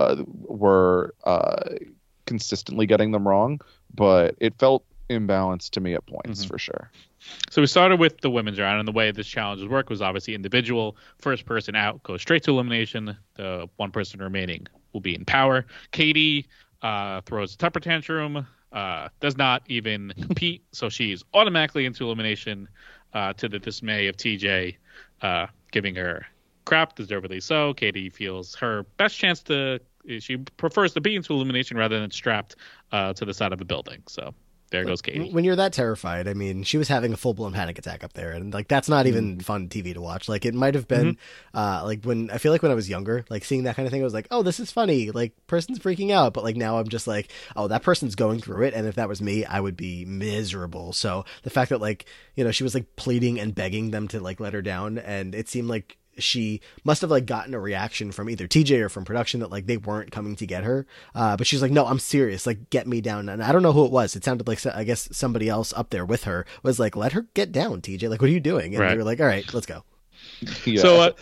were consistently getting them wrong. But it felt imbalanced to me at points for sure. So we started with the women's round, and the way this challenge would work was obviously individual. First person out goes straight to elimination. The one person remaining will be in power. Katie throws a temper tantrum. Does not even compete, so she's automatically into elimination, to the dismay of TJ, giving her crap, deservedly so. Katie feels her best chance she prefers to be into elimination rather than strapped to the side of a building. So there goes Katie. When you're that terrified, I mean, she was having a full-blown panic attack up there, and that's not even fun TV to watch. It might have been when I feel when I was younger, seeing that kind of thing, I was oh, this is funny, person's freaking out, but now I'm just oh, that person's going through it, and if that was me, I would be miserable. So the fact that she was pleading and begging them to let her down, and it seemed she must have gotten a reaction from either TJ or from production that they weren't coming to get her, but she's no, I'm serious, get me down. And I don't know who it was. It sounded I guess somebody else up there with her was let her get down, TJ, what are you doing? And they were all right, let's go. Yeah. So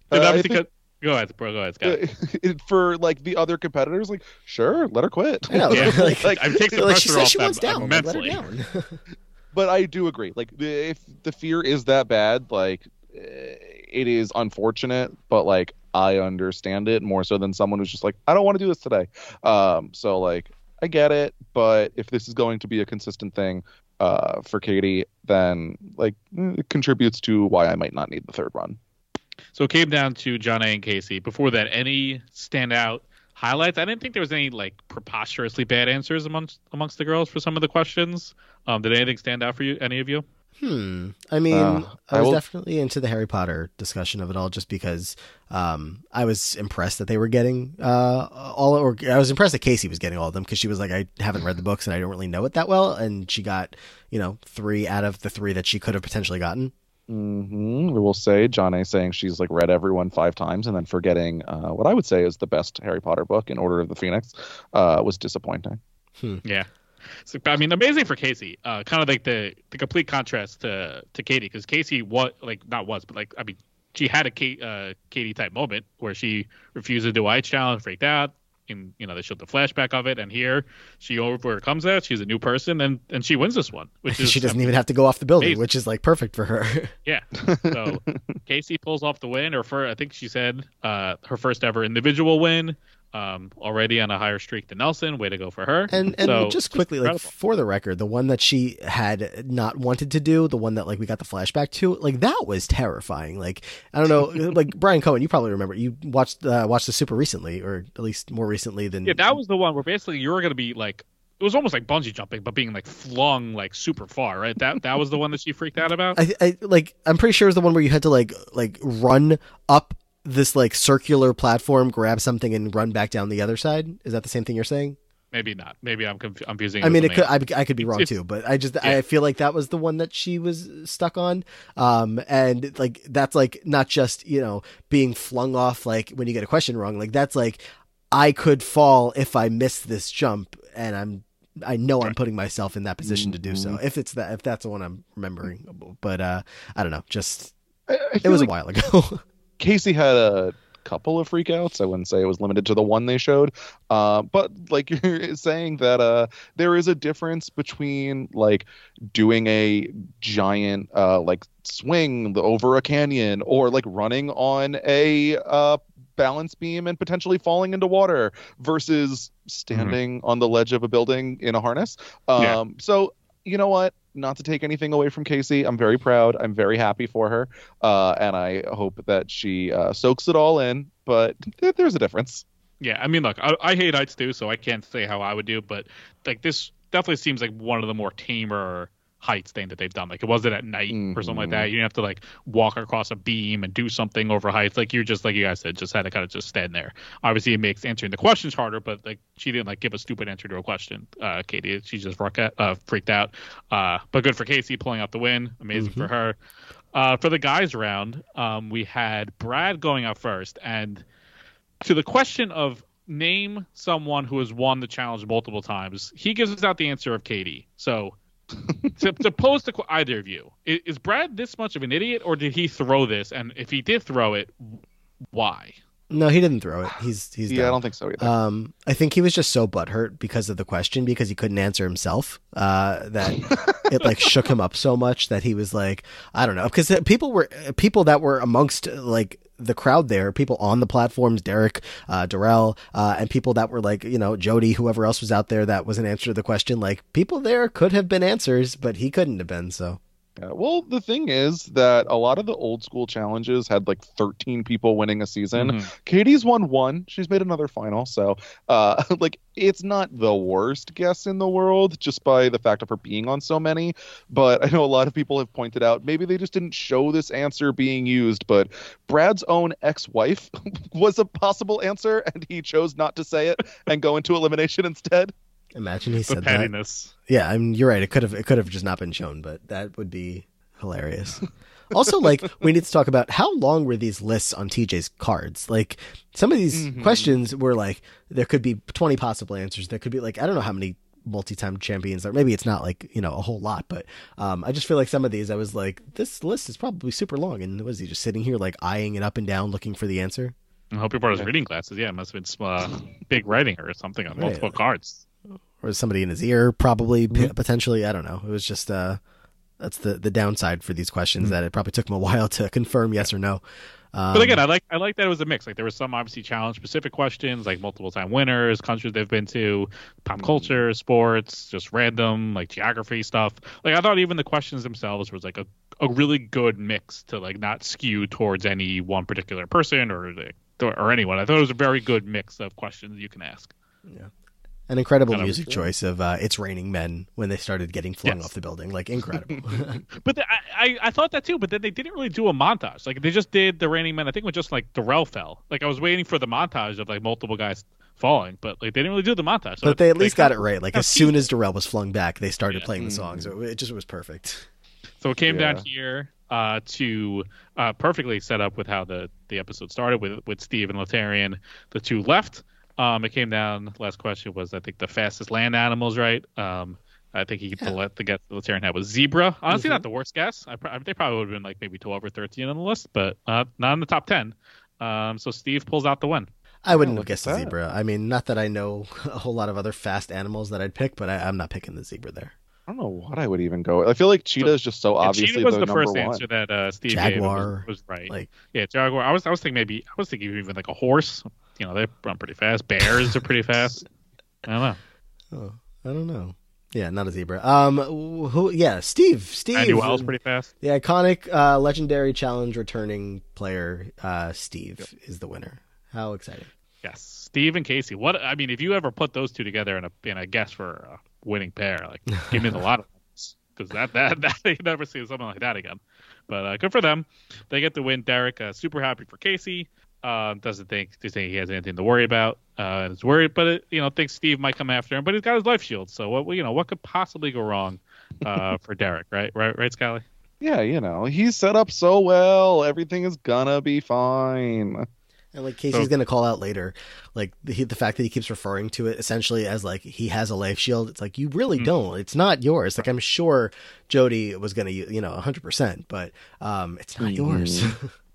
go ahead, bro. Go ahead, Scott. For the other competitors, sure, let her quit. I know. Yeah. I'm taking the pressure she says off she wants them down. immensely. Let her down. But I do agree. If the fear is that bad, it is unfortunate, but I understand it more so than someone who's just I don't want to do this today. So I get it, but if this is going to be a consistent thing for Katie, then it contributes to why I might not need the third run. So it came down to Jonna and Casey. Before that, any standout highlights? I didn't think there was any preposterously bad answers amongst the girls for some of the questions. Did anything stand out for you? Any of you? I mean, I was definitely into the Harry Potter discussion of it all, just because I was impressed that they were getting I was impressed that Casey was getting all of them, because she was I haven't read the books and I don't really know it that well, and she got 3 out of the 3 that she could have potentially gotten. We will say John A saying she's read everyone 5 times and then forgetting what I would say is the best Harry Potter book, In Order of the Phoenix, was disappointing. Yeah. So, I mean, amazing for Casey. Kind of the complete contrast to Katie, because Casey she had a Katie type moment where she refused to do ice challenge, freaked out, and they showed the flashback of it. And here she overcomes that. She's a new person, and she wins this one, which is she doesn't even have to go off the building, amazing. Which is perfect for her. Yeah. So Casey pulls off the win, I think she said her first ever individual win. already on a higher streak than Nelson. Way to go for her. And so, just quickly, like for the record, the one that she had not wanted to do, the one that like we got the flashback to, like that was terrifying. Like I don't know, like Brian Cohen, you probably remember. You watched the super recently, or at least more recently than. Yeah, that was the one where basically you were going to be like. It was almost like bungee jumping, but being like flung like super far, right? That was the one that she freaked out about. I'm pretty sure it was the one where you had to like run up this like circular platform, grab something, and run back down the other side. Is that the same thing you're saying? Maybe not. Maybe I'm confusing. I mean, I could be wrong too, but I feel like that was the one that she was stuck on. And like that's like not just being flung off like when you get a question wrong. Like that's like I could fall if I miss this jump, and I know I'm putting myself in that position to do so. If that's the one I'm remembering, but I don't know. Just it was a while ago. Casey had a couple of freakouts. I wouldn't say it was limited to the one they showed, but like you're saying that there is a difference between like doing a giant like swing over a canyon or like running on a balance beam and potentially falling into water versus standing on the ledge of a building in a harness. So you know what? Not to take anything away from Casey, I'm very proud. I'm very happy for her, and I hope that she soaks it all in. But there's a difference. Yeah, I mean, look, I hate heights too, so I can't say how I would do. But like this definitely seems like one of the more tamer heights thing that they've done. Like it wasn't at night or something like that. You didn't have to like walk across a beam and do something over heights. Like you're just like you guys said, just had to kind of just stand there. Obviously, it makes answering the questions harder, but like she didn't like give a stupid answer to a question. Katie, she just freaked out. But good for Casey pulling out the win. Amazing for her. For the guys round, we had Brad going out first, and to the question of name someone who has won the challenge multiple times, he gives us out the answer of Katie. So. to pose to either of you, is Brad this much of an idiot, or did he throw this? And if he did throw it, why? No, he didn't throw it. He's yeah, done. I don't think so either. I think he was just so butthurt because of the question, because he couldn't answer himself. That it like shook him up so much that he was like, I don't know, because people that were amongst like the crowd there, people on the platforms, Derek, Darrell, and people that were like, Jody, whoever else was out there that was an answer to the question, like people there could have been answers, but he couldn't have been. So. Yeah, well, the thing is that a lot of the old school challenges had like 13 people winning a season. Katie's won one. She's made another final. So like it's not the worst guess in the world just by the fact of her being on so many. But I know a lot of people have pointed out maybe they just didn't show this answer being used. But Brad's own ex-wife was a possible answer, and he chose not to say it and go into elimination instead. Imagine he said pettiness. That. Yeah, I mean, you're right. It could have just not been shown, but that would be hilarious. Also, like, we need to talk about how long were these lists on TJ's cards? Like, some of these questions were like, there could be 20 possible answers. There could be like, I don't know how many multi-time champions there. Maybe it's not like, a whole lot, but I just feel like some of these, I was like, this list is probably super long. And was he just sitting here like eyeing it up and down, looking for the answer? I hope he brought his reading glasses. Yeah, it must have been big writing or something on multiple cards. Or somebody in his ear, probably, potentially. I don't know. It was just, that's the downside for these questions, that it probably took him a while to confirm yes or no. But again, I like that it was a mix. Like there were some obviously challenge specific questions, like multiple time winners, countries they've been to, pop culture, sports, just random like geography stuff. Like I thought even the questions themselves was like a really good mix to like not skew towards any one particular person or anyone. I thought it was a very good mix of questions you can ask. Yeah. An incredible music choice of It's Raining Men when they started getting flung off the building. Like, incredible. But I thought that too, but then they didn't really do a montage. Like, they just did The Raining Men. I think it was just like Darrell fell. Like, I was waiting for the montage of like multiple guys falling, but like they didn't really do the montage. So but they at least got it right. Like, as soon as Darrell was flung back, they started playing the song. So it just was perfect. So it came down here to perfectly set up with how the episode started with Steve and Letarian, the two left. It came down. The last question was, I think, the fastest land animals, right? I think the guess the Letarian had was zebra. Honestly, not the worst guess. They probably would have been like maybe 12 or 13 on the list, but not in the top 10. So Steve pulls out the win. I wouldn't have guessed the zebra. I mean, not that I know a whole lot of other fast animals that I'd pick, but I'm not picking the zebra there. I don't know what I would even go. I feel like Cheetah is just so obviously Cheetah was the the number first one. answer that Steve Jaguar gave was right. like Yeah, Jaguar. I was thinking even like a horse. You know, they run pretty fast. Bears are pretty fast. I don't know. oh, I don't know. Yeah, not a zebra. Who? Yeah, Steve. Andy Wells pretty fast. The iconic, legendary challenge returning player, Steve is the winner. How exciting! Yes, Steve and Casey. What I mean, if you ever put those two together in a guess for a winning pair, like give me the lot of ones, because that you never see something like that again. But good for them. They get the win. Derek, super happy for Casey. Doesn't think he has anything to worry about. Is worried, but thinks Steve might come after him. But he's got his life shield, so what could possibly go wrong for Derek, right, Scally? Yeah, he's set up so well. Everything is gonna be fine. And like Casey's gonna call out later, like the fact that he keeps referring to it essentially as like he has a life shield. It's like you really don't. It's not yours. Like I'm sure Jody was gonna 100%, but it's not yours.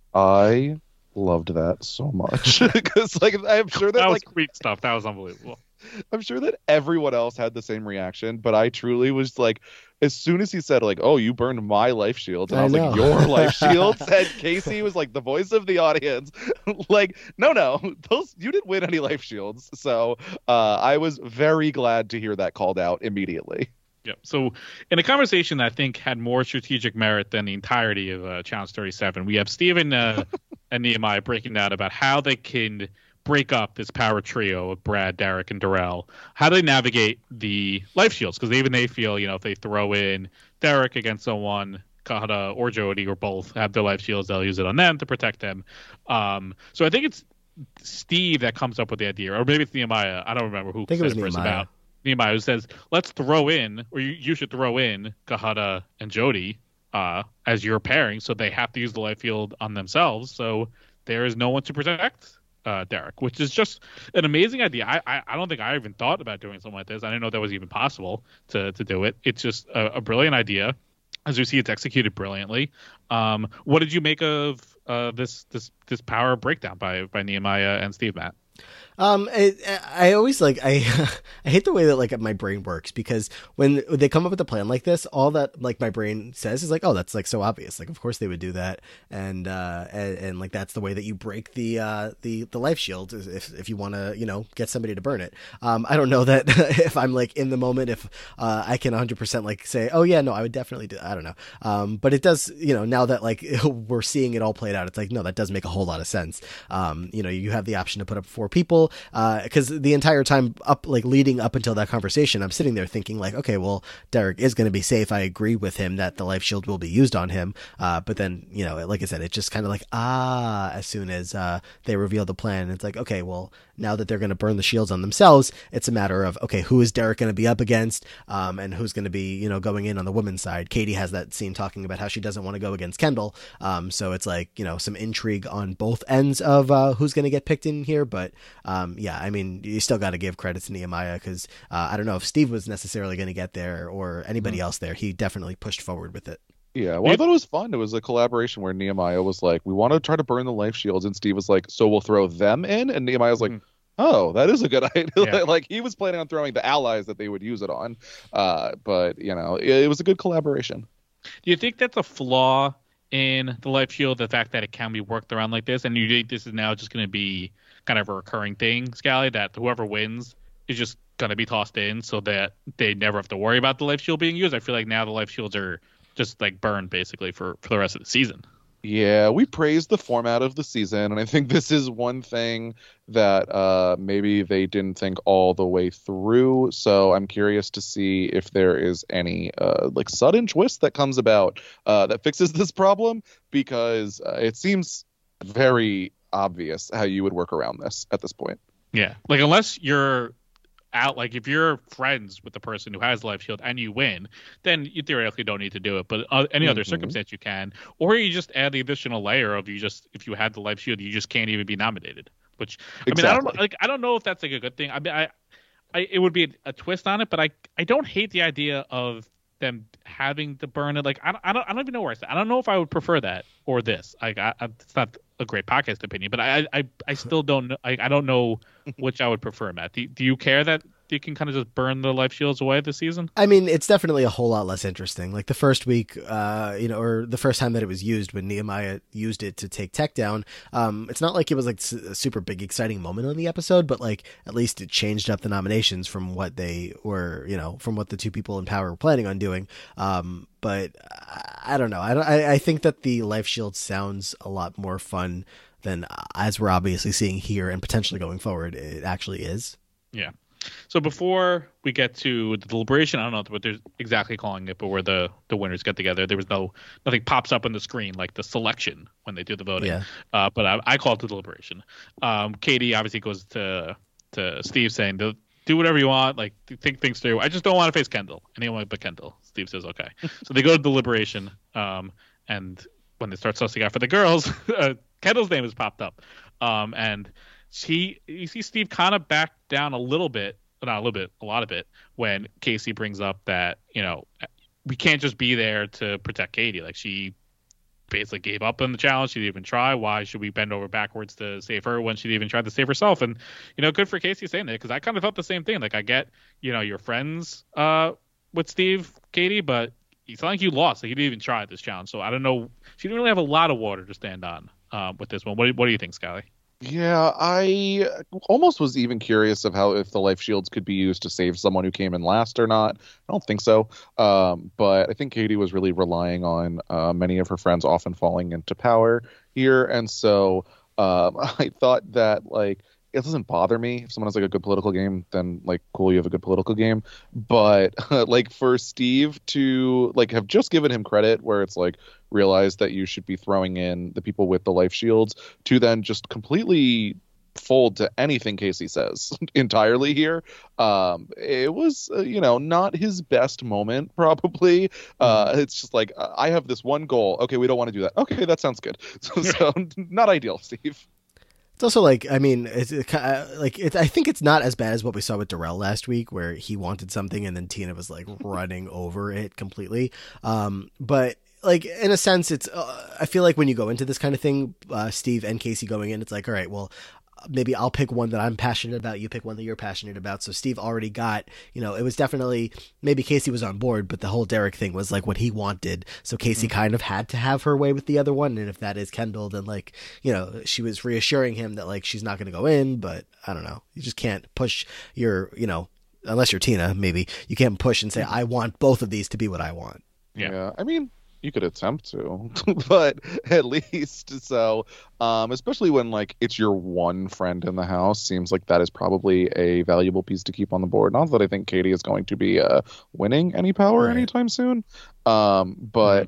I loved that so much because like I'm sure that was sweet stuff. That was unbelievable. I'm sure that everyone else had the same reaction, but I truly was like, as soon as he said like, "Oh, you burned my life shields," and I was like, "Your life shields," and Casey was like the voice of the audience, like, no, those you didn't win any life shields. So I was very glad to hear that called out immediately. Yeah. So in a conversation that I think had more strategic merit than the entirety of Challenge 37, we have Steven and Nehemiah breaking down about how they can break up this power trio of Brad, Derek, and Darrell. How do they navigate the life shields? Because even they feel, if they throw in Derek against someone, Kahada or Jody or both have their life shields, they'll use it on them to protect them. So I think it's Steve that comes up with the idea, or maybe it's Nehemiah. I don't remember who said it first about. Nehemiah, who says, let's throw in, or you should throw in Kahada and Jody as your pairing, so they have to use the life shield on themselves, so there is no one to protect Derek, which is just an amazing idea. I don't think I even thought about doing something like this. I didn't know that was even possible to do it. It's just a brilliant idea. As we see, it's executed brilliantly. What did you make of this power breakdown by Nehemiah and Steve, Matt? I always I hate the way that like my brain works, because when they come up with a plan like this, all that like my brain says is like, oh, that's like so obvious. Like, of course they would do that. And like, that's the way that you break the life shield, if you want to, get somebody to burn it. I don't know that if I'm like in the moment, if I can 100% like say, oh yeah, no, I would definitely do. I don't know. But it does, now that like we're seeing it all played out, it's like, no, that does make a whole lot of sense. You have the option to put up 4 people. Because the entire time leading up until that conversation, I'm sitting there thinking like, okay, well, Derek is going to be safe. I agree with him that the life shield will be used on him. But then, like I said, it's just kind of like, as soon as they reveal the plan, it's like, okay, well, now that they're going to burn the shields on themselves, it's a matter of, okay, who is Derek going to be up against, and who's going to be, going in on the women's side. Katie has that scene talking about how she doesn't want to go against Kendall. So it's like, some intrigue on both ends of who's going to get picked in here. But yeah, I mean, you still got to give credit to Nehemiah, because I don't know if Steve was necessarily going to get there or anybody else there. He definitely pushed forward with it. Yeah, well, I thought it was fun. It was a collaboration where Nehemiah was like, we want to try to burn the life shields, and Steve was like, so we'll throw them in? And Nehemiah was like, oh, that is a good idea. Yeah. Like, he was planning on throwing the allies that they would use it on. But, it was a good collaboration. Do you think that's a flaw in the life shield, the fact that it can be worked around like this? And you think this is now just going to be kind of a recurring thing, Scally, that whoever wins is just going to be tossed in so that they never have to worry about the life shield being used? I feel like now the life shields are just like burned basically for the rest of the season. Yeah, we praised the format of the season, and I think this is one thing that maybe they didn't think all the way through. So I'm curious to see if there is any sudden twist that comes about that fixes this problem, because it seems very obvious how you would work around this at this point. Yeah, like unless you're out, like if you're friends with the person who has life shield and you win, then you theoretically don't need to do it. But any other circumstance you can, or you just add the additional layer of if you had the life shield, you just can't even be nominated. Which exactly. I don't know if that's like a good thing. I mean, it would be a twist on it, but I don't hate the idea of them having to burn it. Like I don't even know where I stand. I don't know if I would prefer that or this. It's not a great podcast opinion, but I still don't know. I don't know which I would prefer, Matt. Do you care that you can kind of just burn the life shields away this season? I mean, it's definitely a whole lot less interesting. Like the first week, or the first time that it was used when Nehemiah used it to take Tech down, it's not like it was like a super big exciting moment on the episode, but like at least it changed up the nominations from what they were, from what the two people in power were planning on doing. But I don't know. I think that the life shield sounds a lot more fun than, as we're obviously seeing here and potentially going forward, it actually is. Yeah. So before we get to the deliberation, I don't know what they're exactly calling it, but where the winners get together, there was nothing pops up on the screen like the selection when they do the voting. Yeah. But I call it the deliberation. Katie obviously goes to Steve saying, do whatever you want, like think things through. I just don't want to face Kendall. Anyone but Kendall. Steve says, okay. So they go to deliberation, and when they start sussing out for the girls, Kendall's name has popped up, and you see Steve kind of back down a little bit, not a little bit, a lot of it, when Casey brings up that, we can't just be there to protect Katie. Like, she basically gave up on the challenge. She didn't even try. Why should we bend over backwards to save her when she didn't even try to save herself? And, good for Casey saying that, because I kind of felt the same thing. Like, I get, you're friends with Steve, Katie, but it's not like you lost. Like, you didn't even try this challenge. So I don't know. She didn't really have a lot of water to stand on with this one. What do you think, Scally? Yeah, I almost was even curious of if the life shields could be used to save someone who came in last or not. I don't think so. But I think Katie was really relying on many of her friends often falling into power here. And so I thought that, like, it doesn't bother me if someone has like a good political game, then like, cool, you have a good political game. But like for Steve to like have just given him credit where it's like realize that you should be throwing in the people with the life shields, to then just completely fold to anything Casey says entirely here. It was, not his best moment, probably. It's just like, I have this one goal. Okay, we don't want to do that. Okay, that sounds good. So not ideal, Steve. It's also like, I mean, I think it's not as bad as what we saw with Darrell last week, where he wanted something and then Tina was like running over it completely. But like, in a sense, it's, I feel like when you go into this kind of thing, Steve and Casey going in, it's like, all right, well, maybe I'll pick one that I'm passionate about. You pick one that you're passionate about. So Steve already got, it was definitely, maybe Casey was on board, but the whole Derek thing was like what he wanted. So Casey kind of had to have her way with the other one. And if that is Kendall, then like, she was reassuring him that like, she's not going to go in, but I don't know. You just can't push your, unless you're Tina, maybe you can't push and say, I want both of these to be what I want. Yeah. I mean, you could attempt to, but at least so, especially when like it's your one friend in the house, seems like that is probably a valuable piece to keep on the board. Not that I think Katie is going to be winning any power anytime soon, but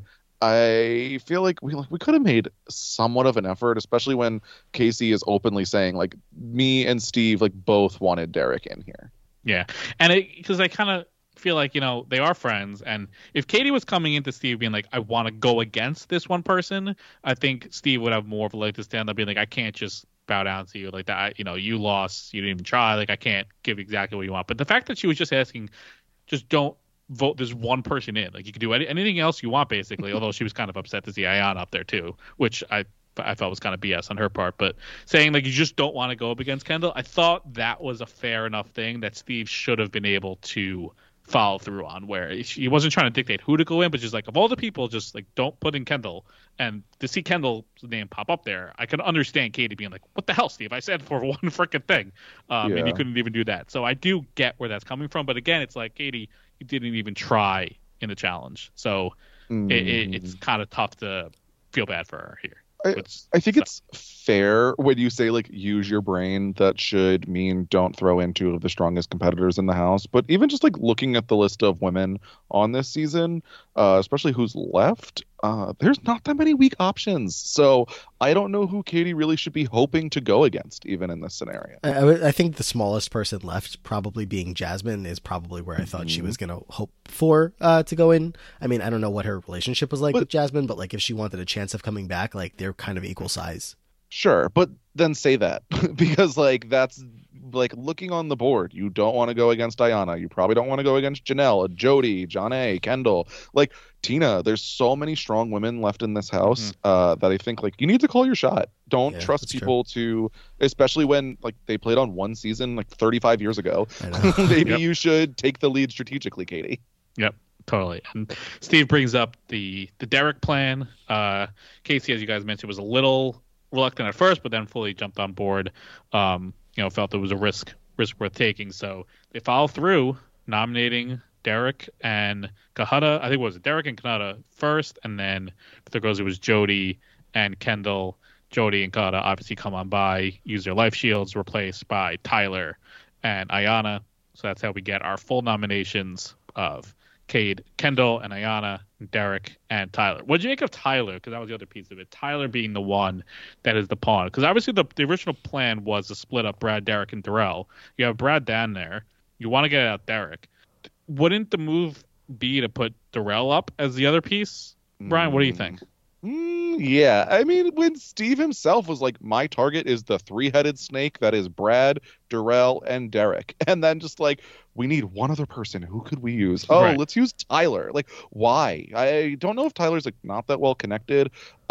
I feel like we could have made somewhat of an effort, especially when Casey is openly saying like me and Steve like both wanted Derek in here. Yeah, and because I kind of feel like they are friends, and if Katie was coming into Steve being like, I want to go against this one person, I think Steve would have more of a leg to stand up being like, I can't just bow down to you like that. You lost, you didn't even try, like I can't give exactly what you want. But the fact that she was just asking, just don't vote this one person in, like you could do anything else you want basically. Although she was kind of upset to see Ayan up there too, which I felt was kind of BS on her part, but saying like you just don't want to go up against Kendall, I thought that was a fair enough thing that Steve should have been able to follow through on, where he wasn't trying to dictate who to go in, but just like, of all the people, just like don't put in Kendall. And to see Kendall's name pop up there, I can understand Katie being like, what the hell, Steve, I said for one freaking thing, and you couldn't even do that. So I do get where that's coming from, but again, it's like, Katie, you didn't even try in the challenge, so it's kind of tough to feel bad for her here. I think it's fair when you say like use your brain. That should mean don't throw in two of the strongest competitors in the house. But even just like looking at the list of women on this season, especially who's left, there's not that many weak options. So I don't know who Katie really should be hoping to go against, even in this scenario. I think the smallest person left, probably being Jasmine, is probably where I thought she was going to hope for to go in. I mean, I don't know what her relationship was like with Jasmine, but like if she wanted a chance of coming back, like they're kind of equal size. Sure, but then say that because like that's like looking on the board, you don't want to go against Diana. You probably don't want to go against Janelle, Jody, Jonna, Kendall. Like Tina, there's so many strong women left in this house that I think like you need to call your shot. Don't trust people to, especially when like they played on one season like 35 years ago. Maybe you should take the lead strategically, Katie. Yep. Totally. And Steve brings up the Derek plan. Casey, as you guys mentioned, was a little reluctant at first, but then fully jumped on board. Felt it was a risk worth taking. So they follow through, nominating Derek and Kahada. I think it was Derek and Kahada first, and then for the girls it was Jody and Kendall. Jody and Kahada obviously come on by, use their life shields, replaced by Tyler and Ayana. So that's how we get our full nominations of Cade, Kendall, and Ayana, Derek, and Tyler. What did you make of Tyler? Because that was the other piece of it. Tyler being the one that is the pawn. Because obviously the original plan was to split up Brad, Derek, and Darrell. You have Brad down there. You want to get out Derek. Wouldn't the move be to put Darrell up as the other piece? Brian, what do you think? Yeah, I mean, when Steve himself was like, my target is the three-headed snake that is Brad, Darrell, and Derek. And then just like, we need one other person. Who could we use? Oh, let's use Tyler. Like, why? I don't know if Tyler's like not that well connected.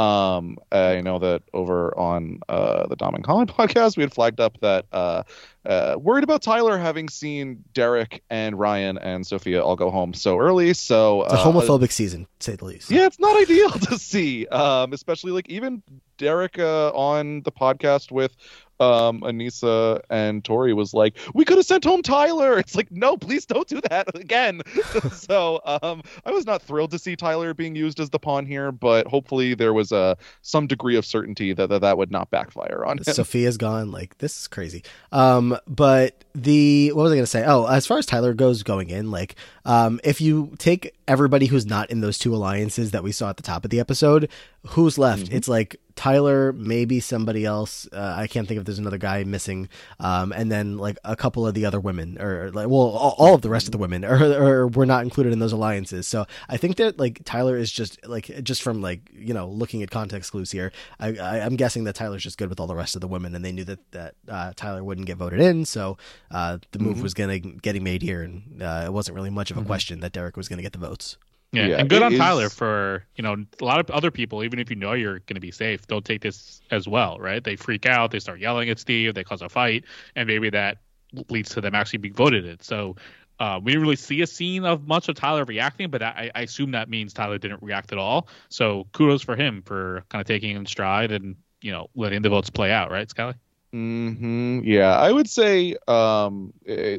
I know that over on the Dom and Colin podcast, we had flagged up that worried about Tyler having seen Derek and Ryan and Sophia all go home so early. So it's a homophobic season, to say the least. Yeah, it's not ideal to see, especially like even Derek on the podcast with Anissa and Tori was like, we could have sent home Tyler. It's like, no, please don't do that again. So I was not thrilled to see Tyler being used as the pawn here, but hopefully there was some degree of certainty that would not backfire on him. Sophia's gone. Like, this is crazy. But what was I going to say? Oh, as far as Tyler goes going in, like, if you take everybody who's not in those two alliances that we saw at the top of the episode, who's left? It's like Tyler, maybe somebody else. I can't think if there's another guy missing. And then like a couple of the other women, or like, well, all of the rest of the women or were not included in those alliances. So I think that like Tyler is just from like, looking at context clues here, I'm guessing that Tyler's just good with all the rest of the women, and they knew that Tyler wouldn't get voted in. So the move was getting made here, and it wasn't really much of a question that Derek was going to get the votes. Yeah, and good on Tyler for, a lot of other people, even if you know you're going to be safe, don't take this as well, right? They freak out, they start yelling at Steve, they cause a fight, and maybe that leads to them actually being voted in. So we didn't really see a scene of much of Tyler reacting, but I assume that means Tyler didn't react at all. So kudos for him for kind of taking it in stride and, letting the votes play out, right, Scally? Yeah, I would say Tyler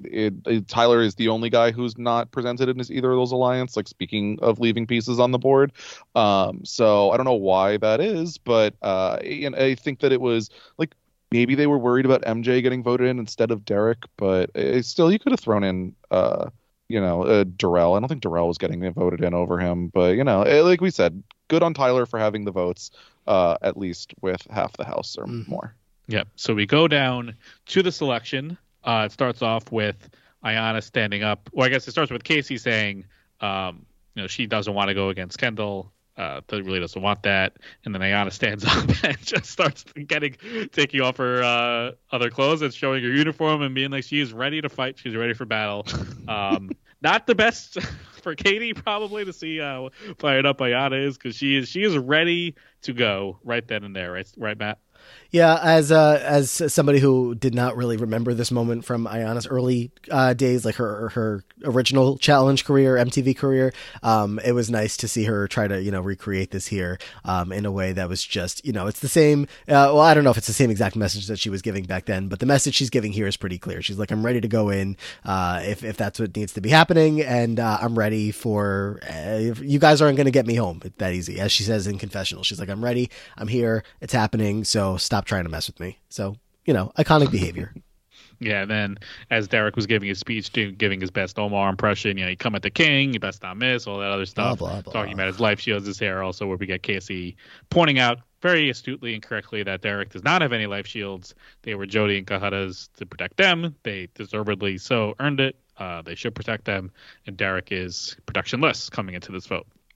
is the only guy who's not presented in either of those alliances. Like, speaking of leaving pieces on the board, so I don't know why that is, but and I think that it was like maybe they were worried about MJ getting voted in instead of Derek, but still, you could have thrown in Darrell. I don't think Darrell was getting voted in over him, but like we said, good on Tyler for having the votes, at least with half the house or more. Yep. So we go down to the selection. It starts off with Ayana standing up. Well, I guess it starts with Casey saying, she doesn't want to go against Kendall. Really doesn't want that. And then Ayana stands up and just starts taking off her other clothes and showing her uniform and being like she is ready to fight. She's ready for battle. Not the best for Katie probably to see how fired up Ayana is, because she is ready to go right then and there. Right, Matt? Yeah, as somebody who did not really remember this moment from Ayana's early days, like her original challenge career, MTV career, it was nice to see her try to recreate this here in a way that was just it's the same. Well, I don't know if it's the same exact message that she was giving back then, but the message she's giving here is pretty clear. She's like, I'm ready to go in if that's what needs to be happening, and I'm ready for you guys aren't going to get me home that easy, as she says in confessional. She's like, I'm ready, I'm here, it's happening. So stop trying to mess with me. So, iconic behavior. Yeah, and then as Derek was giving his speech, giving his best Omar impression, you come at the king, you best not miss, all that other stuff. Blah, blah, blah. Talking about his life shields, his hair, also where we get Casey pointing out very astutely and correctly that Derek does not have any life shields. They were Jody and Kahada's to protect them. They deservedly so earned it. They should protect them. And Derek is protectionless coming into this vote.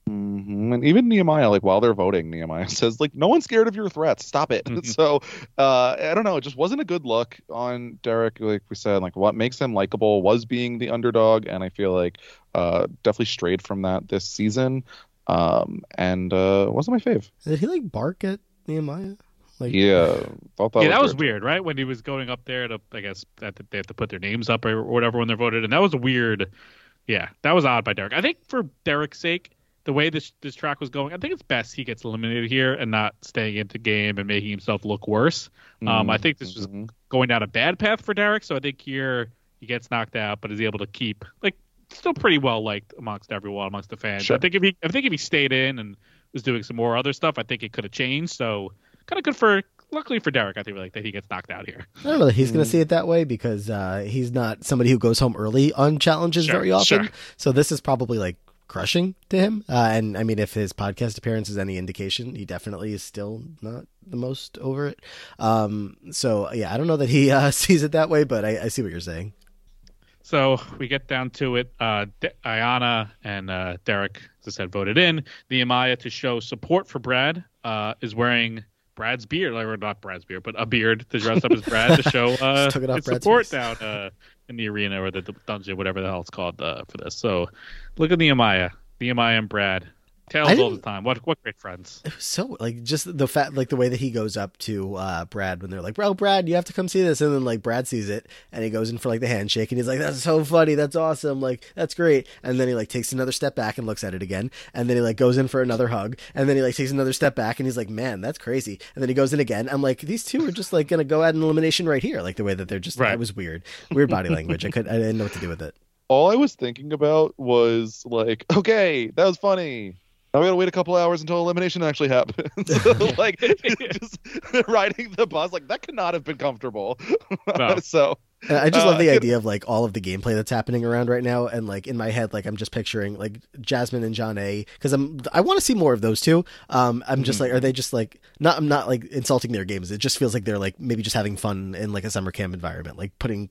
And even Nehemiah, like while they're voting, Nehemiah says like, "No one's scared of your threats. Stop it." So I don't know. It just wasn't a good look on Derek. Like we said, like what makes him likable was being the underdog, and I feel like definitely strayed from that this season. And wasn't my fave. Did he like bark at Nehemiah? Like, Yeah, thought That was weird, right? When he was going up there to, I guess, they have to put their names up or whatever when they're voted, and that was weird. Yeah, that was odd by Derek. I think for Derek's sake, the way this track was going, I think it's best he gets eliminated here and not staying into game and making himself look worse. I think this was going down a bad path for Derek, so I think here he gets knocked out, but is able to keep like still pretty well liked amongst everyone, amongst the fans. Sure. I think if he stayed in and was doing some more other stuff, I think it could have changed. So kind of good for. Luckily for Derek, I think that he gets knocked out here. I don't know that he's going to see it that way because he's not somebody who goes home early on challenges very often. Sure. So this is probably like crushing to him. And I mean, if his podcast appearance is any indication, he definitely is still not the most over it. So yeah, I don't know that he sees it that way, but I see what you're saying. So we get down to it. Ayanna and Derek, as I said, voted in. Nehemiah, to show support for Brad, is wearing Brad's beard, or not Brad's beard, but a beard to dress up as Brad to show his support down in the arena or the dungeon, whatever the hell it's called for this. So look at Nehemiah and Brad. Tails all the time. What great friends. It was so like just the fact, like the way that he goes up to Brad when they're like, "Bro, Brad, you have to come see this," and then like Brad sees it and he goes in for like the handshake and he's like, "That's so funny, that's awesome, like that's great," and then he like takes another step back and looks at it again, and then he like goes in for another hug, and then he like takes another step back and he's like, "Man, that's crazy," and then he goes in again. I'm like, these two are just like gonna go at an elimination right here, like the way that they're just. Right. It was weird body language. I didn't know what to do with it. All I was thinking about was like, okay, that was funny. Now we gotta wait a couple hours until elimination actually happens. Like, just riding the bus, like that could not have been comfortable. No. So I just love the idea of like all of the gameplay that's happening around right now, and like in my head, like I'm just picturing like Jasmine and John A. because I want to see more of those two. I'm just like, are they just like not? I'm not like insulting their games. It just feels like they're like maybe just having fun in like a summer camp environment, like putting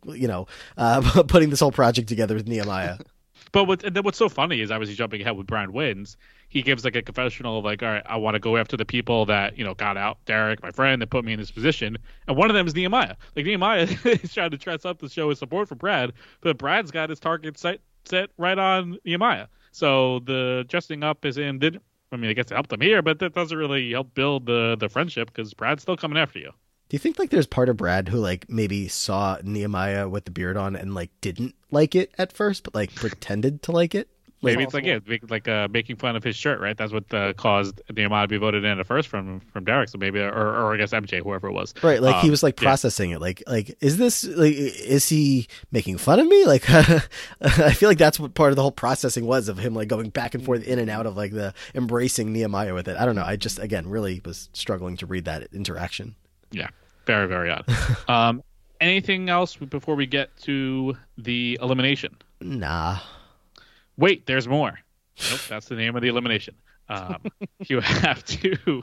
putting this whole project together with Nehemiah. But what's so funny is obviously jumping ahead with Brian wins. He gives like a confessional of like, all right, I want to go after the people that, got out Derek, my friend, that put me in this position. And one of them is Nehemiah. Like Nehemiah is trying to dress up to show his support for Brad, but Brad's got his target set right on Nehemiah. So the dressing up is I guess it helped him here, but that doesn't really help build the friendship because Brad's still coming after you. Do you think like there's part of Brad who like maybe saw Nehemiah with the beard on and like didn't like it at first, but like pretended to like it? Maybe it's making fun of his shirt, right? That's what caused Nehemiah to be voted in at first from Derek. So maybe, or I guess MJ, whoever it was. Right, like he was like processing it. Like is this like is he making fun of me? Like I feel like that's what part of the whole processing was of him like going back and forth in and out of like the embracing Nehemiah with it. I don't know. I just again really was struggling to read that interaction. Yeah, very, very odd. Anything else before we get to the elimination? Nah. Wait, there's more. Nope, that's the name of the elimination. You have to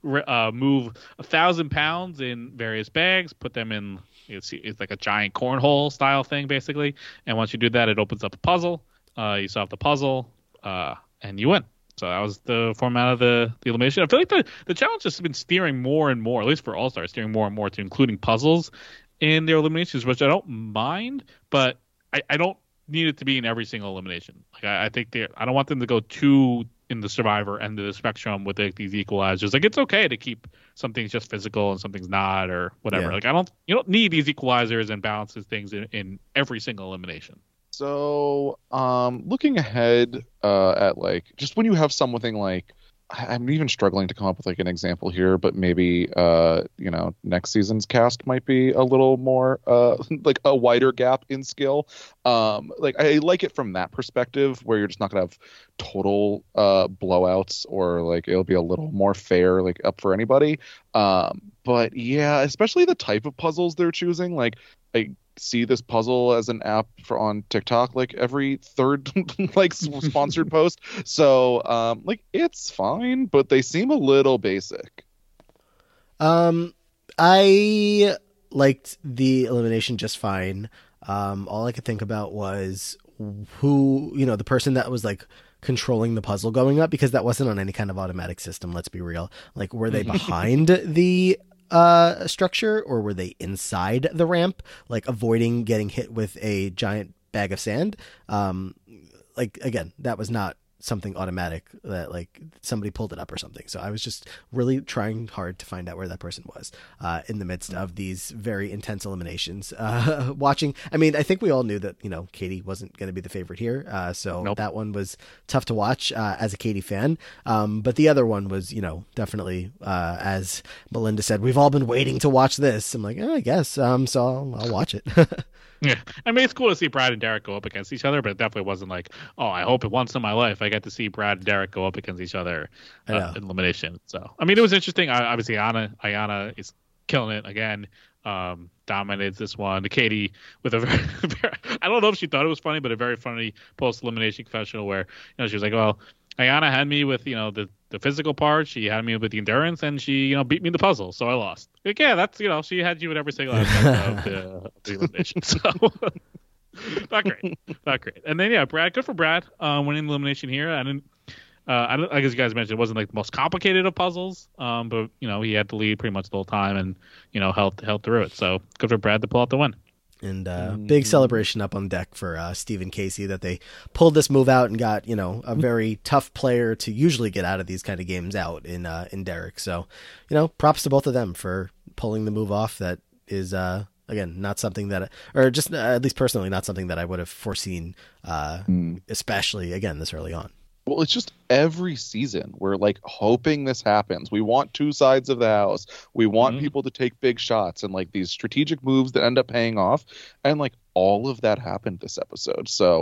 move 1,000 pounds in various bags, put them in. It's like a giant cornhole style thing, basically. And once you do that, it opens up a puzzle. You solve the puzzle, and you win. So that was the format of the elimination. I feel like the challenge has been steering more and more, at least for All Stars, steering more and more to including puzzles in their eliminations, which I don't mind, but I don't need it to be in every single elimination. Like I think I don't want them to go too in the Survivor end of the spectrum with like these equalizers. Like it's okay to keep some things just physical and some things not, or whatever. Yeah. Like you don't need these equalizers and balances things in every single elimination. So, looking ahead at like just when you have something like, I'm even struggling to come up with like an example here, but maybe next season's cast might be a little more like a wider gap in skill. Like I like it from that perspective where you're just not gonna have total blowouts, or like it'll be a little more fair, like up for anybody. But yeah, especially the type of puzzles they're choosing. Like I see this puzzle as an app on TikTok like every third like sponsored post. So like it's fine, but they seem a little basic. I liked the elimination just fine. All I could think about was who, the person that was like controlling the puzzle going up, because that wasn't on any kind of automatic system. Let's be real. Like, were they behind the structure, or were they inside the ramp, like avoiding getting hit with a giant bag of sand? Like, again, that was not something automatic that like somebody pulled it up or something. So I was just really trying hard to find out where that person was in the midst of these very intense eliminations. Watching, I mean, I think we all knew that, you know, Katie wasn't going to be the favorite here. So that one was tough to watch as a Katie fan. But the other one was, you know, definitely, as Melinda said, we've all been waiting to watch this. I'm like, I guess. So I'll watch it. Yeah, I mean, it's cool to see Brad and Derek go up against each other, but it definitely wasn't like, oh, I hope once in my life I get to see Brad and Derek go up against each other in elimination. So, I mean, it was interesting. Obviously, Ayana is killing it again. Dominates this one. Katie with a very, I don't know if she thought it was funny, but a very funny post-elimination confessional where, you know, she was like, well, Ayana had me with, you know, the physical part. She had me with the endurance, and she, you know, beat me in the puzzle. So I lost. Like, yeah, that's, you know, she had you in every single aspect of the elimination. So not great. And then, yeah, Brad, good for Brad, winning the elimination here. I guess you guys mentioned it wasn't like the most complicated of puzzles, but, you know, he had the lead pretty much the whole time and, you know, held through it. So good for Brad to pull out the win. And big celebration up on deck for Steve and Casey that they pulled this move out and got, you know, a very tough player to usually get out of these kind of games out in Derek. So, you know, props to both of them for pulling the move off. That is, again, not something that, or just at least personally, not something that I would have foreseen, especially, again, this early on. Well, it's just every season we're like hoping this happens. We want two sides of the house. We want people to take big shots and like these strategic moves that end up paying off. And like all of that happened this episode. So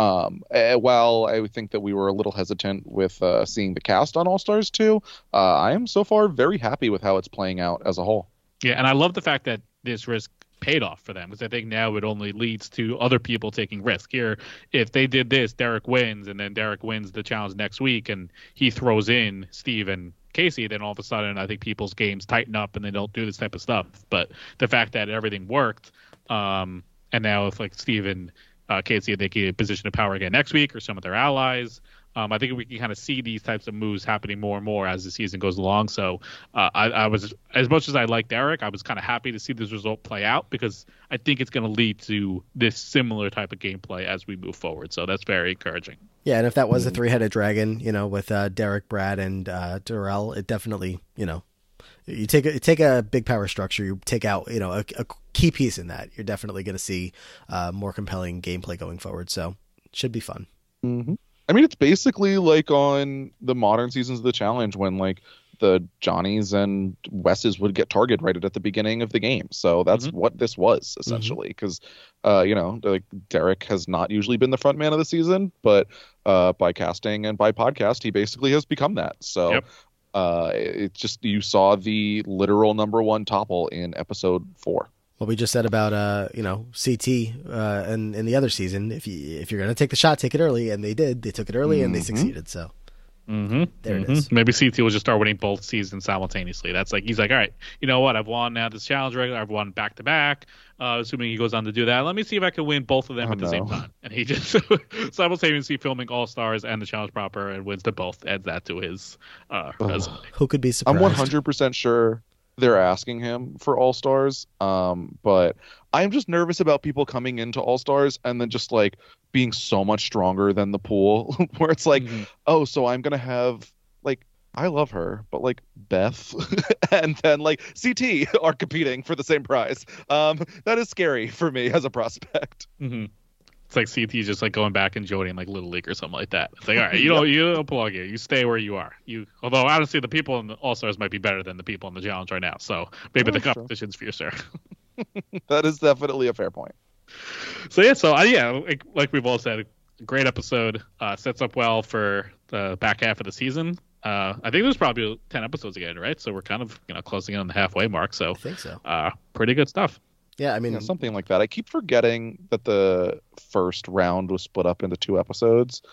while I think that we were a little hesitant with seeing the cast on All Stars 2, I am so far very happy with how it's playing out as a whole. Yeah, and I love the fact that this risk paid off for them, because I think now it only leads to other people taking risk. Here, if they did this, Derek wins, and then Derek wins the challenge next week, and he throws in Steve and Casey, then all of a sudden I think people's games tighten up and they don't do this type of stuff. But the fact that everything worked, and now if like Steve and Casey, they get a position of power again next week, or some of their allies, I think we can kind of see these types of moves happening more and more as the season goes along. So I was, as much as I like Derek, I was kind of happy to see this result play out, because I think it's going to lead to this similar type of gameplay as we move forward. So that's very encouraging. Yeah, and if that was a three-headed dragon, you know, with Derek, Brad, and Darrell, it definitely, you know, you take a big power structure, you take out, you know, a key piece in that, you're definitely going to see more compelling gameplay going forward. So it should be fun. Mm-hmm. I mean, it's basically like on the modern seasons of the challenge when like the Johnnies and Wesses would get targeted right at the beginning of the game. So that's what this was essentially, because, you know, like Derek has not usually been the front man of the season, but by casting and by podcast, he basically has become that. So it's just, you saw the literal number one topple in episode 4. What we just said about, you know, CT and in the other season, if you're going to take the shot, take it early. And they did. They took it early and they succeeded. So there it is. Maybe CT will just start winning both seasons simultaneously. That's like, he's like, all right, you know what? I've won now this challenge regular. I've won back to back. Assuming he goes on to do that. Let me see if I can win both of them at the same time. And he just simultaneously filming All Stars and the challenge proper and wins them both. Adds that to his resume. Who could be surprised? I'm 100% sure they're asking him for All Stars, but I'm just nervous about people coming into All Stars and then just like being so much stronger than the pool, where it's like, oh, so I'm gonna have like, I love her, but like Beth and then like CT are competing for the same prize. That is scary for me as a prospect. It's like CT just like going back and joining like Little League or something like that. It's like, all right, you don't belong here. You stay where you are. Although honestly, the people in the All Stars might be better than the people in the challenge right now. So maybe the competition's for you, sir. That is definitely a fair point. So yeah, like we've all said, a great episode. Sets up well for the back half of the season. I think there's probably 10 episodes again, right? So we're kind of, you know, closing in on the halfway mark. So I think so. Pretty good stuff. Yeah, I mean, something like that. I keep forgetting that the first round was split up into 2 episodes.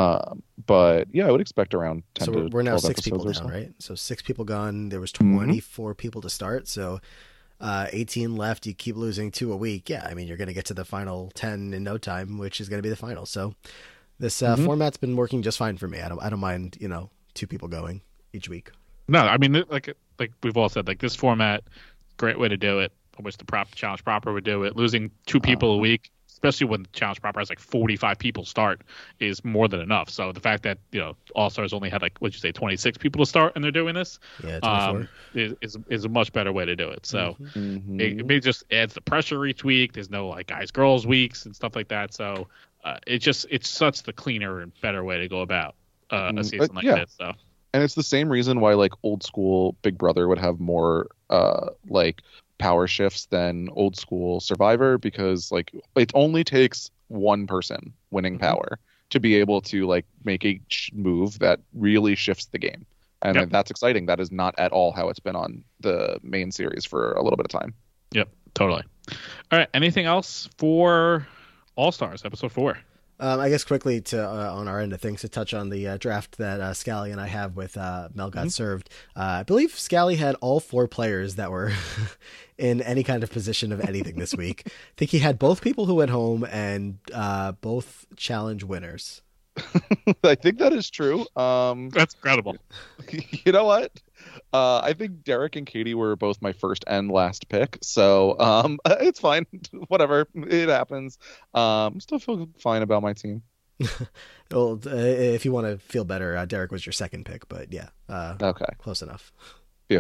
But yeah, I would expect around 10 to 12 episodes. So we're now 6 people down, right? So 6 people gone. There was 24 people to start. So 18 left. You keep losing 2 a week. Yeah, I mean, you're going to get to the final 10 in no time, which is going to be the final. So This format's been working just fine for me. I don't mind, 2 people going each week. No, I mean, like we've all said, like this format, great way to do it. I wish the challenge proper would do it. Losing 2 people a week, especially when the challenge proper has like 45 people start, is more than enough. So the fact that All Stars only had like, what'd you say, 26 people to start, and they're doing this, 24. is a much better way to do it. So it just adds the pressure each week. There's no like guys girls weeks and stuff like that. So it's such the cleaner and better way to go about a season like this. So. And it's the same reason why like old school Big Brother would have more like power shifts than old school Survivor, because like it only takes one person winning power to be able to like make a move that really shifts the game. And that's exciting. That is not at all how it's been on the main series for a little bit of time. Yep, totally. All right, anything else for All Stars episode 4? I guess quickly to on our end of things to touch on the draft that Scally and I have with Mel Got Served. I believe Scally had all 4 players that were in any kind of position of anything this week. I think he had both people who went home and both challenge winners. I think that is true. That's incredible. You know what? I think Derek and Katie were both my first and last pick, so it's fine. Whatever, it happens. Still feel fine about my team. Well, if you want to feel better, Derek was your second pick, but yeah, okay, close enough. Phew.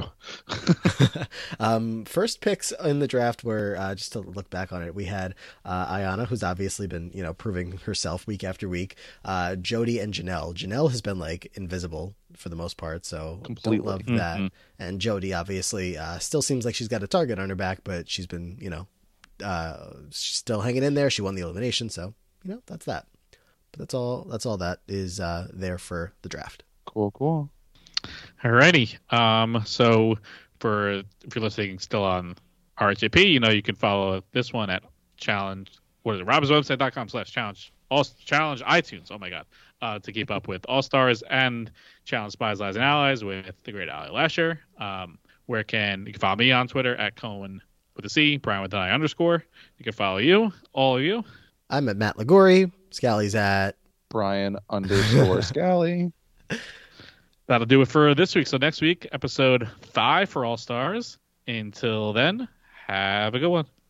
First picks in the draft were just to look back on it. We had Ayana, who's obviously been proving herself week after week. Jody and Janelle. Janelle has been like invisible for the most part, so completely don't love that. And Jody obviously still seems like she's got a target on her back, but she's been she's still hanging in there. She won the elimination, so that's that. But that's all that is there for the draft. Cool. Alrighty. So if you're listening still on RHAP, you can follow this one at challenge. What is it? RobbinsWebsite.com/challenge. Challenge iTunes. Oh my God. To keep up with All Stars and Challenge Spies, Lies, and Allies with the great Ali Lasher. You can follow me on Twitter at Cohen with a C, Brian with an I _. You can follow you, all of you. I'm at Matt Ligori. Scally's at Brian _Scally. That'll do it for this week. So next week, episode 5 for All Stars. Until then, have a good one.